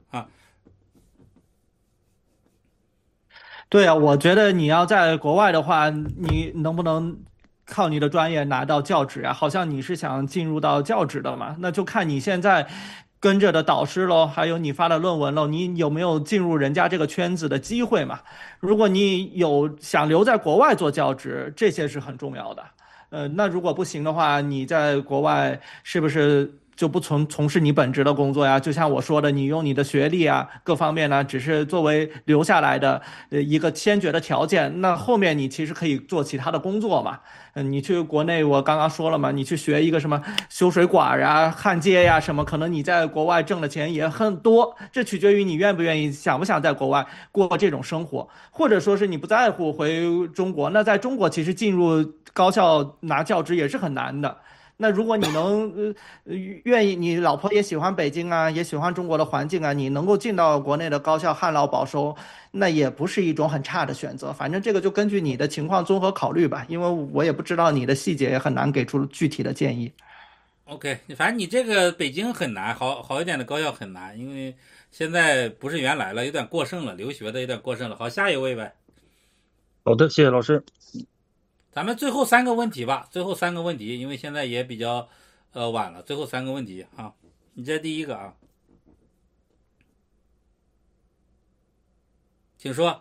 Speaker 1: 对啊，我觉得你要在国外的话，你能不能靠你的专业拿到教职啊？好像你是想进入到教职的嘛，那就看你现在跟着的导师喽，还有你发的论文喽，你有没有进入人家这个圈子的机会嘛？如果你有想留在国外做教职，这些是很重要的。那如果不行的话，你在国外是不是就不从事你本职的工作呀？就像我说的，你用你的学历啊，各方面呢，只是作为留下来的一个先决的条件。那后面你其实可以做其他的工作嘛。你去国内，我刚刚说了嘛，你去学一个什么修水管啊、焊接呀什么，可能你在国外挣的钱也很多。这取决于你愿不愿意、想不想在国外过这种生活，或者说是你不在乎回中国。那在中国其实进入高校拿教职也是很难的。那如果你能愿意，你老婆也喜欢北京啊，也喜欢中国的环境啊，你能够进到国内的高校旱涝保收，那也不是一种很差的选择。反正这个就根据你的情况综合考虑吧，因为我也不知道你的细节，也很难给出具体的建议。
Speaker 2: OK， 反正你这个北京很难，好一点的高校很难，因为现在不是原来了，有点过剩了，留学的有点过剩了。好，下一位呗。
Speaker 10: 好的，谢谢老师。
Speaker 2: 咱们最后3个问题吧，最后3个问题，因为现在也比较晚了，最后3个问题啊，你这第一个啊，请说。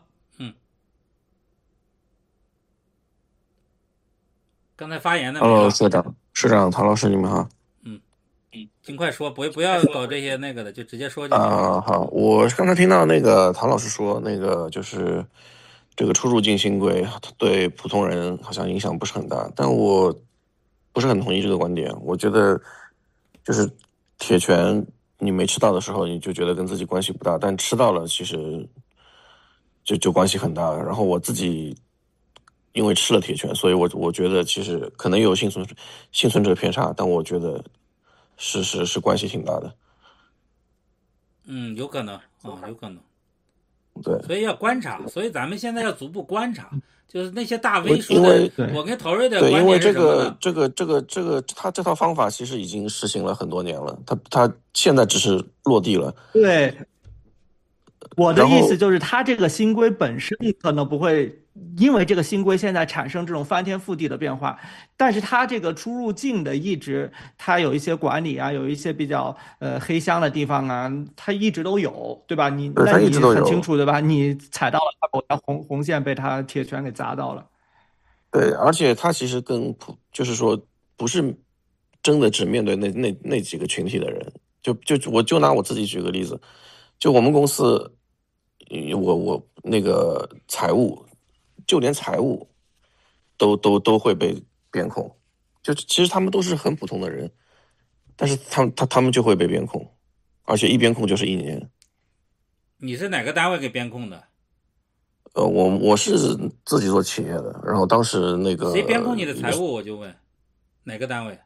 Speaker 2: 刚才发言的。
Speaker 11: Hello，社长，陶老师，你们好。
Speaker 2: 尽快说，不要搞这些那个的，就直接说就行。
Speaker 11: 好，我刚才听到那个陶老师说，那个就是这个出入境新规对普通人好像影响不是很大，但我不是很同意这个观点。我觉得就是铁拳，你没吃到的时候，你就觉得跟自己关系不大，但吃到了，其实就关系很大。然后我自己因为吃了铁拳，所以我觉得其实可能有幸存者偏差，但我觉得是关系挺大的。
Speaker 2: 有可能有可能。
Speaker 11: 对，
Speaker 2: 所以要观察，所以咱们现在要逐步观察，就是那些大 V 说的，我跟陶瑞的观点是什么呢？
Speaker 11: 因为这个他这套方法其实已经实行了很多年了，他现在只是落地了。
Speaker 1: 对，我的意思就是，他这个新规本身可能不会因为这个新规现在产生这种翻天覆地的变化，但是它这个出入境的一直它有一些管理啊，有一些比较黑箱的地方啊，它一直都有，对吧？
Speaker 11: 对，
Speaker 1: 那你
Speaker 11: 它一直都有。
Speaker 1: 很清楚，对吧？你踩到了它某条红线，被它铁拳给砸到了。
Speaker 11: 对，而且它其实就是说不是真的只面对那几个群体的人。我就拿我自己举个例子，就我们公司，我那个财务，就连财务都会被边控，就其实他们都是很普通的人，但是他们就会被边控，而且一边控就是1年。
Speaker 2: 你是哪个单位给边控的？
Speaker 11: 我是自己做企业的，然后当时那个
Speaker 2: 谁边控你的财务？我就问，哪个单位？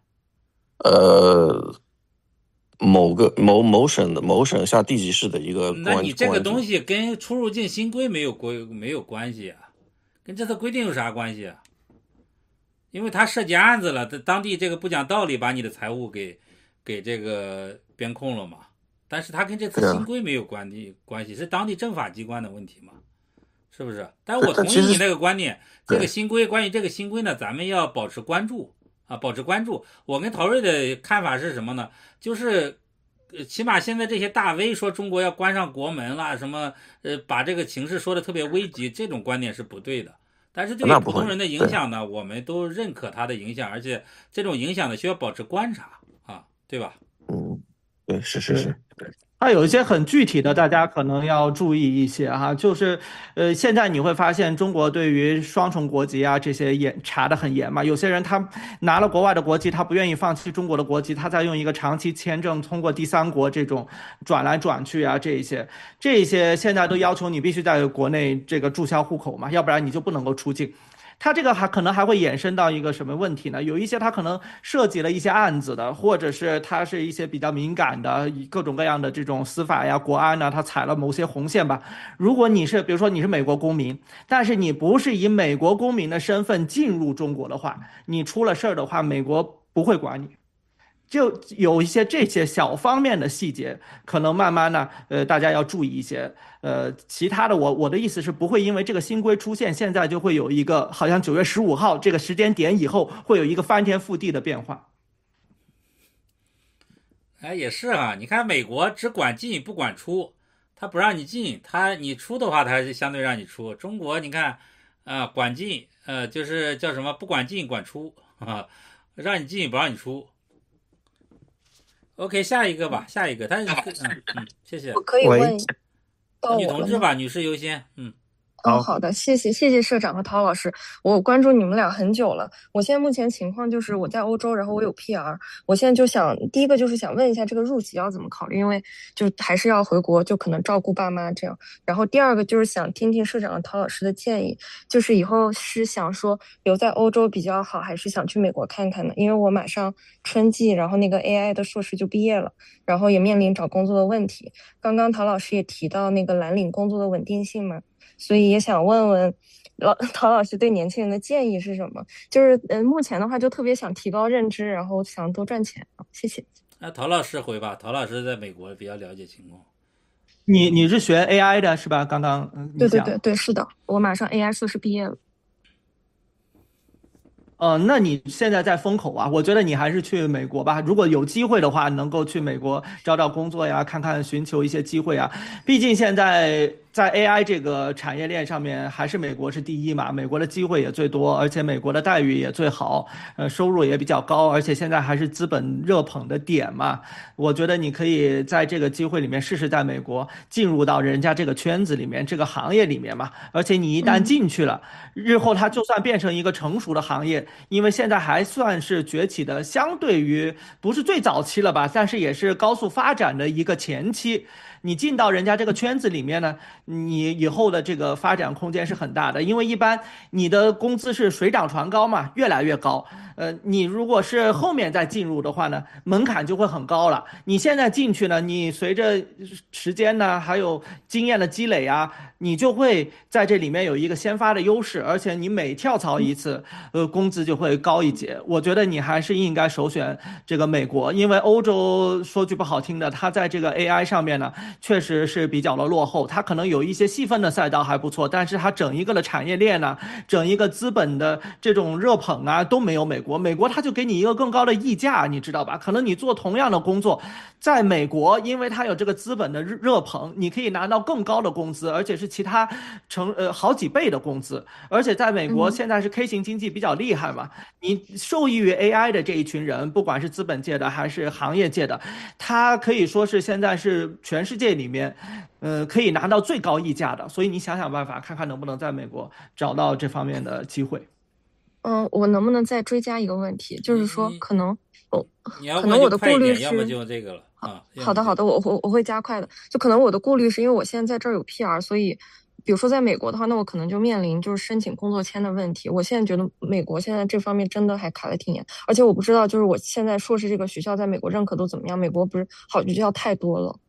Speaker 11: 某省下地级市的一个公安。
Speaker 2: 那你这个东西跟出入境新规没有关系啊，跟这次规定有啥关系啊？因为他涉及案子了，当地这个不讲道理，把你的财务给这个边控了嘛。但是他跟这次新规没有关系，是当地政法机关的问题嘛，是不是？但是我同意你那个观点，这个新规关于这个新规呢，咱们要保持关注啊，保持关注。我跟陶瑞的看法是什么呢？就是起码现在这些大 V 说中国要关上国门啦，什么把这个情势说的特别危急，这种观点是不对的。但是对于普通人的影响呢，我们都认可它的影响，而且这种影响呢需要保持观察啊，对吧？
Speaker 11: 对，是，对。
Speaker 1: 它有一些很具体的，大家可能要注意一些哈，就是现在你会发现中国对于双重国籍啊这些查得很严嘛，有些人他拿了国外的国籍，他不愿意放弃中国的国籍，他再用一个长期签证通过第三国这种转来转去啊，这一些现在都要求你必须在国内这个注销户口嘛，要不然你就不能够出境。它这个可能还会衍生到一个什么问题呢？有一些它可能涉及了一些案子的，或者是它是一些比较敏感的各种各样的这种司法呀、国安呢，它踩了某些红线吧。如果你是比如说你是美国公民，但是你不是以美国公民的身份进入中国的话，你出了事儿的话，美国不会管你。就有一些这些小方面的细节，可能慢慢呢，大家要注意一些。其他的我的意思是不会因为这个新规出现，现在就会有一个好像9月15号这个时间点以后会有一个翻天覆地的变化。
Speaker 2: 哎，也是啊，你看美国只管进不管出，他不让你进，你出的话，他就相对让你出。中国你看管进，就是叫什么不管进管出啊，让你进不让你出。OK， 下一个吧，下一个，谢谢。
Speaker 12: 我可以问
Speaker 2: 女同志吧，女士优先。
Speaker 12: 好的，谢谢社长和陶老师，我关注你们俩很久了。我现在目前情况就是我在欧洲，然后我有 PR， 我现在就想第一个就是想问一下这个入籍要怎么考虑，因为就还是要回国，就可能照顾爸妈这样。然后第二个就是想听听社长和陶老师的建议，就是以后是想说留在欧洲比较好，还是想去美国看看呢？因为我马上春季，然后那个 AI 的硕士就毕业了，然后也面临找工作的问题。刚刚陶老师也提到那个蓝领工作的稳定性嘛。所以也想问问陶老师对年轻人的建议是什么？就是目前的话就特别想提高认知，然后想多赚钱。谢谢。
Speaker 2: 那陶老师回吧，陶老师在美国比较了解情况。
Speaker 1: 你是学 AI 的是吧？刚刚
Speaker 12: 对，是的，我马上 AI 硕士毕业了。
Speaker 1: 那你现在在风口啊，我觉得你还是去美国吧。如果有机会的话，能够去美国找工作呀，看看寻求一些机会啊。毕竟现在在 AI 这个产业链上面，还是美国是第一嘛，美国的机会也最多，而且美国的待遇也最好，收入也比较高，而且现在还是资本热捧的点嘛。我觉得你可以在这个机会里面试试在美国进入到人家这个圈子里面，这个行业里面嘛。而且你一旦进去了，日后它就算变成一个成熟的行业，因为现在还算是崛起的，相对于不是最早期了吧，但是也是高速发展的一个前期。你进到人家这个圈子里面呢，你以后的这个发展空间是很大的，因为一般你的工资是水涨船高嘛，越来越高。你如果是后面再进入的话呢，门槛就会很高了。你现在进去呢，你随着时间呢，还有经验的积累啊，你就会在这里面有一个先发的优势，而且你每跳槽一次，工资就会高一截。我觉得你还是应该首选这个美国，因为欧洲说句不好听的，它在这个 AI 上面呢， 确实是比较的落后，它可能有一些细分的赛道还不错，但是它整一个的产业链呢，整一个资本的这种热捧啊都没有美国。美国它就给你一个更高的溢价，你知道吧？可能你做同样的工作，在美国，因为它有这个资本的热捧，你可以拿到更高的工资，而且是其他好几倍的工资。而且在美国现在是 K 型经济比较厉害嘛，你受益于 AI 的这一群人，不管是资本界的还是行业界的，他可以说是现在是全世界里面，可以拿到最高溢价的。所以你想想办法，看看能不能在美国找到这方面的机会。
Speaker 12: 我能不能再追加一个问题，就是说可能
Speaker 2: 可
Speaker 12: 能我的顾虑是，
Speaker 2: 要么就这个了啊。
Speaker 12: 好的，我会加快的。就可能我的顾虑是因为我现在在这儿有 PR，所以比如说在美国的话，那我可能就面临就是申请工作签的问题。我现在觉得美国现在这方面真的还卡得挺严，而且我不知道就是我现在硕士这个学校在美国认可都怎么样。美国不是好学校太多了。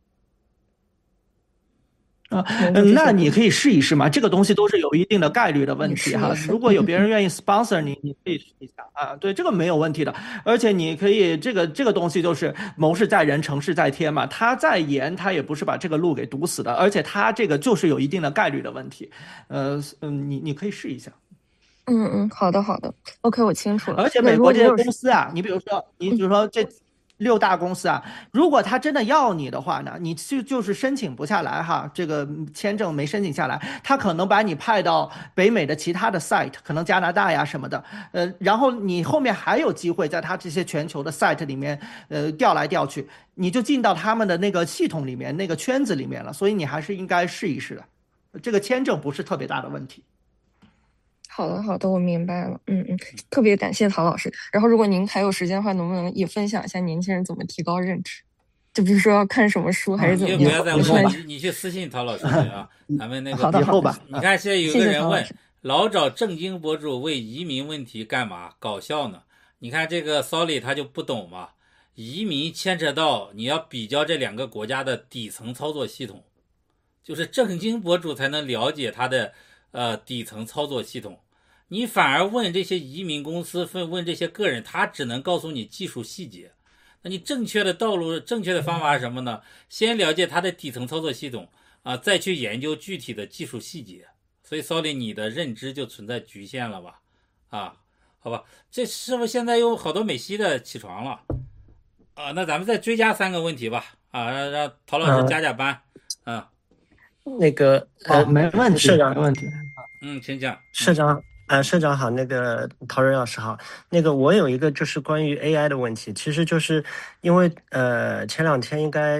Speaker 1: 那你可以试一试嘛，这个东西都是有一定的概率的问题哈。如果有别人愿意 sponsor 你，你可以试一下啊。对，这个没有问题的。而且你可以这个东西就是谋事在人，成事在天嘛。他再严，他也不是把这个路给堵死的，而且他这个就是有一定的概率的问题。你可以试一下。
Speaker 12: 好的 ，OK， 我清楚了。
Speaker 1: 而且美国这些公司啊，你比如说这6大公司啊，如果他真的要你的话呢，你就是申请不下来哈，这个签证没申请下来，他可能把你派到北美的其他的 site， 可能加拿大呀什么的，然后你后面还有机会在他这些全球的 site 里面，调来调去，你就进到他们的那个系统里面，那个圈子里面了，所以你还是应该试一试的，这个签证不是特别大的问题。
Speaker 12: 好的，我明白了。特别感谢陶老师。然后，如果您还有时间的话，能不能也分享一下年轻人怎么提高认知？就比如说要看什么书，还是怎么样？
Speaker 2: 不要再问你去私信陶老师去啊。咱们那个
Speaker 1: 以后吧。
Speaker 2: 你看现在有个人问，老找正经博主为移民问题干嘛？搞笑呢？你看这个 Solly 他就不懂嘛。移民牵扯到你要比较这2个国家的底层操作系统，就是正经博主才能了解他的底层操作系统。你反而问这些移民公司，问这些个人，他只能告诉你技术细节。那你正确的道路、正确的方法是什么呢？先了解它的底层操作系统啊，再去研究具体的技术细节。所以 Solly 你的认知就存在局限了吧？啊，好吧，这是不是现在有好多美西的起床了啊？那咱们再追加3个问题吧。啊，让陶老师加班。
Speaker 13: 那个
Speaker 1: 没问题，
Speaker 13: 社长
Speaker 1: 没问题。
Speaker 2: 请讲。
Speaker 13: 社长好，那个陶瑞老师好，那个我有一个就是关于 AI 的问题，其实就是因为前2天应该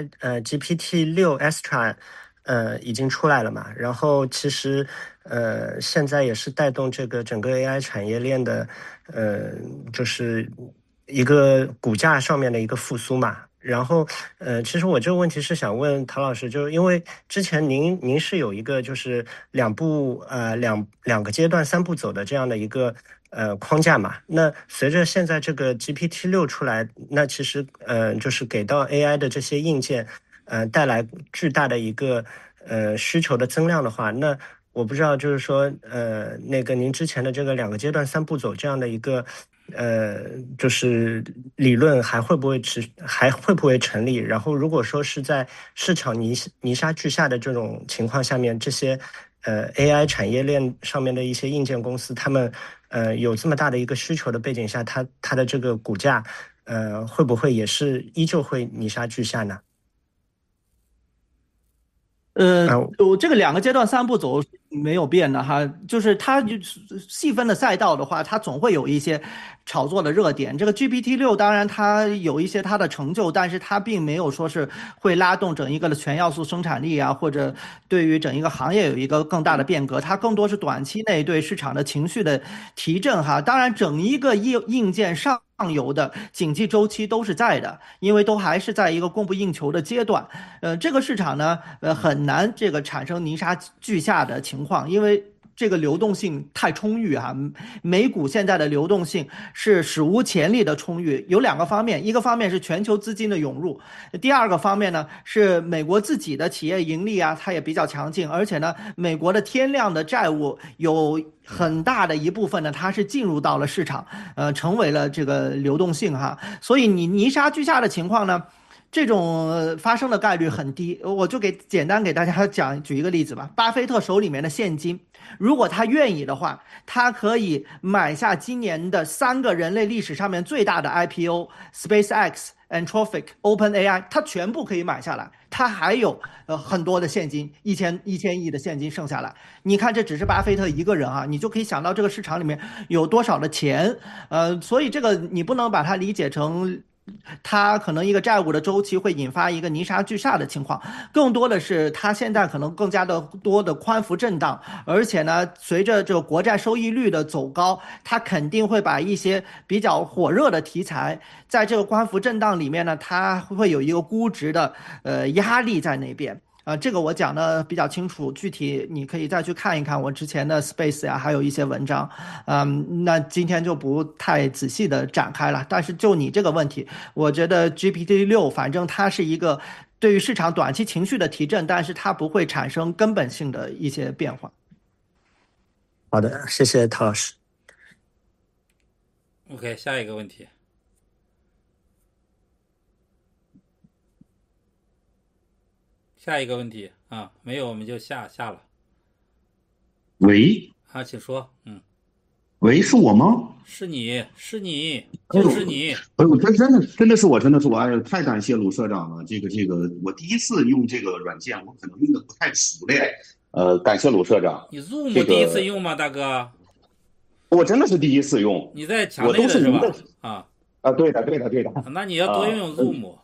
Speaker 13: GPT-6 Extra 已经出来了嘛，然后其实现在也是带动这个整个 AI 产业链的就是一个股价上面的一个复苏嘛。然后其实我这个问题是想问陶老师，就是因为之前您是有一个就是两个阶段3步走的这样的一个框架嘛。那随着现在这个 GPT-6 出来，那其实就是给到 AI 的这些硬件带来巨大的一个需求的增量的话，那我不知道就是说那个您之前的这个2个阶段3步走这样的一个就是理论还会不会成立？然后如果说是在市场泥沙俱下的这种情况下面，这些AI 产业链上面的一些硬件公司，他们有这么大的一个需求的背景下，它的这个股价会不会也是依旧会泥沙俱下呢？
Speaker 1: 这个2个阶段3步走没有变的哈，就是它细分的赛道的话，它总会有一些炒作的热点。这个 GPT-6当然它有一些它的成就，但是它并没有说是会拉动整一个的全要素生产力啊，或者对于整一个行业有一个更大的变革。它更多是短期内对市场的情绪的提振哈。当然整一个硬件上游的景气周期都是在的，因为都还是在一个供不应求的阶段。这个市场呢，很难这个产生泥沙俱下的情况，因为这个流动性太充裕啊，美股现在的流动性是史无前例的充裕，有2个方面，一个方面是全球资金的涌入，第2个方面呢是美国自己的企业盈利啊，它也比较强劲，而且呢，美国的天量的债务有很大的一部分呢，它是进入到了市场，成为了这个流动性哈，所以你泥沙俱下的情况呢， 这种发生的概率很低。我就简单给大家举一个例子吧。巴菲特手里面的现金，如果他愿意的话，他可以买下今年的3个人类历史上面最大的 IPO SpaceX、Anthropic、OpenAI， 他全部可以买下来。他还有很多的现金，1000亿的现金剩下来。你看，这只是巴菲特一个人啊，你就可以想到这个市场里面有多少的钱。所以这个你不能把它理解成它可能一个债务的周期会引发一个泥沙俱下的情况，更多的是它现在可能更加的多的宽幅震荡，而且呢，随着这个国债收益率的走高，它肯定会把一些比较火热的题材，在这个宽幅震荡里面呢，它会有一个估值的压力在那边。这个我讲的比较清楚，具体你可以再去看一看我之前的 Space 呀，还有一些文章。那今天就不太仔细的展开了。但是就你这个问题，我觉得 GPT-6反正它是一个对于市场短期情绪的提振，但是它不会产生根本性的一些变化。
Speaker 13: 好的，谢谢陶老师。
Speaker 2: OK， 下一个问题。下一个问题啊，没有我们就下了。
Speaker 14: 喂，
Speaker 2: 请说。
Speaker 14: 喂，是我吗？
Speaker 2: 是你，就是你。
Speaker 14: 哎呦，真的是我，哎呀，太感谢鲁社长了。这个，我第一次用这个软件，我可能用的不太熟练。感谢鲁社长。
Speaker 2: 你 Zoom 第一次用吗，大哥？
Speaker 14: 我真的是第一次用。
Speaker 2: 你在墙内的是吧？
Speaker 14: 对的。
Speaker 2: 那你要多用 Zoom。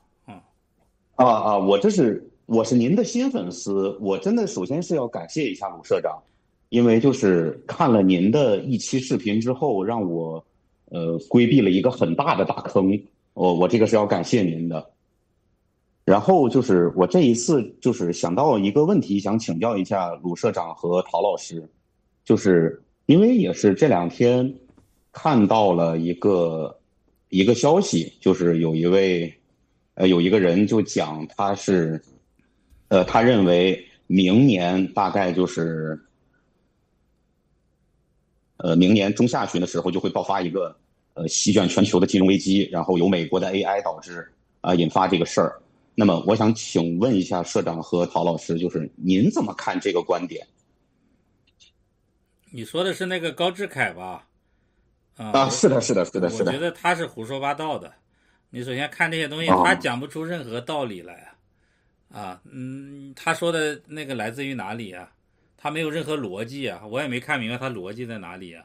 Speaker 14: 我是您的新粉丝，我真的首先是要感谢一下鲁社长，因为就是看了您的一期视频之后，让我规避了一个很大的大坑，我这个是要感谢您的。然后就是我这一次就是想到一个问题，想请教一下鲁社长和陶老师，就是因为也是这2天看到了一个消息，就是有一个人就讲他认为明年大概就是明年中下旬的时候就会爆发一个席卷全球的金融危机，然后由美国的 AI 导致引发这个事儿。那么我想请问一下社长和陶老师，就是您怎么看这个观点？
Speaker 2: 你说的是那个高志凯吧？
Speaker 14: 是的。
Speaker 2: 我觉得他是胡说八道的。你首先看这些东西，他讲不出任何道理来。他说的那个来自于哪里啊？他没有任何逻辑啊，我也没看明白他逻辑在哪里啊。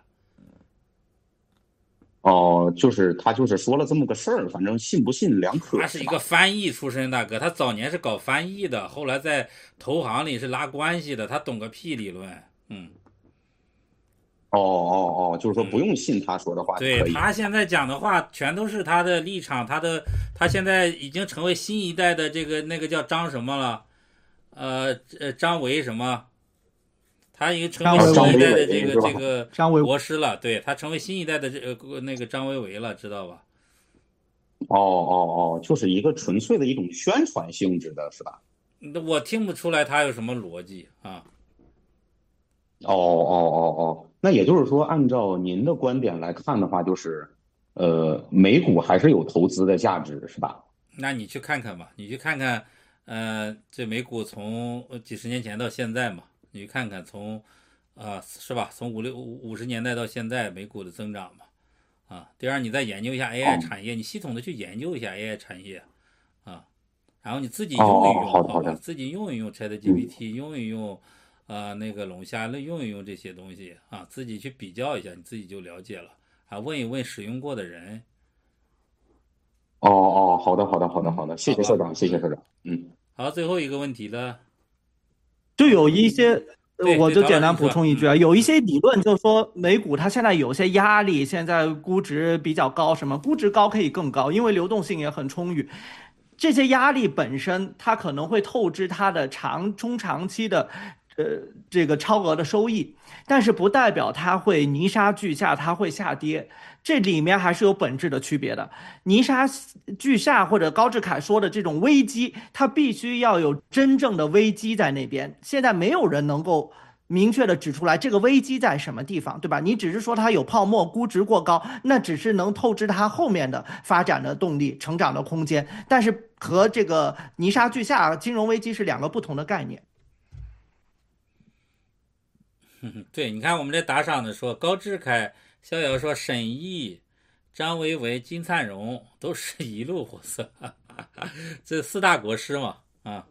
Speaker 14: 就是他就是说了这么个事儿，反正信不信两可。
Speaker 2: 他是一个翻译出身，大哥，他早年是搞翻译的，后来在投行里是拉关系的，他懂个屁理论。
Speaker 14: 就是说不用信他说的话就可以。
Speaker 2: 对，他现在讲的话全都是他的立场，他现在已经成为新一代的那个叫张什么了，张维什么，他已经成为新一代的这个国师了。对，他成为新一代的那个张维为了，知道吧？
Speaker 14: 就是一个纯粹的一种宣传性质的，是吧？
Speaker 2: 我听不出来他有什么逻辑啊。
Speaker 14: 那也就是说，按照您的观点来看的话，就是美股还是有投资的价值，是吧？
Speaker 2: 那你去看看吧，你去看看这美股从几十年前到现在嘛，你去看看从是吧，从50年代到现在美股的增长嘛。第二，你再研究一下 AI 产业，你系统的去研究一下 AI 产业然后你自己用一用，好吧，自己用一用 ChatGPT，用一用那个龙虾，用一用这些东西自己去比较一下，你自己就了解了问一问使用过的人。
Speaker 14: 好的，谢谢社长，谢谢社长。
Speaker 2: 好，最后一个问题了，
Speaker 1: 就有一些，我就简单补充一句有一些理论就说美股它现在有些压力，现在估值比较高，什么估值高可以更高，因为流动性也很充裕。这些压力本身它可能会透支它的中长期的这个超额的收益，但是不代表它会泥沙俱下，它会下跌，这里面还是有本质的区别的。泥沙俱下或者高志凯说的这种危机，它必须要有真正的危机在那边，现在没有人能够明确的指出来这个危机在什么地方，对吧？你只是说它有泡沫，估值过高，那只是能透支它后面的发展的动力、成长的空间，但是和这个泥沙俱下、金融危机是两个不同的概念。
Speaker 2: 对，你看我们这打赏的说高志凯、逍遥说沈毅、张维维、金灿荣都是一路货色，这4大国师嘛啊。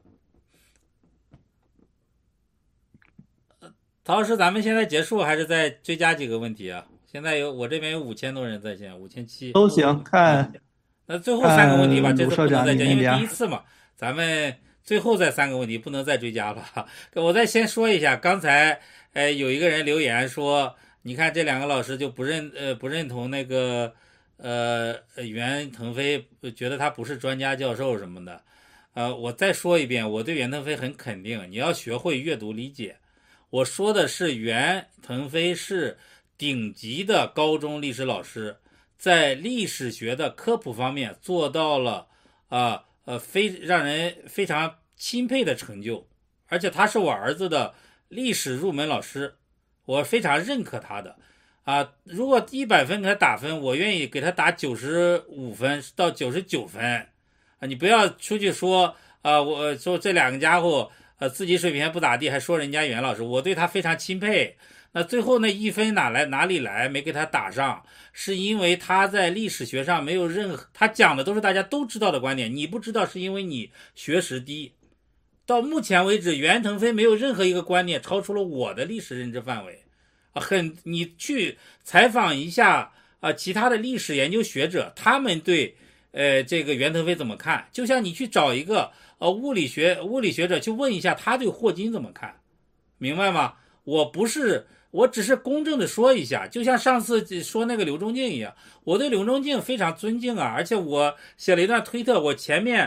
Speaker 2: 陶老师，咱们现在结束还是再追加几个问题啊？现在我这边有5000多人在线，5700
Speaker 1: 都行，看。
Speaker 2: 那最后3个问题吧，这次不能再加，因为
Speaker 1: 鲁社长
Speaker 2: 第一次嘛，咱们最后再3个问题不能再追加了。我再先说一下，刚才有一个人留言说，你看这2个老师就不认同那个袁腾飞，觉得他不是专家教授什么的。我再说一遍，我对袁腾飞很肯定，你要学会阅读理解。我说的是袁腾飞是顶级的高中历史老师，在历史学的科普方面做到了让人非常钦佩的成就，而且他是我儿子的历史入门老师，我非常认可他的如果100分给他打分，我愿意给他打95分到99分你不要出去说我说这2个家伙自己水平还不咋地，还说人家袁老师，我对他非常钦佩。那最后那1分哪里来没给他打上，是因为他在历史学上没有任何，他讲的都是大家都知道的观点，你不知道是因为你学识低。到目前为止，袁腾飞没有任何一个观点超出了我的历史认知范围你去采访一下其他的历史研究学者，他们对这个袁腾飞怎么看，就像你去找一个物理学者去问一下他对霍金怎么看，明白吗？我只是公正的说一下，就像上次说那个刘仲敬一样，我对刘仲敬非常尊敬而且我写了一段推特，我前面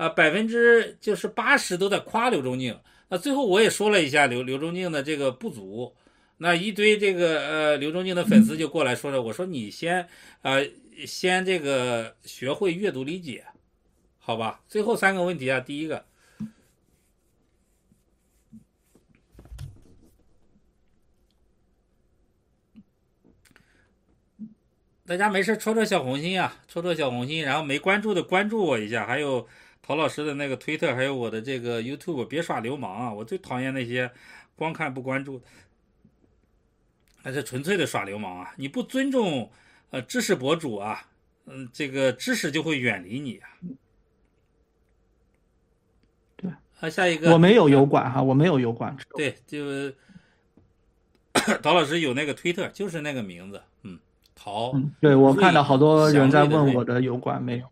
Speaker 2: 80%都在夸刘仲敬，那最后我也说了一下刘仲敬的这个不足，那一堆这个刘仲敬的粉丝就过来说了，我说你先这个学会阅读理解，好吧？最后3个问题第一个，大家没事戳戳小红心戳戳小红心，然后没关注的关注我一下，还有陶老师的那个推特，还有我的这个 YouTube， 别耍流氓我最讨厌那些光看不关注的，那是纯粹的耍流氓你不尊重知识博主这个知识就会远离你
Speaker 1: 对
Speaker 2: 下一个
Speaker 1: 我没有油管我没有油管。
Speaker 2: 对，就陶老师有那个推特，就是那个名字陶
Speaker 1: 对，我看到好多人在问我的油管，没有。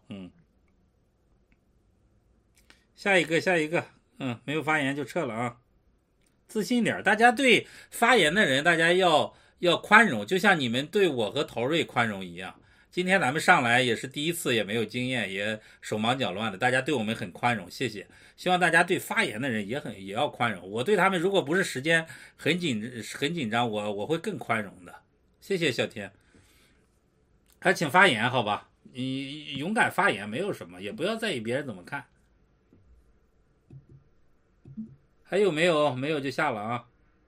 Speaker 2: 下一个没有发言就撤了自信点，大家对发言的人大家要宽容，就像你们对我和陶瑞宽容一样。今天咱们上来也是第一次，也没有经验，也手忙脚乱的，大家对我们很宽容，谢谢。希望大家对发言的人也要宽容，我对他们如果不是时间很紧张，我会更宽容的。谢谢小天，还请发言好吧？你勇敢发言没有什么，也不要在意别人怎么看。还有没有？没有就下了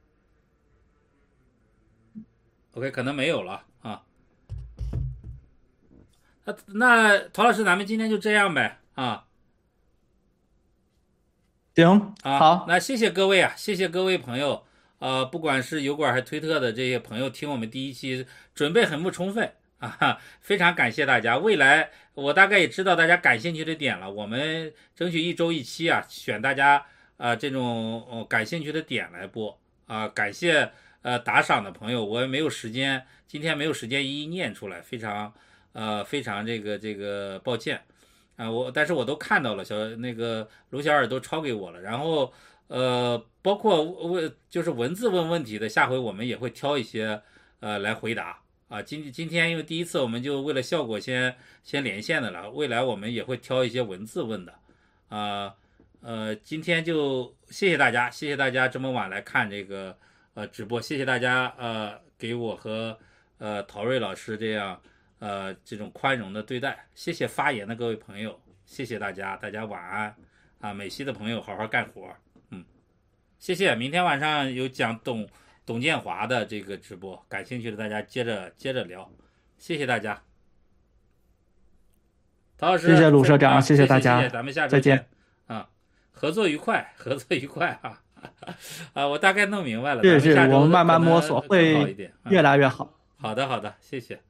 Speaker 2: OK， 可能没有了那陶老师，咱们今天就这样呗
Speaker 1: 行好，
Speaker 2: 那谢谢各位谢谢各位朋友不管是油管还是推特的这些朋友，听我们第一期准备很不充分非常感谢大家。未来我大概也知道大家感兴趣的点了，我们争取1周1期选大家这种感兴趣的点来播感谢打赏的朋友，我也没有时间，今天没有时间一一念出来，非常这个抱歉但是我都看到了，那个卢小耳都抄给我了，然后包括就是文字问问题的，下回我们也会挑一些来回答今天因为第一次我们就为了效果先连线的了，未来我们也会挑一些文字问的今天就谢谢大家这么晚来看这个直播，谢谢大家给我和陶瑞老师这样这种宽容的对待，谢谢发言的各位朋友，谢谢大家晚安美西的朋友好好干活谢谢。明天晚上有讲董建华的这个直播，感兴趣的大家接着聊。谢谢大家，陶老师，
Speaker 1: 谢谢鲁社长，
Speaker 2: 谢
Speaker 1: 谢大家，
Speaker 2: 谢，咱们下周
Speaker 1: 再见
Speaker 2: 啊，合作愉快啊！啊，我大概弄明白了，
Speaker 1: 是，
Speaker 2: 咱们下周
Speaker 1: 我们慢慢摸
Speaker 2: 可能
Speaker 1: 索，
Speaker 2: 更好一
Speaker 1: 会
Speaker 2: 点，
Speaker 1: 越来越好。
Speaker 2: 好的，谢谢。